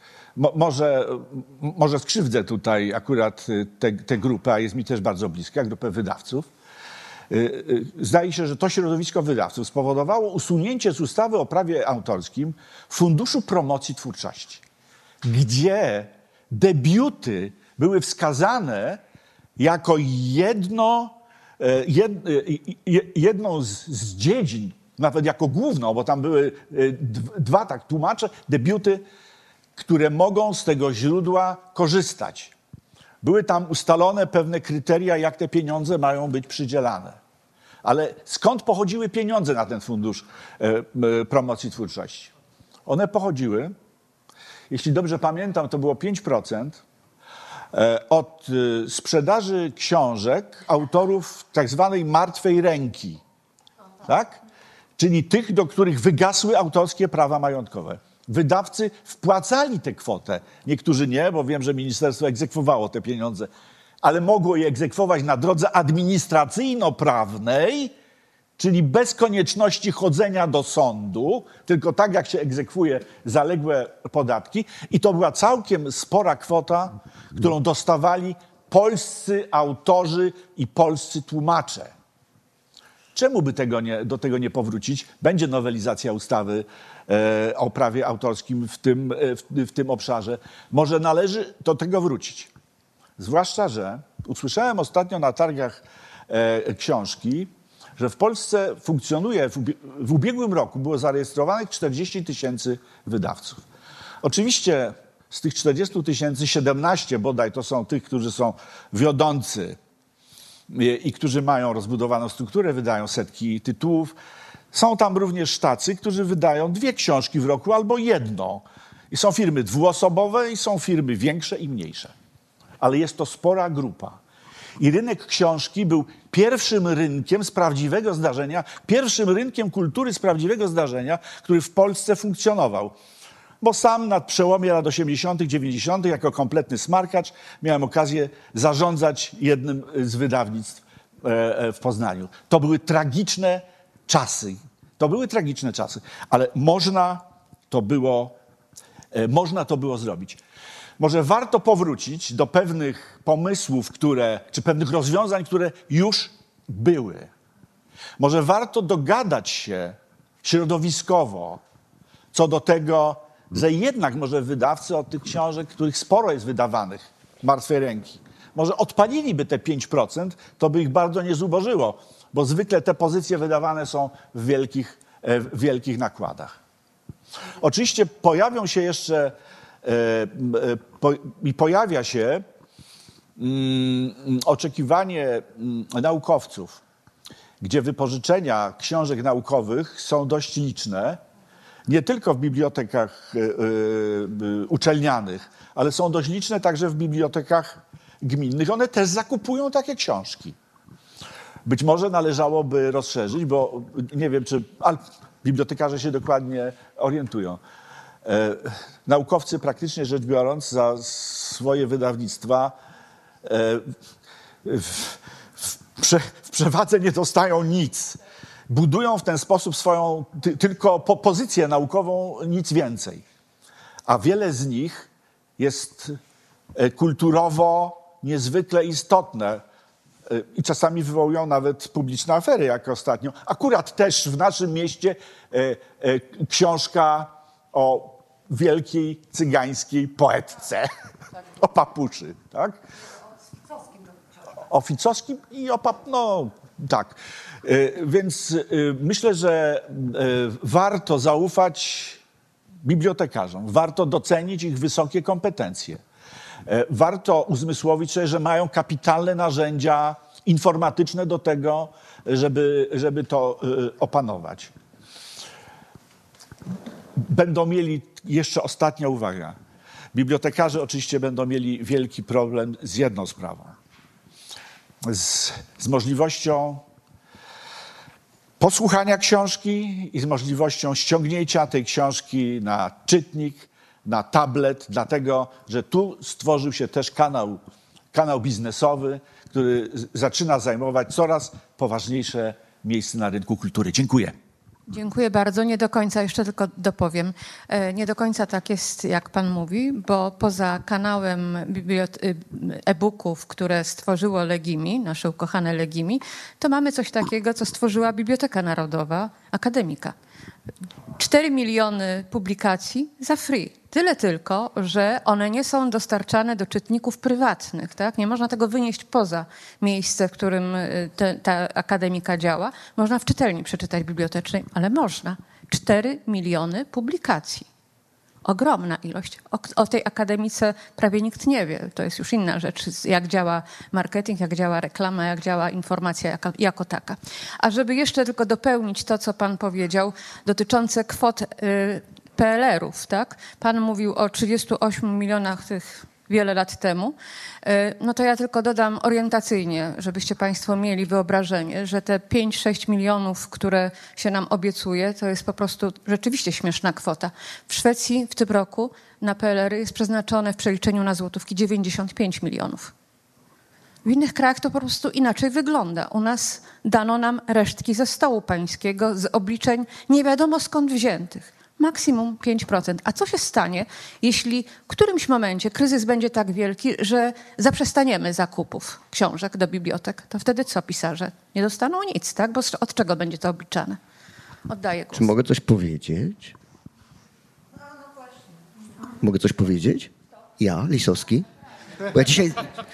Może skrzywdzę tutaj akurat tę grupę, a jest mi też bardzo bliska, grupę wydawców. Zdaje się, że to środowisko wydawców spowodowało usunięcie z ustawy o prawie autorskim Funduszu Promocji Twórczości, gdzie debiuty były wskazane jako jedną z dziedzin, nawet jako główną, bo tam były dwa, tak tłumaczę, debiuty, które mogą z tego źródła korzystać. Były tam ustalone pewne kryteria, jak te pieniądze mają być przydzielane. Ale skąd pochodziły pieniądze na ten Fundusz Promocji Twórczości? One pochodziły, jeśli dobrze pamiętam, to było 5% od sprzedaży książek autorów tak zwanej martwej ręki. Tak? Czyli tych, do których wygasły autorskie prawa majątkowe. Wydawcy wpłacali tę kwotę. Niektórzy nie, bo wiem, że ministerstwo egzekwowało te pieniądze, ale mogło je egzekwować na drodze administracyjno-prawnej, czyli bez konieczności chodzenia do sądu, tylko tak jak się egzekwuje zaległe podatki. I to była całkiem spora kwota, którą dostawali polscy autorzy i polscy tłumacze. Czemu by do tego nie powrócić? Będzie nowelizacja ustawy o prawie autorskim w tym obszarze. Może należy do tego wrócić. Zwłaszcza, że usłyszałem ostatnio na targach książki, że w Polsce funkcjonuje, w ubiegłym roku było zarejestrowanych 40 000 wydawców. Oczywiście z tych 40 000 17 bodaj to są tych, którzy są wiodący i którzy mają rozbudowaną strukturę, wydają setki tytułów. Są tam również tacy, którzy wydają 2 książki w roku albo 1. I są firmy dwuosobowe i są firmy większe i mniejsze. Ale jest to spora grupa. I rynek książki był pierwszym rynkiem z prawdziwego zdarzenia, pierwszym rynkiem kultury z prawdziwego zdarzenia, który w Polsce funkcjonował. Bo sam na przełomie lat 80., 90. jako kompletny smarkacz miałem okazję zarządzać jednym z wydawnictw w Poznaniu. To były tragiczne czasy. Ale można to było zrobić. Może warto powrócić do pewnych pomysłów, czy pewnych rozwiązań, które już były. Może warto dogadać się środowiskowo co do tego, że jednak może wydawcy od tych książek, których sporo jest wydawanych, martwej ręki, może odpaliliby te 5%, to by ich bardzo nie zubożyło, bo zwykle te pozycje wydawane są w wielkich nakładach. Oczywiście pojawią się jeszcze pojawia się oczekiwanie naukowców, gdzie wypożyczenia książek naukowych są dość liczne, nie tylko w bibliotekach uczelnianych, ale są dość liczne także w bibliotekach gminnych. One też zakupują takie książki. Być może należałoby rozszerzyć, bo nie wiem, ale bibliotekarze się dokładnie orientują. Naukowcy, praktycznie rzecz biorąc, za swoje wydawnictwa w przewadze nie dostają nic. Budują w ten sposób swoją tylko pozycję naukową, nic więcej. A wiele z nich jest kulturowo niezwykle istotne i czasami wywołują nawet publiczne afery, jak ostatnio. Akurat też w naszym mieście książka o wielkiej cygańskiej poetce, o Papuszy, tak? O Ficowskim i o no tak. Więc myślę, że warto zaufać bibliotekarzom, warto docenić ich wysokie kompetencje. Warto uzmysłowić sobie, że mają kapitalne narzędzia informatyczne do tego, żeby to opanować. Będą mieli, jeszcze ostatnia uwaga, bibliotekarze oczywiście będą mieli wielki problem z jedną sprawą. Z możliwością posłuchania książki i z możliwością ściągnięcia tej książki na czytnik, na tablet, dlatego że tu stworzył się też kanał biznesowy, który zaczyna zajmować coraz poważniejsze miejsce na rynku kultury. Dziękuję. Dziękuję bardzo. Nie do końca, jeszcze tylko dopowiem, nie do końca tak jest, jak pan mówi, bo poza kanałem e-booków, które stworzyło Legimi, nasze ukochane Legimi, to mamy coś takiego, co stworzyła Biblioteka Narodowa Akademika. 4 miliony publikacji za free. Tyle tylko, że one nie są dostarczane do czytników prywatnych. Tak? Nie można tego wynieść poza miejsce, w którym ta akademika działa. Można w czytelni przeczytać bibliotecznej, ale można. 4 miliony publikacji. Ogromna ilość. O tej akademice prawie nikt nie wie. To jest już inna rzecz, jak działa marketing, jak działa reklama, jak działa informacja jako taka. A żeby jeszcze tylko dopełnić to, co pan powiedział, dotyczące kwot PLR-ów, tak? Pan mówił o 38 milionach tych wiele lat temu, no to ja tylko dodam orientacyjnie, żebyście państwo mieli wyobrażenie, że te 5-6 milionów, które się nam obiecuje, to jest po prostu rzeczywiście śmieszna kwota. W Szwecji w tym roku na PLR-y jest przeznaczone w przeliczeniu na złotówki 95 milionów. W innych krajach to po prostu inaczej wygląda. U nas dano nam resztki ze stołu pańskiego, z obliczeń nie wiadomo skąd wziętych. Maksimum 5%. A co się stanie, jeśli w którymś momencie kryzys będzie tak wielki, że zaprzestaniemy zakupów książek do bibliotek? To wtedy co pisarze? Nie dostaną nic, tak? Bo od czego będzie to obliczane? Oddaję głos. Czy mogę coś powiedzieć? Mogę coś powiedzieć? Ja, Lisowski? Bo ja dzisiaj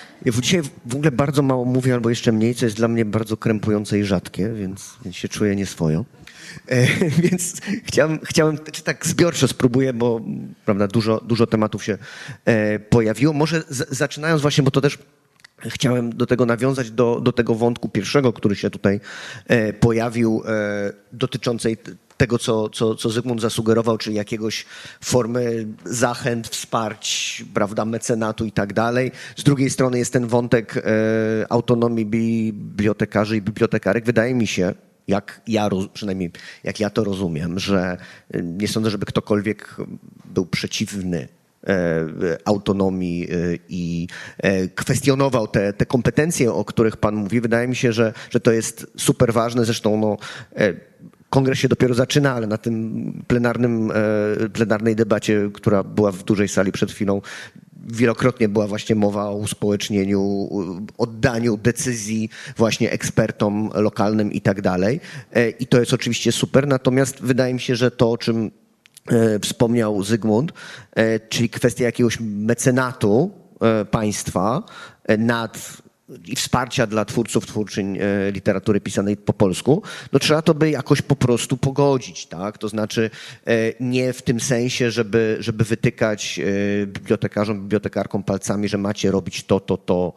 w ogóle bardzo mało mówię, albo jeszcze mniej, co jest dla mnie bardzo krępujące i rzadkie, więc się czuję nieswojo. Więc chciałem, czy tak zbiorczo spróbuję, bo prawda, dużo tematów się pojawiło. Może zaczynając właśnie, bo to też chciałem do tego nawiązać, do tego wątku pierwszego, który się tutaj pojawił, dotyczącej tego, co Zygmunt zasugerował, czyli jakiegoś formy zachęt, wsparć, prawda, mecenatu i tak dalej. Z drugiej strony jest ten wątek autonomii bibliotekarzy i bibliotekarek. Wydaje mi się, przynajmniej jak ja to rozumiem, że nie sądzę, żeby ktokolwiek był przeciwny autonomii i kwestionował te kompetencje, o których pan mówi. Wydaje mi się, że to jest super ważne. Zresztą kongres się dopiero zaczyna, ale na tym plenarnej debacie, która była w dużej sali przed chwilą, wielokrotnie była właśnie mowa o uspołecznieniu, oddaniu decyzji właśnie ekspertom lokalnym i tak dalej. I to jest oczywiście super. Natomiast wydaje mi się, że to, o czym wspomniał Zygmunt, czyli kwestia jakiegoś mecenatu państwa i wsparcia dla twórców, twórczyń literatury pisanej po polsku, no trzeba to by jakoś po prostu pogodzić, tak? To znaczy nie w tym sensie, żeby wytykać bibliotekarzom, bibliotekarkom palcami, że macie robić to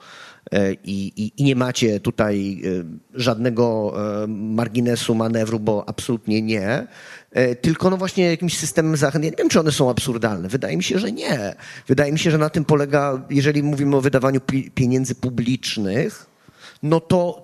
i nie macie tutaj żadnego marginesu manewru, bo absolutnie nie, tylko no właśnie jakimś systemem zachęt. Ja nie wiem, czy one są absurdalne. Wydaje mi się, że nie. Wydaje mi się, że na tym polega, jeżeli mówimy o wydawaniu pieniędzy publicznych, no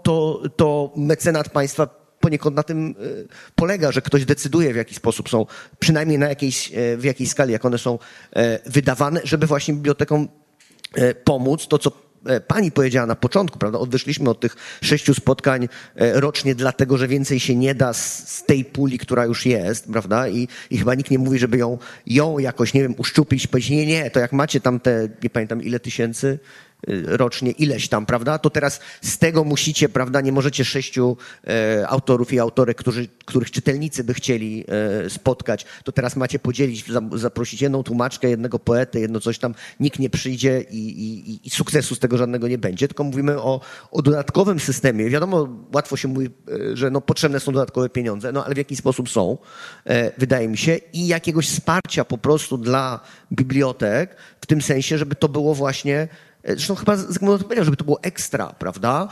to mecenat państwa poniekąd na tym polega, że ktoś decyduje, w jaki sposób są, przynajmniej w jakiej skali, jak one są wydawane, żeby właśnie bibliotekom pomóc. To, co pani powiedziała na początku, prawda? Odeszliśmy od tych 6 spotkań rocznie, dlatego że więcej się nie da z tej puli, która już jest, prawda? I chyba nikt nie mówi, żeby ją jakoś, nie wiem, uszczuplić, powiedzieć, nie, to jak macie tam nie pamiętam ile tysięcy rocznie, ileś tam, prawda? To teraz z tego musicie, prawda? Nie możecie 6 autorów i autorek, których czytelnicy by chcieli spotkać, to teraz macie podzielić, zaprosić jedną tłumaczkę, jednego poetę, jedno coś tam, nikt nie przyjdzie i sukcesu z tego żadnego nie będzie, tylko mówimy o dodatkowym systemie. Wiadomo, łatwo się mówi, że no, potrzebne są dodatkowe pieniądze, no ale w jaki sposób są, wydaje mi się, i jakiegoś wsparcia po prostu dla bibliotek, w tym sensie, żeby to było właśnie. Zresztą chyba Zygmunt powiedział, żeby to było ekstra, prawda?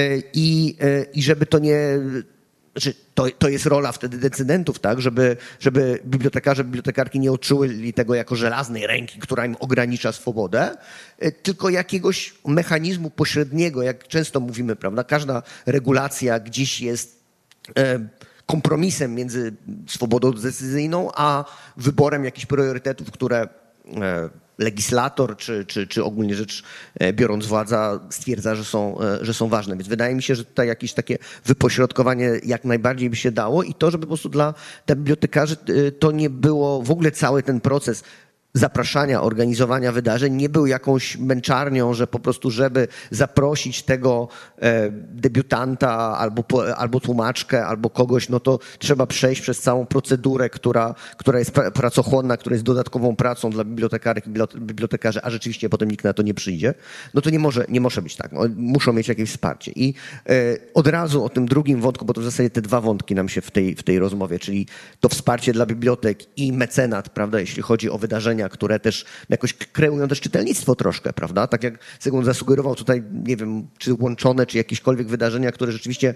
I żeby to nie... Znaczy, to jest rola wtedy decydentów, tak? Żeby bibliotekarze, bibliotekarki nie odczuli tego jako żelaznej ręki, która im ogranicza swobodę, tylko jakiegoś mechanizmu pośredniego, jak często mówimy, prawda? Każda regulacja gdzieś jest kompromisem między swobodą decyzyjną a wyborem jakichś priorytetów, które legislator czy ogólnie rzecz biorąc władza stwierdza, że są ważne. Więc wydaje mi się, że tutaj jakieś takie wypośrodkowanie jak najbardziej by się dało i to, żeby po prostu dla bibliotekarzy to nie było w ogóle cały ten proces zapraszania, organizowania wydarzeń nie był jakąś męczarnią, że po prostu, żeby zaprosić tego debiutanta albo tłumaczkę, albo kogoś, no to trzeba przejść przez całą procedurę, która jest pracochłonna, która jest dodatkową pracą dla bibliotekarek i bibliotekarzy, a rzeczywiście potem nikt na to nie przyjdzie. No to nie może być tak. No, muszą mieć jakieś wsparcie. I od razu o tym drugim wątku, bo to w zasadzie te 2 wątki nam się w tej rozmowie, czyli to wsparcie dla bibliotek i mecenat, prawda, jeśli chodzi o wydarzenia, które też jakoś kreują też czytelnictwo troszkę, prawda? Tak jak Zygmunt zasugerował tutaj, nie wiem, czy łączone, czy jakiekolwiek wydarzenia, które rzeczywiście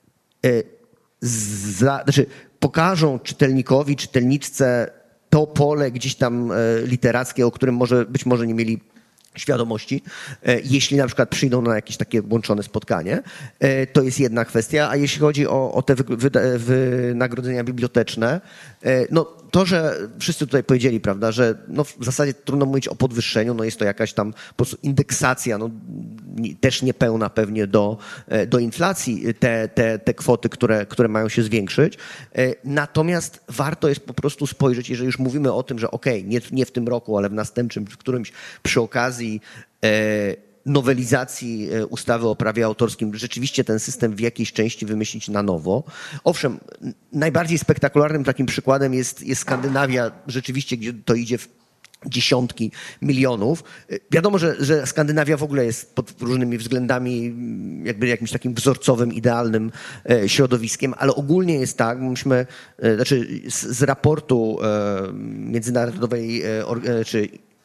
pokażą czytelnikowi, czytelniczce to pole gdzieś tam literackie, o którym być może nie mieli świadomości, jeśli na przykład przyjdą na jakieś takie łączone spotkanie. To jest jedna kwestia, a jeśli chodzi o te wynagrodzenia biblioteczne, no to, że wszyscy tutaj powiedzieli, prawda, że no w zasadzie trudno mówić o podwyższeniu, no jest to jakaś tam po prostu indeksacja, no też niepełna pewnie do inflacji te kwoty, które mają się zwiększyć. Natomiast warto jest po prostu spojrzeć, jeżeli już mówimy o tym, że nie w tym roku, ale w następnym, w którymś przy okazji nowelizacji ustawy o prawie autorskim rzeczywiście ten system w jakiejś części wymyślić na nowo. Owszem, najbardziej spektakularnym takim przykładem jest Skandynawia, rzeczywiście, gdzie to idzie dziesiątki milionów. Wiadomo, że Skandynawia w ogóle jest pod różnymi względami jakby jakimś takim wzorcowym, idealnym środowiskiem, ale ogólnie jest tak, myśmy, z raportu międzynarodowej czy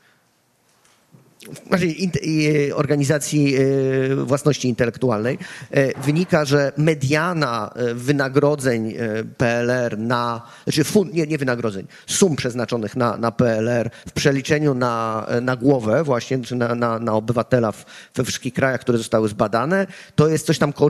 Organizacji Własności Intelektualnej wynika, że mediana wynagrodzeń PLR nie wynagrodzeń, sum przeznaczonych na PLR w przeliczeniu na głowę właśnie, czy na obywatela we wszystkich krajach, które zostały zbadane, to jest coś tam koło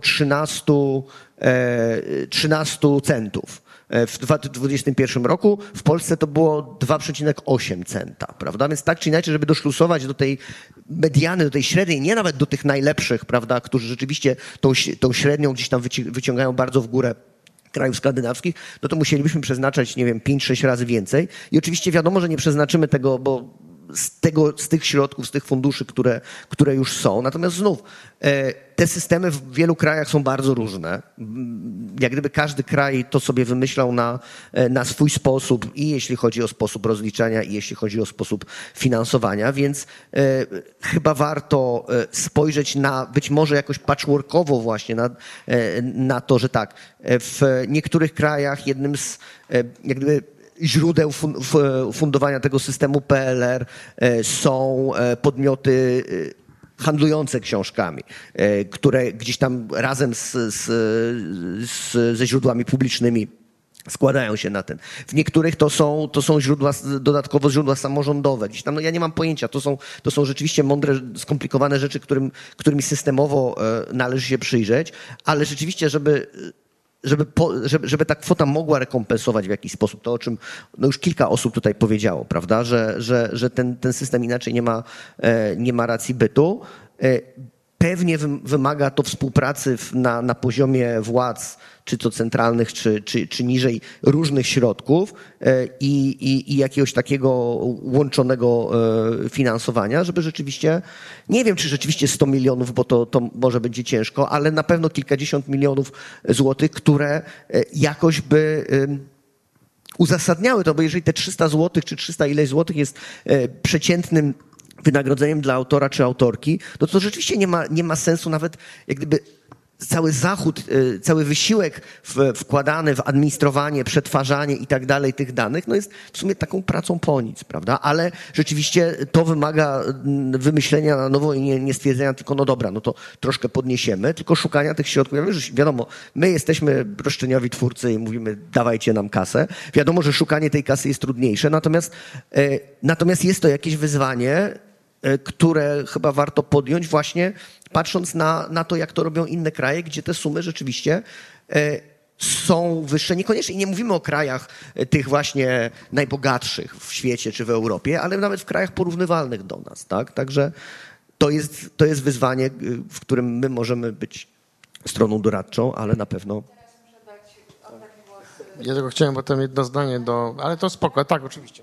13 centów. W 2021 roku w Polsce to było 2,8 centa, prawda? Więc tak czy inaczej, żeby doszlusować do tej mediany, do tej średniej, nie nawet do tych najlepszych, prawda, którzy rzeczywiście tą średnią gdzieś tam wyciągają bardzo w górę krajów skandynawskich, no to musielibyśmy przeznaczać, nie wiem, 5-6 razy więcej. I oczywiście wiadomo, że nie przeznaczymy tego, bo z tych środków, z tych funduszy, które już są. Natomiast znów te systemy w wielu krajach są bardzo różne. Jak gdyby każdy kraj to sobie wymyślał na swój sposób i jeśli chodzi o sposób rozliczania i jeśli chodzi o sposób finansowania, więc chyba warto spojrzeć na być może jakoś patchworkowo właśnie na to, że tak, w niektórych krajach jednym z jak gdyby źródeł fundowania tego systemu PLR są podmioty handlujące książkami, które gdzieś tam razem ze źródłami publicznymi składają się na ten. W niektórych to są źródła, dodatkowo źródła samorządowe. Gdzieś tam, no ja nie mam pojęcia, to są rzeczywiście mądre, skomplikowane rzeczy, którymi systemowo należy się przyjrzeć, ale rzeczywiście, żeby ta kwota mogła rekompensować w jakiś sposób to, o czym no już kilka osób tutaj powiedziało, prawda, że ten system inaczej nie ma racji bytu. Pewnie wymaga to współpracy na poziomie władz, czy to centralnych, czy niżej, różnych środków i jakiegoś takiego łączonego finansowania, żeby rzeczywiście, nie wiem, czy rzeczywiście 100 milionów, bo to może będzie ciężko, ale na pewno kilkadziesiąt milionów złotych, które jakoś by uzasadniały to, bo jeżeli te 300 złotych, czy 300 ileś złotych jest przeciętnym wynagrodzeniem dla autora czy autorki, no to rzeczywiście nie ma sensu nawet jak gdyby cały zachód, cały wysiłek wkładany w administrowanie, przetwarzanie i tak dalej tych danych, no jest w sumie taką pracą po nic, prawda? Ale rzeczywiście to wymaga wymyślenia na nowo i nie stwierdzenia tylko, no dobra, no to troszkę podniesiemy, tylko szukania tych środków. Ja wiem, że wiadomo, my jesteśmy roszczeniowi twórcy i mówimy, dawajcie nam kasę. Wiadomo, że szukanie tej kasy jest trudniejsze, natomiast jest to jakieś wyzwanie, które chyba warto podjąć właśnie patrząc na to, jak to robią inne kraje, gdzie te sumy rzeczywiście są wyższe. Niekoniecznie nie mówimy o krajach tych właśnie najbogatszych w świecie czy w Europie, ale nawet w krajach porównywalnych do nas. Tak? Także to jest wyzwanie, w którym my możemy być stroną doradczą, ale na pewno... Ja tylko chciałem potem jedno zdanie ale to spoko, tak, oczywiście.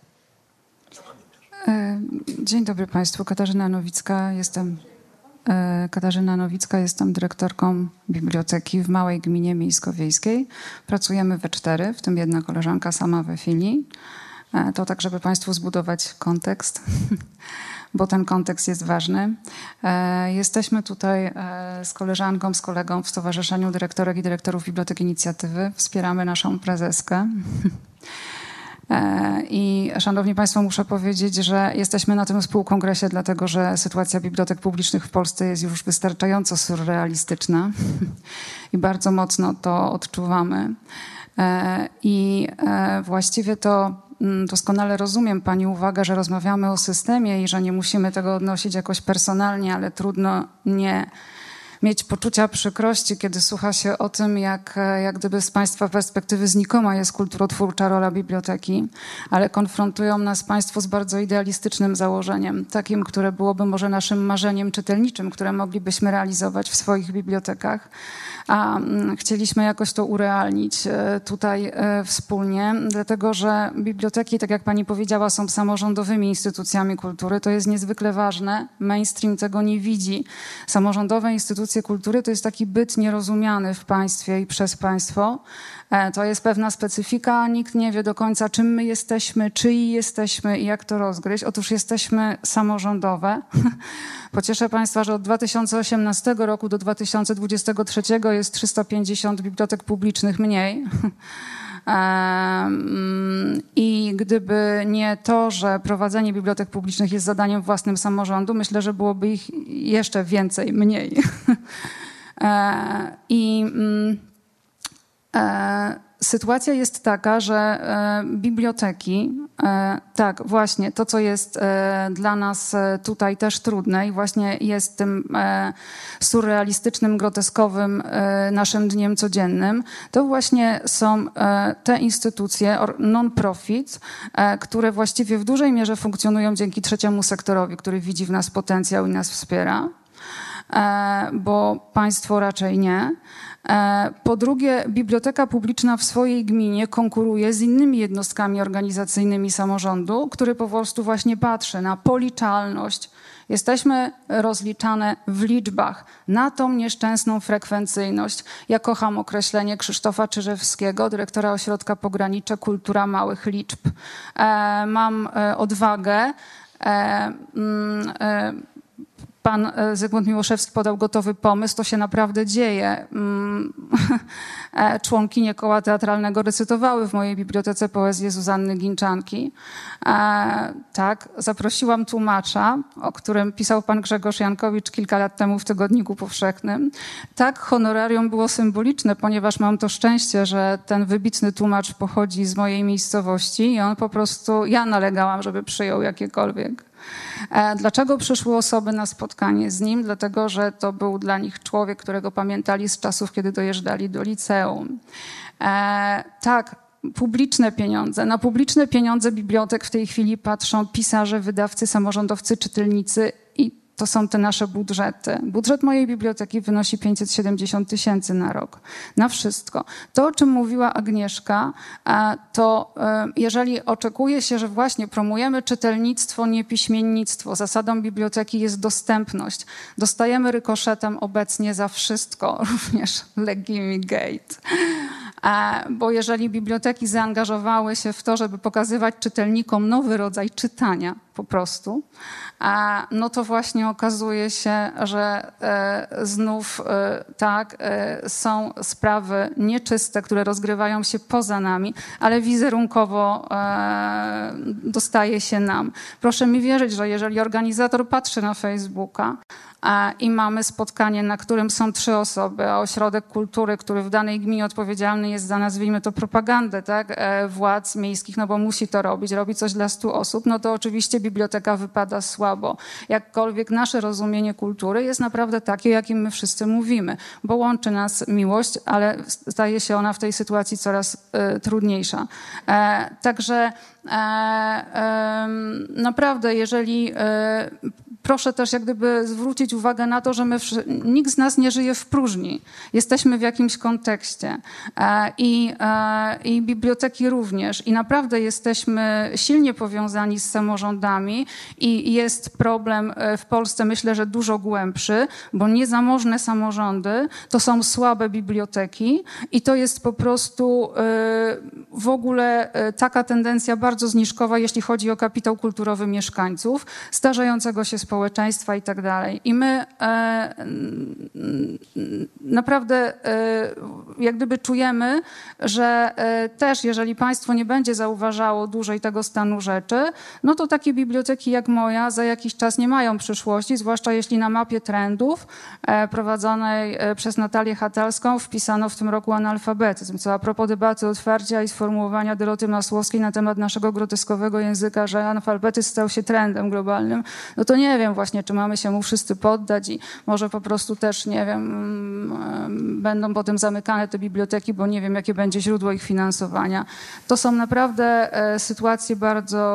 Dzień dobry Państwu. Katarzyna Nowicka, jestem dyrektorką biblioteki w małej gminie miejsko-wiejskiej. Pracujemy we 4, w tym jedna koleżanka sama we filii. To tak, żeby Państwu zbudować kontekst, bo ten kontekst jest ważny. Jesteśmy tutaj z koleżanką, z kolegą w Stowarzyszeniu Dyrektorek i Dyrektorów Bibliotek Inicjatywy. Wspieramy naszą prezeskę. I szanowni Państwo, muszę powiedzieć, że jesteśmy na tym współkongresie, dlatego że sytuacja bibliotek publicznych w Polsce jest już wystarczająco surrealistyczna i bardzo mocno to odczuwamy. I właściwie to doskonale rozumiem Pani uwagę, że rozmawiamy o systemie i że nie musimy tego odnosić jakoś personalnie, ale trudno nie mieć poczucia przykrości, kiedy słucha się o tym, jak gdyby z Państwa perspektywy znikoma jest kulturotwórcza rola biblioteki, ale konfrontują nas Państwo z bardzo idealistycznym założeniem, takim, które byłoby może naszym marzeniem czytelniczym, które moglibyśmy realizować w swoich bibliotekach, a chcieliśmy jakoś to urealnić tutaj wspólnie, dlatego że biblioteki, tak jak Pani powiedziała, są samorządowymi instytucjami kultury. To jest niezwykle ważne. Mainstream tego nie widzi. Samorządowe instytucje instytucje kultury to jest taki byt nierozumiany w państwie i przez państwo. To jest pewna specyfika, nikt nie wie do końca, czym my jesteśmy, czyi jesteśmy i jak to rozgryźć. Otóż jesteśmy samorządowe. Pocieszę państwa, że od 2018 roku do 2023 jest 350 bibliotek publicznych mniej. I gdyby nie to, że prowadzenie bibliotek publicznych jest zadaniem własnym samorządu, myślę, że byłoby ich jeszcze więcej, mniej. Sytuacja jest taka, że biblioteki, tak właśnie, to co jest dla nas tutaj też trudne i właśnie jest tym surrealistycznym, groteskowym naszym dniem codziennym, to właśnie są te instytucje non-profit, które właściwie w dużej mierze funkcjonują dzięki trzeciemu sektorowi, który widzi w nas potencjał i nas wspiera, bo państwo raczej nie. Po drugie, biblioteka publiczna w swojej gminie konkuruje z innymi jednostkami organizacyjnymi samorządu, który po prostu właśnie patrzy na policzalność. Jesteśmy rozliczane w liczbach na tą nieszczęsną frekwencyjność. Ja kocham określenie Krzysztofa Czyżewskiego, dyrektora Ośrodka Pogranicze Kultura Małych Liczb. Mam odwagę. Pan Zygmunt Miłoszewski podał gotowy pomysł, to się naprawdę dzieje. Członkinie koła teatralnego recytowały w mojej bibliotece poezję Zuzanny Ginczanki. Tak, zaprosiłam tłumacza, o którym pisał pan Grzegorz Jankowicz kilka lat temu w Tygodniku Powszechnym. Tak, honorarium było symboliczne, ponieważ mam to szczęście, że ten wybitny tłumacz pochodzi z mojej miejscowości i on po prostu, ja nalegałam, żeby przyjął jakiekolwiek. Dlaczego przyszły osoby na spotkanie z nim? Dlatego, że to był dla nich człowiek, którego pamiętali z czasów, kiedy dojeżdżali do liceum. Tak, publiczne pieniądze. Na publiczne pieniądze bibliotek w tej chwili patrzą pisarze, wydawcy, samorządowcy, czytelnicy i to są te nasze budżety. Budżet mojej biblioteki wynosi 570 000 na rok. Na wszystko. To, o czym mówiła Agnieszka, to jeżeli oczekuje się, że właśnie promujemy czytelnictwo, nie piśmiennictwo, zasadą biblioteki jest dostępność. Dostajemy rykoszetem obecnie za wszystko, również Legimi Gate. Bo jeżeli biblioteki zaangażowały się w to, żeby pokazywać czytelnikom nowy rodzaj czytania po prostu, no to właśnie okazuje się, że znów tak, są sprawy nieczyste, które rozgrywają się poza nami, ale wizerunkowo dostaje się nam. Proszę mi wierzyć, że jeżeli organizator patrzy na Facebooka i mamy spotkanie, na którym są 3 osoby, a ośrodek kultury, który w danej gminie odpowiedzialny jest za, nazwijmy to, propagandę, tak, władz miejskich, no bo musi to robić, robi coś dla 100 osób, no to oczywiście biblioteka wypada słabo. Jakkolwiek nasze rozumienie kultury jest naprawdę takie, jakim my wszyscy mówimy, bo łączy nas miłość, ale staje się ona w tej sytuacji coraz trudniejsza. Także naprawdę, jeżeli proszę też jak gdyby zwrócić uwagę na to, że nikt z nas nie żyje w próżni. Jesteśmy w jakimś kontekście i biblioteki również. I naprawdę jesteśmy silnie powiązani z samorządami i jest problem w Polsce, myślę, że dużo głębszy, bo niezamożne samorządy to są słabe biblioteki i to jest po prostu w ogóle taka tendencja bardzo zniżkowa, jeśli chodzi o kapitał kulturowy mieszkańców, starzejącego się społeczeństwa i tak dalej. I my naprawdę jak gdyby czujemy, że też jeżeli państwo nie będzie zauważało dłużej tego stanu rzeczy, no to takie biblioteki jak moja za jakiś czas nie mają przyszłości, zwłaszcza jeśli na mapie trendów prowadzonej przez Natalię Hatalską wpisano w tym roku analfabetyzm, co a propos debaty otwarcia i sformułowania Doroty Masłowskiej na temat naszego groteskowego języka, że analfabetyzm stał się trendem globalnym, no to nie wiem właśnie, czy mamy się mu wszyscy poddać i może po prostu też, nie wiem, będą potem zamykane te biblioteki, bo nie wiem, jakie będzie źródło ich finansowania. To są naprawdę sytuacje bardzo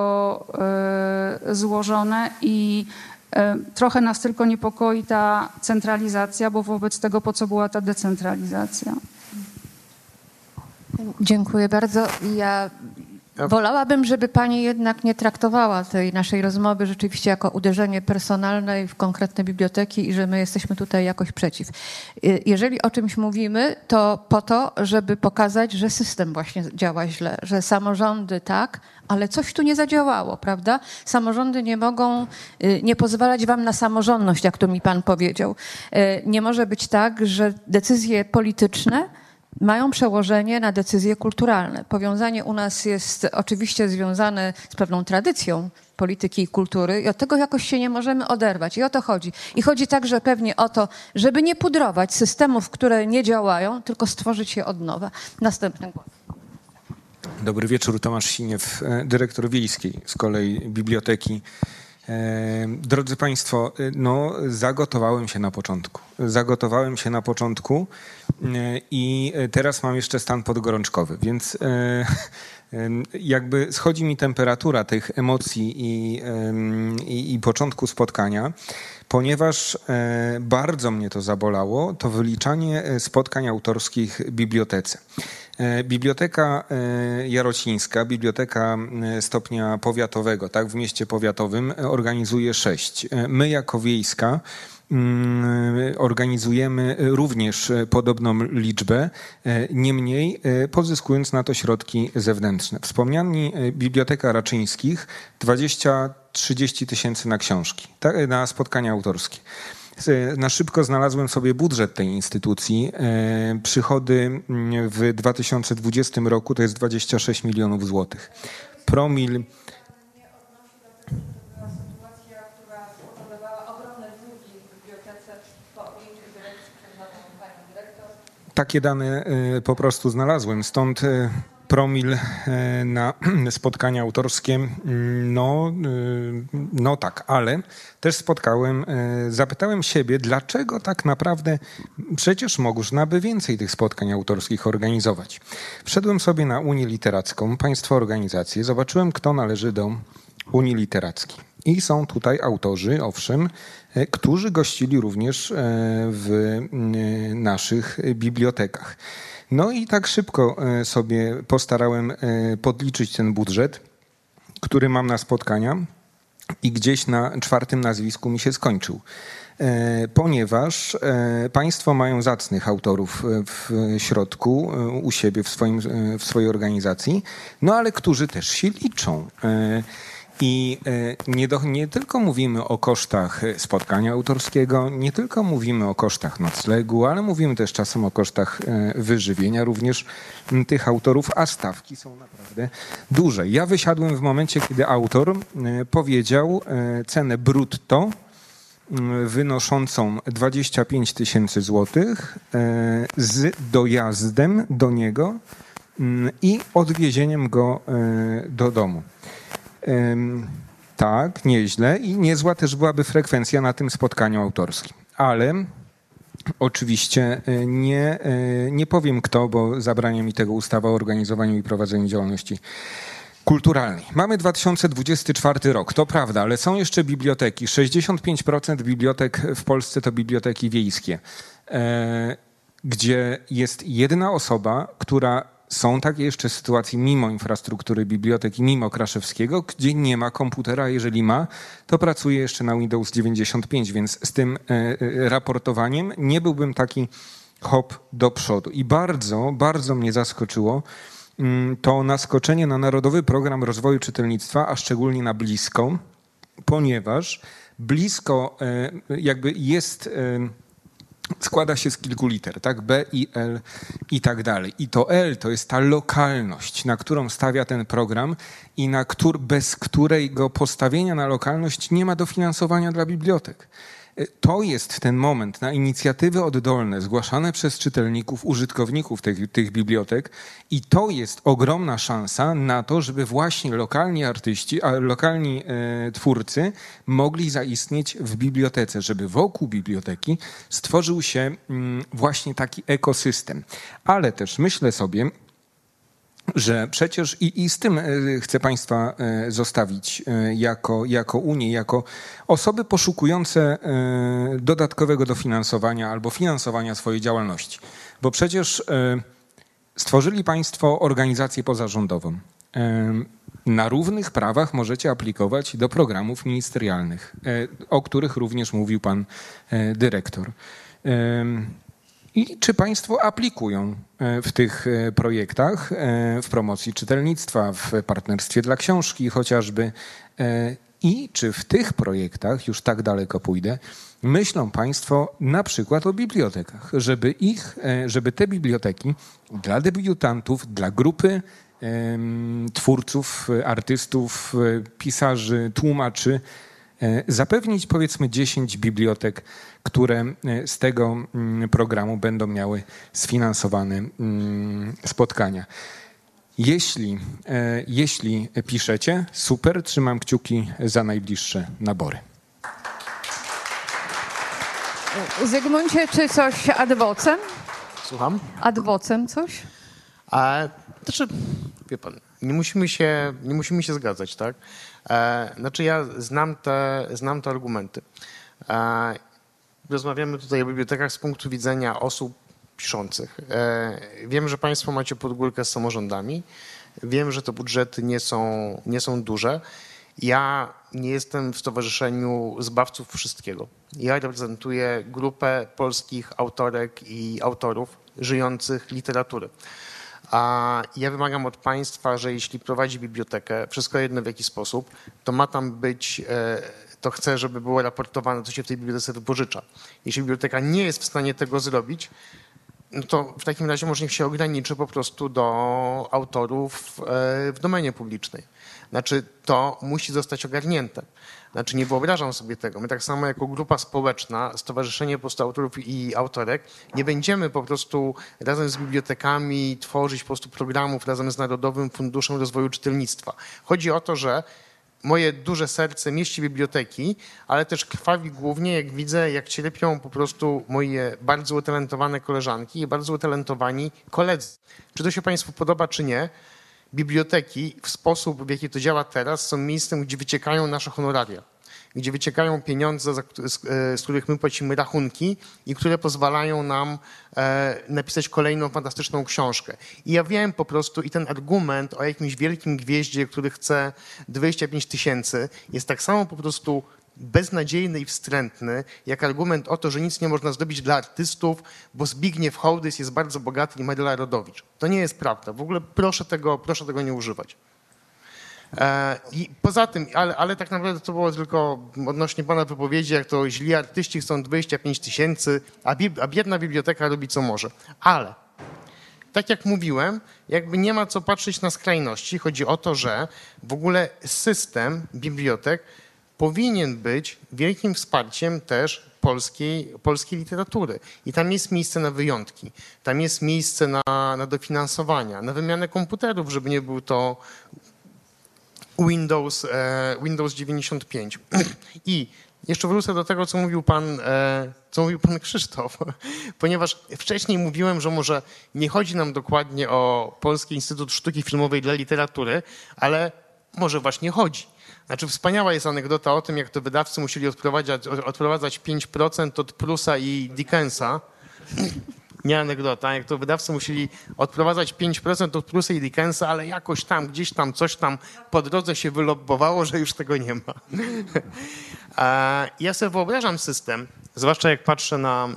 złożone i trochę nas tylko niepokoi ta centralizacja, bo wobec tego po co była ta decentralizacja? Dziękuję bardzo. Ja Wolałabym, żeby pani jednak nie traktowała tej naszej rozmowy rzeczywiście jako uderzenie personalne w konkretne biblioteki i że my jesteśmy tutaj jakoś przeciw. Jeżeli o czymś mówimy, to po to, żeby pokazać, że system właśnie działa źle, że samorządy tak, ale coś tu nie zadziałało, prawda? Samorządy nie mogą nie pozwalać wam na samorządność, jak to mi pan powiedział. Nie może być tak, że decyzje polityczne mają przełożenie na decyzje kulturalne. Powiązanie u nas jest oczywiście związane z pewną tradycją polityki i kultury i od tego jakoś się nie możemy oderwać. I o to chodzi. I chodzi także pewnie o to, żeby nie pudrować systemów, które nie działają, tylko stworzyć je od nowa. Następny głos. Dobry wieczór, Tomasz Siniew, dyrektor wiejskiej z kolei biblioteki. Drodzy Państwo, no zagotowałem się na początku i teraz mam jeszcze stan podgorączkowy, więc jakby schodzi mi temperatura tych emocji i początku spotkania, ponieważ bardzo mnie to zabolało, to wyliczanie spotkań autorskich w bibliotece. Biblioteka Jarocińska, biblioteka stopnia powiatowego, tak, w mieście powiatowym organizuje 6. My jako wiejska organizujemy również podobną liczbę, niemniej pozyskując na to środki zewnętrzne. Wspomniani Biblioteka Raczyńskich 20-30 tysięcy na książki, na spotkania autorskie. Na szybko znalazłem sobie budżet tej instytucji. Przychody w 2020 roku to jest 26 milionów złotych. Promil. Takie dane po prostu znalazłem, stąd promil na spotkania autorskie, no tak, ale też zapytałem siebie, dlaczego tak naprawdę przecież można by więcej tych spotkań autorskich organizować. Wszedłem sobie na Unię Literacką, państwa organizację, zobaczyłem, kto należy do Unii Literackiej. I są tutaj autorzy, owszem, którzy gościli również w naszych bibliotekach. No i tak szybko sobie postarałem podliczyć ten budżet, który mam na spotkania i gdzieś na 4. nazwisku mi się skończył. Ponieważ państwo mają zacnych autorów w środku, u siebie, w swojej organizacji, no ale którzy też się liczą. I nie tylko mówimy o kosztach spotkania autorskiego, nie tylko mówimy o kosztach noclegu, ale mówimy też czasem o kosztach wyżywienia również tych autorów, a stawki są naprawdę duże. Ja wysiadłem w momencie, kiedy autor powiedział cenę brutto wynoszącą 25 tysięcy złotych z dojazdem do niego i odwiezieniem go do domu. Tak, nieźle i niezła też byłaby frekwencja na tym spotkaniu autorskim. Ale oczywiście nie powiem kto, bo zabrania mi tego ustawa o organizowaniu i prowadzeniu działalności kulturalnej. Mamy 2024 rok, to prawda, ale są jeszcze biblioteki. 65% bibliotek w Polsce to biblioteki wiejskie, gdzie jest jedna osoba, która... Są takie jeszcze sytuacje mimo infrastruktury biblioteki, mimo Kraszewskiego, gdzie nie ma komputera, a jeżeli ma, to pracuje jeszcze na Windows 95, więc z tym raportowaniem nie byłbym taki hop do przodu. I bardzo, bardzo mnie zaskoczyło to naskoczenie na Narodowy Program Rozwoju Czytelnictwa, a szczególnie na Blisko, ponieważ Blisko jakby jest... składa się z kilku liter, tak? B, I, L i tak dalej. I to L to jest ta lokalność, na którą stawia ten program i bez którego postawienia na lokalność nie ma dofinansowania dla bibliotek. To jest ten moment na inicjatywy oddolne zgłaszane przez czytelników, użytkowników tych bibliotek i to jest ogromna szansa na to, żeby właśnie lokalni artyści, lokalni twórcy mogli zaistnieć w bibliotece, żeby wokół biblioteki stworzył się właśnie taki ekosystem. Ale też myślę sobie, że przecież i z tym chcę Państwa zostawić jako Unię, jako osoby poszukujące dodatkowego dofinansowania albo finansowania swojej działalności. Bo przecież stworzyli Państwo organizację pozarządową. na równych prawach możecie aplikować do programów ministerialnych, o których również mówił pan dyrektor. I czy państwo aplikują w tych projektach, w promocji czytelnictwa, w partnerstwie dla książki chociażby? I czy w tych projektach, już tak daleko pójdę, myślą państwo na przykład o bibliotekach, żeby te biblioteki dla debiutantów, dla grupy twórców, artystów, pisarzy, tłumaczy, zapewnić powiedzmy 10 bibliotek, które z tego programu będą miały sfinansowane spotkania. Jeśli piszecie, super, trzymam kciuki za najbliższe nabory. Zygmuncie, czy coś ad vocem? Słucham? Ad vocem coś? Znaczy, wie pan, nie musimy się zgadzać, tak? Znaczy ja znam te argumenty. Rozmawiamy tutaj o bibliotekach z punktu widzenia osób piszących. Wiem, że państwo macie pod górkę z samorządami. Wiem, że te budżety nie są duże. Ja nie jestem w Stowarzyszeniu Zbawców Wszystkiego. Ja reprezentuję grupę polskich autorek i autorów żyjących literatury. A ja wymagam od państwa, że jeśli prowadzi bibliotekę, wszystko jedno w jaki sposób, to ma tam być, to chcę, żeby było raportowane, co się w tej bibliotece wypożycza. Jeśli biblioteka nie jest w stanie tego zrobić, no to w takim razie może niech się ograniczy po prostu do autorów w domenie publicznej. Znaczy to musi zostać ogarnięte. Znaczy nie wyobrażam sobie tego. My tak samo jako grupa społeczna, Stowarzyszenie po prostu Autorów i Autorek, nie będziemy po prostu razem z bibliotekami tworzyć po prostu programów razem z Narodowym Funduszem Rozwoju Czytelnictwa. Chodzi o to, że moje duże serce mieści biblioteki, ale też krwawi głównie, jak widzę, jak cierpią po prostu moje bardzo utalentowane koleżanki i bardzo utalentowani koledzy. Czy to się państwu podoba, czy nie? Biblioteki w sposób, w jaki to działa teraz, są miejscem, gdzie wyciekają nasze honoraria, gdzie wyciekają pieniądze, z których my płacimy rachunki i które pozwalają nam napisać kolejną fantastyczną książkę. I ja wiem po prostu i ten argument o jakimś wielkim gwieździe, który chce 25 000 jest tak samo po prostu beznadziejny i wstrętny, jak argument o to, że nic nie można zrobić dla artystów, bo Zbigniew Hołdys jest bardzo bogaty i Maryla Rodowicz. To nie jest prawda. W ogóle proszę tego nie używać. I poza tym, ale tak naprawdę to było tylko odnośnie pana wypowiedzi, jak to źli artyści chcą 25 000, a biedna biblioteka robi co może. Ale tak jak mówiłem, jakby nie ma co patrzeć na skrajności. Chodzi o to, że w ogóle system bibliotek powinien być wielkim wsparciem też polskiej literatury. I tam jest miejsce na wyjątki. Tam jest miejsce na dofinansowania, na wymianę komputerów, żeby nie był to Windows 95. I jeszcze wrócę do tego, co mówił pan Krzysztof, ponieważ wcześniej mówiłem, że może nie chodzi nam dokładnie o Polski Instytut Sztuki Filmowej dla Literatury, ale może właśnie chodzi. Znaczy wspaniała jest anegdota o tym, jak to wydawcy musieli odprowadzać 5% od Prusa i Dickensa. Nie anegdota, jak to wydawcy musieli odprowadzać 5% od Prusa i Dickensa, ale jakoś tam, gdzieś tam, coś tam po drodze się wylobbowało, że już tego nie ma. Ja sobie wyobrażam system, zwłaszcza jak patrzę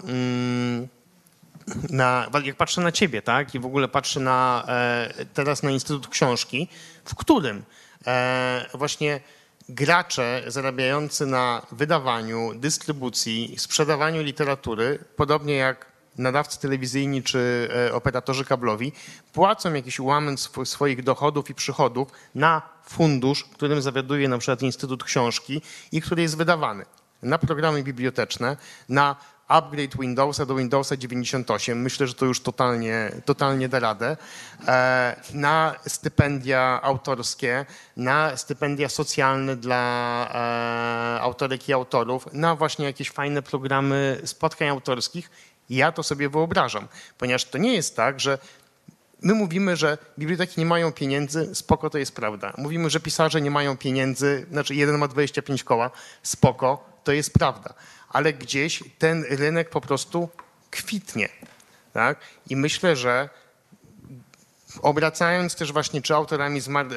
jak patrzę na ciebie, tak? I w ogóle patrzę teraz na Instytut Książki, w którym właśnie gracze zarabiający na wydawaniu, dystrybucji, sprzedawaniu literatury, podobnie jak nadawcy telewizyjni czy operatorzy kablowi, płacą jakiś ułamek swoich dochodów i przychodów na fundusz, którym zawiaduje na przykład Instytut Książki i który jest wydawany na programy biblioteczne, na upgrade Windowsa do Windowsa 98. Myślę, że to już totalnie da radę. Na stypendia autorskie, na stypendia socjalne dla autorek i autorów, na właśnie jakieś fajne programy spotkań autorskich. Ja to sobie wyobrażam, ponieważ to nie jest tak, że my mówimy, że biblioteki nie mają pieniędzy, spoko, to jest prawda. Mówimy, że pisarze nie mają pieniędzy, znaczy jeden ma 25 koła, spoko, to jest prawda. Ale gdzieś ten rynek po prostu kwitnie. Tak? I myślę, że obracając też właśnie czy autorami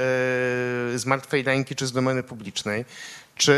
z martwej ręki, czy z domeny publicznej, czy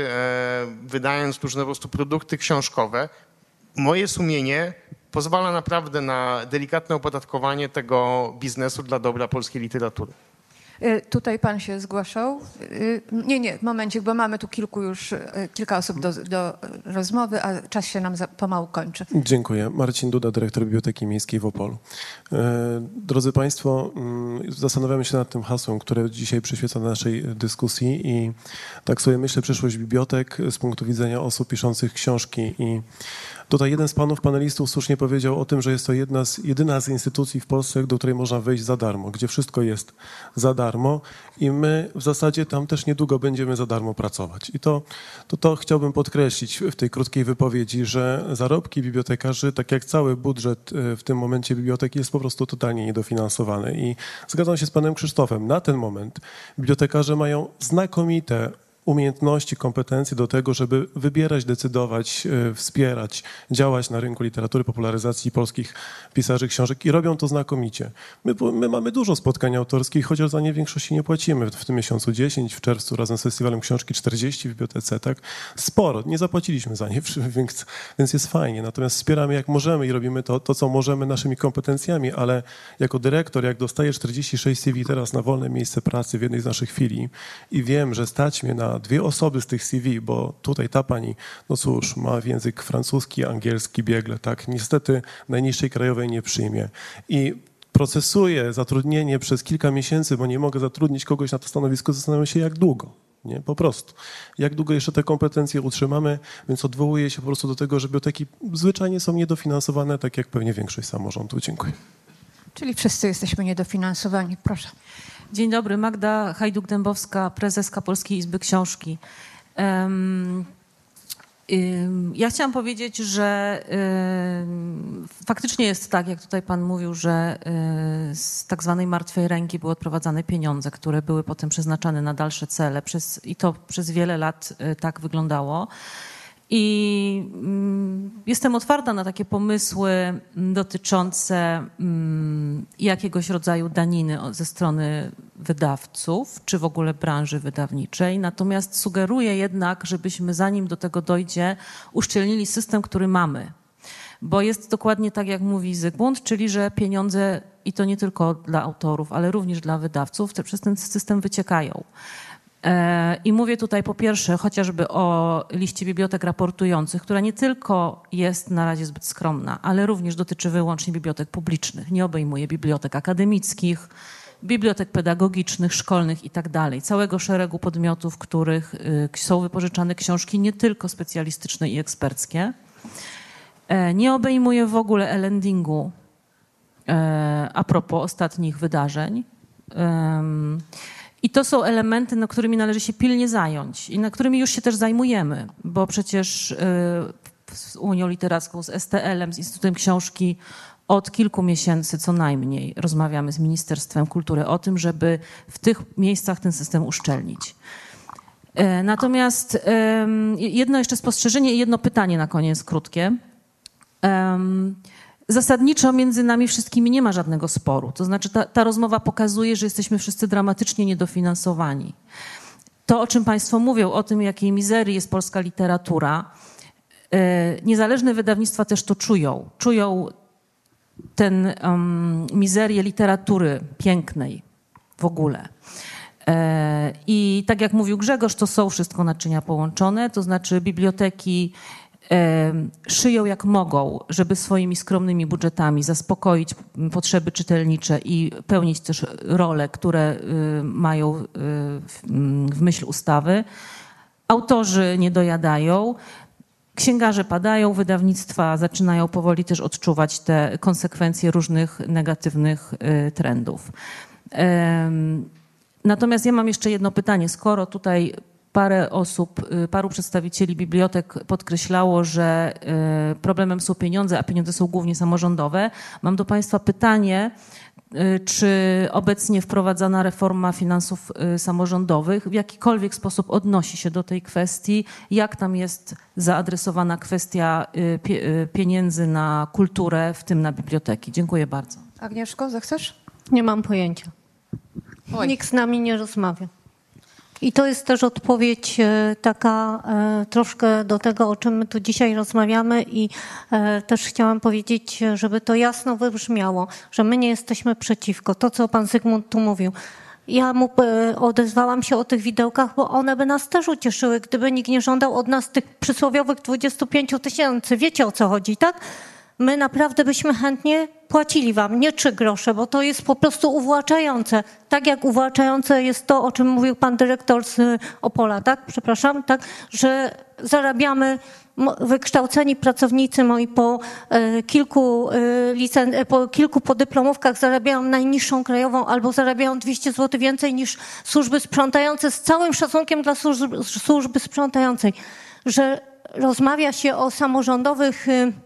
wydając różne po prostu produkty książkowe, moje sumienie pozwala naprawdę na delikatne opodatkowanie tego biznesu dla dobra polskiej literatury. Tutaj pan się zgłaszał. Nie, momencik, bo mamy tu kilka osób do rozmowy, a czas się nam pomału kończy. Dziękuję. Marcin Duda, dyrektor Biblioteki Miejskiej w Opolu. Drodzy Państwo, zastanawiamy się nad tym hasłem, które dzisiaj przyświeca naszej dyskusji i tak sobie myślę, przyszłość bibliotek z punktu widzenia osób piszących książki. I tutaj jeden z panów panelistów słusznie powiedział o tym, że jest to jedyna z instytucji w Polsce, do której można wejść za darmo, gdzie wszystko jest za darmo i my w zasadzie tam też niedługo będziemy za darmo pracować. I to chciałbym podkreślić w tej krótkiej wypowiedzi, że zarobki bibliotekarzy, tak jak cały budżet w tym momencie biblioteki, jest po prostu totalnie niedofinansowany. I zgadzam się z panem Krzysztofem, na ten moment bibliotekarze mają znakomite umiejętności, kompetencje do tego, żeby wybierać, decydować, wspierać, działać na rynku literatury, popularyzacji polskich pisarzy książek i robią to znakomicie. My mamy dużo spotkań autorskich, chociaż za nie w większości nie płacimy. W tym miesiącu 10, w czerwcu razem z Festiwalem Książki 40 w bibliotece, tak? Sporo, nie zapłaciliśmy za nie, więc jest fajnie. Natomiast wspieramy jak możemy i robimy to, co możemy naszymi kompetencjami, ale jako dyrektor, jak dostaję 46 CV teraz na wolne miejsce pracy w jednej z naszych filii i wiem, że stać mnie na 2 osoby z tych CV, bo tutaj ta pani, no cóż, ma język francuski, angielski biegle, tak, niestety najniższej krajowej nie przyjmie. I procesuję zatrudnienie przez kilka miesięcy, bo nie mogę zatrudnić kogoś na to stanowisko, zastanawiam się jak długo, nie, po prostu. Jak długo jeszcze te kompetencje utrzymamy, więc odwołuję się po prostu do tego, że biblioteki zwyczajnie są niedofinansowane, tak jak pewnie większość samorządów. Dziękuję. Czyli wszyscy jesteśmy niedofinansowani. Proszę. Dzień dobry, Magda Hajduk-Dębowska, prezeska Polskiej Izby Książki. Ja chciałam powiedzieć, że faktycznie jest tak, jak tutaj pan mówił, że z tak zwanej martwej ręki były odprowadzane pieniądze, które były potem przeznaczane na dalsze cele i to przez wiele lat tak wyglądało. I jestem otwarta na takie pomysły dotyczące jakiegoś rodzaju daniny ze strony wydawców, czy w ogóle branży wydawniczej. Natomiast sugeruję jednak, żebyśmy zanim do tego dojdzie, uszczelnili system, który mamy. Bo jest dokładnie tak, jak mówi Zygmunt, czyli że pieniądze, i to nie tylko dla autorów, ale również dla wydawców, przez ten system wyciekają. I mówię tutaj po pierwsze chociażby o liście bibliotek raportujących, która nie tylko jest na razie zbyt skromna, ale również dotyczy wyłącznie bibliotek publicznych. Nie obejmuje bibliotek akademickich, bibliotek pedagogicznych, szkolnych i tak dalej. Całego szeregu podmiotów, w których są wypożyczane książki nie tylko specjalistyczne i eksperckie. Nie obejmuje w ogóle e-lendingu a propos ostatnich wydarzeń. I to są elementy, nad którymi należy się pilnie zająć i na którymi już się też zajmujemy, bo przecież z Unią Literacką, z STL-em, z Instytutem Książki od kilku miesięcy co najmniej rozmawiamy z Ministerstwem Kultury o tym, żeby w tych miejscach ten system uszczelnić. Natomiast jedno jeszcze spostrzeżenie i jedno pytanie na koniec krótkie. Zasadniczo między nami wszystkimi nie ma żadnego sporu. To znaczy ta rozmowa pokazuje, że jesteśmy wszyscy dramatycznie niedofinansowani. To, o czym państwo mówią, o tym, jakiej mizerii jest polska literatura, niezależne wydawnictwa też to czują. Czują tę mizerię literatury pięknej w ogóle. I tak jak mówił Grzegorz, to są wszystko naczynia połączone, to znaczy biblioteki szyją jak mogą, żeby swoimi skromnymi budżetami zaspokoić potrzeby czytelnicze i pełnić też role, które mają w myśl ustawy. Autorzy nie dojadają, księgarze padają, wydawnictwa zaczynają powoli też odczuwać te konsekwencje różnych negatywnych trendów. Natomiast ja mam jeszcze jedno pytanie. Skoro tutaj paru przedstawicieli bibliotek podkreślało, że problemem są pieniądze, a pieniądze są głównie samorządowe, mam do państwa pytanie, czy obecnie wprowadzana reforma finansów samorządowych w jakikolwiek sposób odnosi się do tej kwestii, jak tam jest zaadresowana kwestia pieniędzy na kulturę, w tym na biblioteki. Dziękuję bardzo. Agnieszko, zechcesz? Nie mam pojęcia. Nikt z nami nie rozmawia. I to jest też odpowiedź taka troszkę do tego, o czym my tu dzisiaj rozmawiamy i też chciałam powiedzieć, żeby to jasno wybrzmiało, że my nie jesteśmy przeciwko. To, co pan Zygmunt tu mówił. Ja mu odezwałam się o tych widełkach, bo one by nas też ucieszyły, gdyby nikt nie żądał od nas tych przysłowiowych 25 000. Wiecie, o co chodzi, tak? My naprawdę byśmy chętnie płacili wam, nie 3 grosze, bo to jest po prostu uwłaczające. Tak jak uwłaczające jest to, o czym mówił pan dyrektor z Opola, tak? Przepraszam, tak? Że zarabiamy, wykształceni pracownicy moi po kilku podyplomówkach zarabiają najniższą krajową albo zarabiają 200 zł więcej niż służby sprzątające, z całym szacunkiem dla służby sprzątającej. Że rozmawia się o samorządowych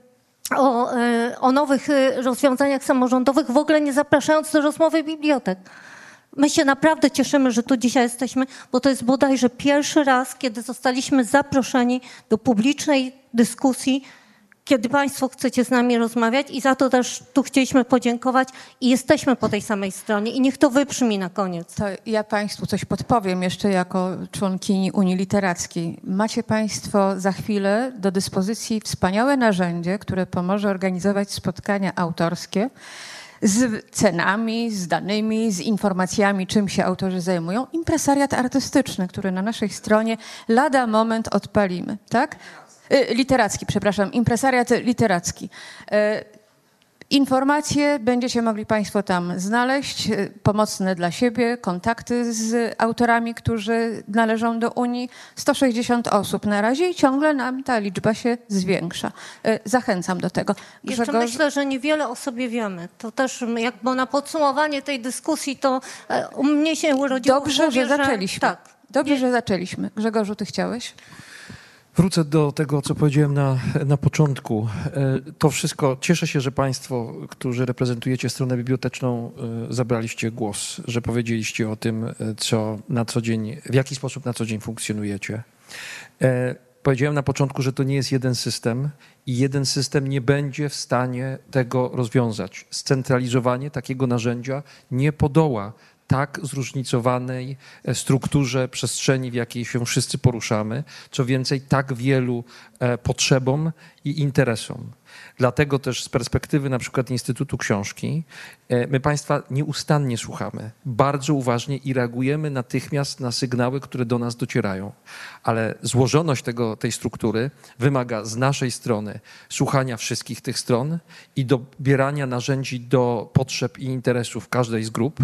o nowych rozwiązaniach samorządowych, w ogóle nie zapraszając do rozmowy bibliotek. My się naprawdę cieszymy, że tu dzisiaj jesteśmy, bo to jest bodajże pierwszy raz, kiedy zostaliśmy zaproszeni do publicznej dyskusji, kiedy państwo chcecie z nami rozmawiać i za to też tu chcieliśmy podziękować i jesteśmy po tej samej stronie i niech to wybrzmi na koniec. To ja państwu coś podpowiem jeszcze jako członkini Unii Literackiej. Macie państwo za chwilę do dyspozycji wspaniałe narzędzie, które pomoże organizować spotkania autorskie z cenami, z danymi, z informacjami, czym się autorzy zajmują. Impresariat artystyczny, który na naszej stronie lada moment odpalimy, tak? Literacki, przepraszam, impresariat literacki. Informacje będziecie mogli państwo tam znaleźć, pomocne dla siebie, kontakty z autorami, którzy należą do Unii. 160 osób na razie i ciągle nam ta liczba się zwiększa. Zachęcam do tego. Jeszcze myślę, że niewiele o sobie wiemy. To też jakby na podsumowanie tej dyskusji to u mnie się urodziło Dobrze, w głowie, że zaczęliśmy. Tak. Dobrze, że zaczęliśmy. Grzegorzu, ty chciałeś? Wrócę do tego, co powiedziałem na początku. To wszystko, cieszę się, że państwo, którzy reprezentujecie stronę biblioteczną, zabraliście głos, że powiedzieliście o tym, co na co dzień, w jaki sposób na co dzień funkcjonujecie. Powiedziałem na początku, że to nie jest jeden system i jeden system nie będzie w stanie tego rozwiązać. Scentralizowanie takiego narzędzia nie podoła tak zróżnicowanej strukturze przestrzeni, w jakiej się wszyscy poruszamy, co więcej, tak wielu potrzebom i interesom. Dlatego też z perspektywy na przykład Instytutu Książki my państwa nieustannie słuchamy, bardzo uważnie i reagujemy natychmiast na sygnały, które do nas docierają. Ale złożoność tej struktury wymaga z naszej strony słuchania wszystkich tych stron i dobierania narzędzi do potrzeb i interesów każdej z grup,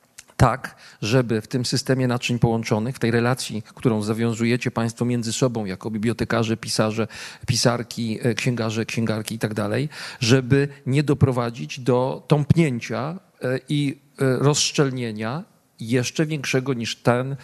tak, żeby w tym systemie naczyń połączonych, w tej relacji, którą zawiązujecie państwo między sobą jako bibliotekarze, pisarze, pisarki, księgarze, księgarki i tak dalej, żeby nie doprowadzić do tąpnięcia i rozszczelnienia jeszcze większego niż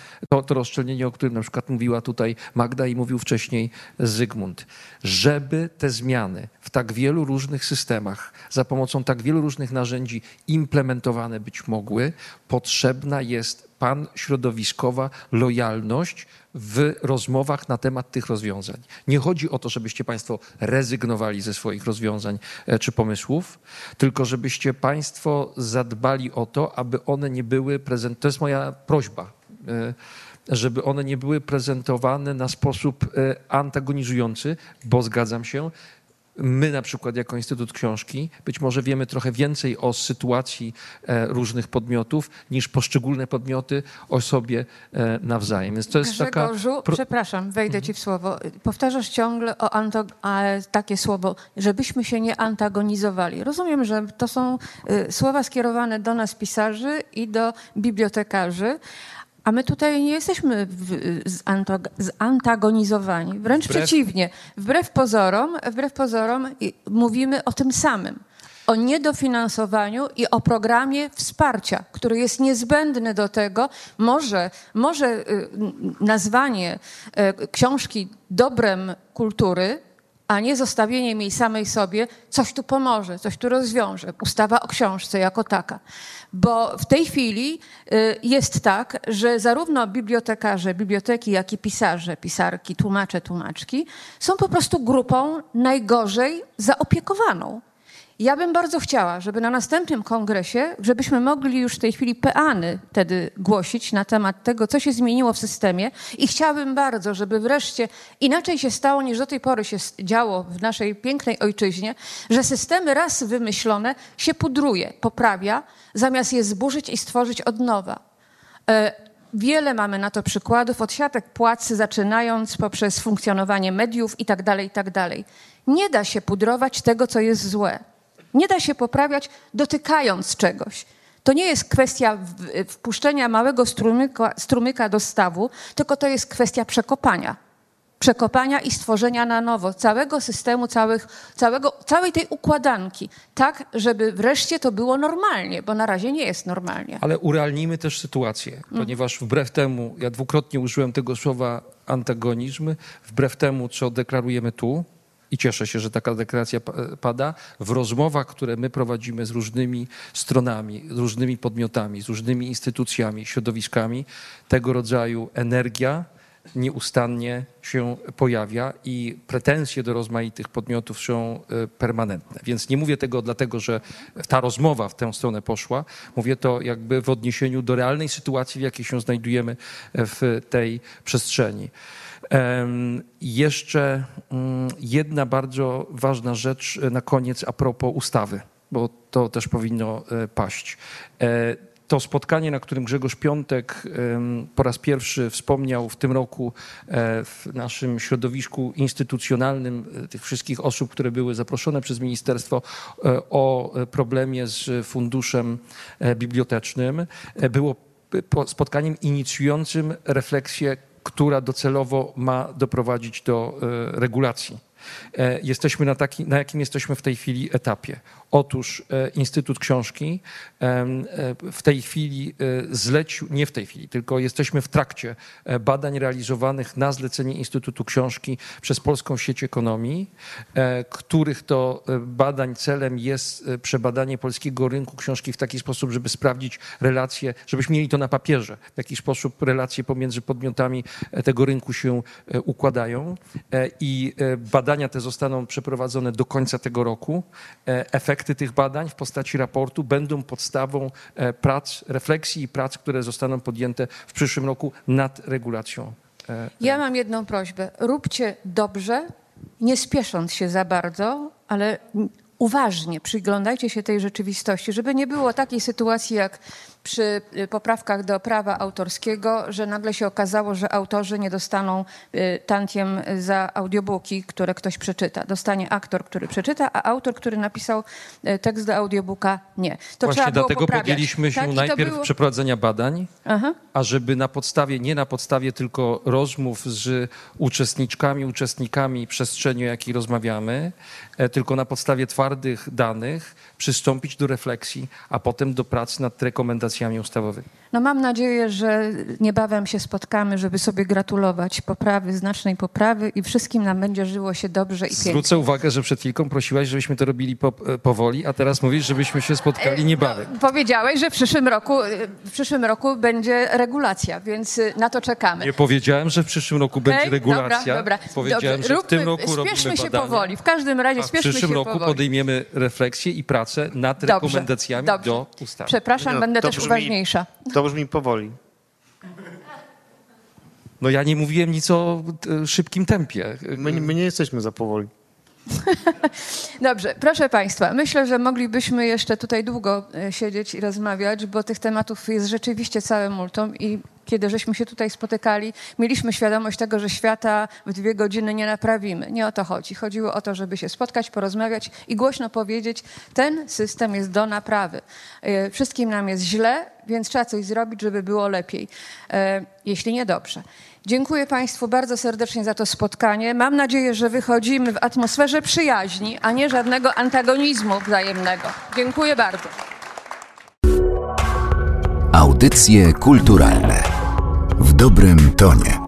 to rozszczelnienie, o którym na przykład mówiła tutaj Magda i mówił wcześniej Zygmunt. Żeby te zmiany w tak wielu różnych systemach, za pomocą tak wielu różnych narzędzi implementowane być mogły, potrzebna jest panśrodowiskowa lojalność w rozmowach na temat tych rozwiązań. Nie chodzi o to, żebyście państwo rezygnowali ze swoich rozwiązań czy pomysłów, tylko żebyście państwo zadbali o to, aby one nie były to jest moja prośba, żeby one nie były prezentowane na sposób antagonizujący, bo zgadzam się, my na przykład jako Instytut Książki być może wiemy trochę więcej o sytuacji różnych podmiotów niż poszczególne podmioty o sobie nawzajem. Więc to jest Grzegorzu, przepraszam, wejdę ci w słowo. Powtarzasz ciągle takie słowo, żebyśmy się nie antagonizowali. Rozumiem, że to są słowa skierowane do nas pisarzy i do bibliotekarzy, a my tutaj nie jesteśmy zantagonizowani, wręcz przeciwnie. Wbrew pozorom mówimy o tym samym. O niedofinansowaniu i o programie wsparcia, który jest niezbędny do tego. Może nazwanie książki dobrem kultury, a nie zostawieniem jej samej sobie, coś tu pomoże, coś tu rozwiąże. Ustawa o książce jako taka. Bo w tej chwili jest tak, że zarówno bibliotekarze, biblioteki, jak i pisarze, pisarki, tłumacze, tłumaczki są po prostu grupą najgorzej zaopiekowaną. Ja bym bardzo chciała, żeby na następnym kongresie, żebyśmy mogli już w tej chwili peany wtedy głosić na temat tego, co się zmieniło w systemie i chciałabym bardzo, żeby wreszcie inaczej się stało, niż do tej pory się działo w naszej pięknej ojczyźnie, że systemy raz wymyślone się pudruje, poprawia, zamiast je zburzyć i stworzyć od nowa. Wiele mamy na to przykładów, od siatek płacy zaczynając poprzez funkcjonowanie mediów i tak dalej. Nie da się pudrować tego, co jest złe. Nie da się poprawiać dotykając czegoś. To nie jest kwestia wpuszczenia małego strumyka do stawu, tylko to jest kwestia przekopania i stworzenia na nowo całego systemu, całej tej układanki, tak, żeby wreszcie to było normalnie, bo na razie nie jest normalnie. Ale urealnijmy też sytuację, ponieważ wbrew temu, ja dwukrotnie użyłem tego słowa antagonizm, wbrew temu, co deklarujemy tu, i cieszę się, że taka deklaracja pada, w rozmowach, które my prowadzimy z różnymi stronami, z różnymi podmiotami, z różnymi instytucjami, środowiskami, tego rodzaju energia nieustannie się pojawia i pretensje do rozmaitych podmiotów są permanentne. Więc nie mówię tego dlatego, że ta rozmowa w tę stronę poszła. Mówię to jakby w odniesieniu do realnej sytuacji, w jakiej się znajdujemy w tej przestrzeni. Jeszcze jedna bardzo ważna rzecz na koniec a propos ustawy, bo to też powinno paść. To spotkanie, na którym Grzegorz Piątek po raz pierwszy wspomniał w tym roku w naszym środowisku instytucjonalnym tych wszystkich osób, które były zaproszone przez ministerstwo o problemie z funduszem bibliotecznym, było spotkaniem inicjującym refleksję, która docelowo ma doprowadzić do regulacji. Jesteśmy na jakim jesteśmy w tej chwili etapie. Otóż Instytut Książki w tej chwili zlecił, nie w tej chwili, tylko jesteśmy w trakcie badań realizowanych na zlecenie Instytutu Książki przez Polską Sieć Ekonomii, których to badań celem jest przebadanie polskiego rynku książki w taki sposób, żeby sprawdzić relacje, żebyśmy mieli to na papierze, w jaki sposób relacje pomiędzy podmiotami tego rynku się układają i badania te zostaną przeprowadzone do końca tego roku. Efekty tych badań w postaci raportu będą podstawą prac, refleksji i prac, które zostaną podjęte w przyszłym roku nad regulacją. Ja mam jedną prośbę. Róbcie dobrze, nie spiesząc się za bardzo, ale uważnie przyglądajcie się tej rzeczywistości, żeby nie było takiej sytuacji jak przy poprawkach do prawa autorskiego, że nagle się okazało, że autorzy nie dostaną tantiem za audiobooki, które ktoś przeczyta. Dostanie aktor, który przeczyta, a autor, który napisał tekst do audiobooka, nie. To właśnie trzeba było dlatego poprawiać. podjęliśmy się najpierw przeprowadzenia badań, a żeby nie na podstawie tylko rozmów z uczestnikami przestrzeni, o jakiej rozmawiamy, tylko na podstawie twardych danych przystąpić do refleksji, a potem do pracy nad rekomendacjami ustawowymi. No mam nadzieję, że niebawem się spotkamy, żeby sobie gratulować poprawy, znacznej poprawy i wszystkim nam będzie żyło się dobrze i pięknie. Zwrócę uwagę, że przed chwilką prosiłaś, żebyśmy to robili powoli, a teraz mówisz, żebyśmy się spotkali niebawem. No, powiedziałeś, że w przyszłym roku będzie regulacja, więc na to czekamy. Nie powiedziałem, że w przyszłym roku będzie regulacja. Dobra. Powiedziałem, dobrze. że w tym roku robimy spieszmy się badania. powoli. W każdym razie spieszmy się powoli. W przyszłym roku podejmiemy refleksję i pracę nad rekomendacjami do ustawy. Przepraszam, będę też uważniejsza. To brzmi powoli. No ja nie mówiłem nic o szybkim tempie. My nie jesteśmy za powoli. Dobrze, proszę Państwa, myślę, że moglibyśmy jeszcze tutaj długo siedzieć i rozmawiać, bo tych tematów jest rzeczywiście całe multum i kiedy żeśmy się tutaj spotykali, mieliśmy świadomość tego, że świata w 2 godziny nie naprawimy. Nie o to chodzi. Chodziło o to, żeby się spotkać, porozmawiać i głośno powiedzieć, ten system jest do naprawy. Wszystkim nam jest źle, więc trzeba coś zrobić, żeby było lepiej, jeśli nie dobrze. Dziękuję Państwu bardzo serdecznie za to spotkanie. Mam nadzieję, że wychodzimy w atmosferze przyjaźni, a nie żadnego antagonizmu wzajemnego. Dziękuję bardzo. Audycje kulturalne w dobrym tonie.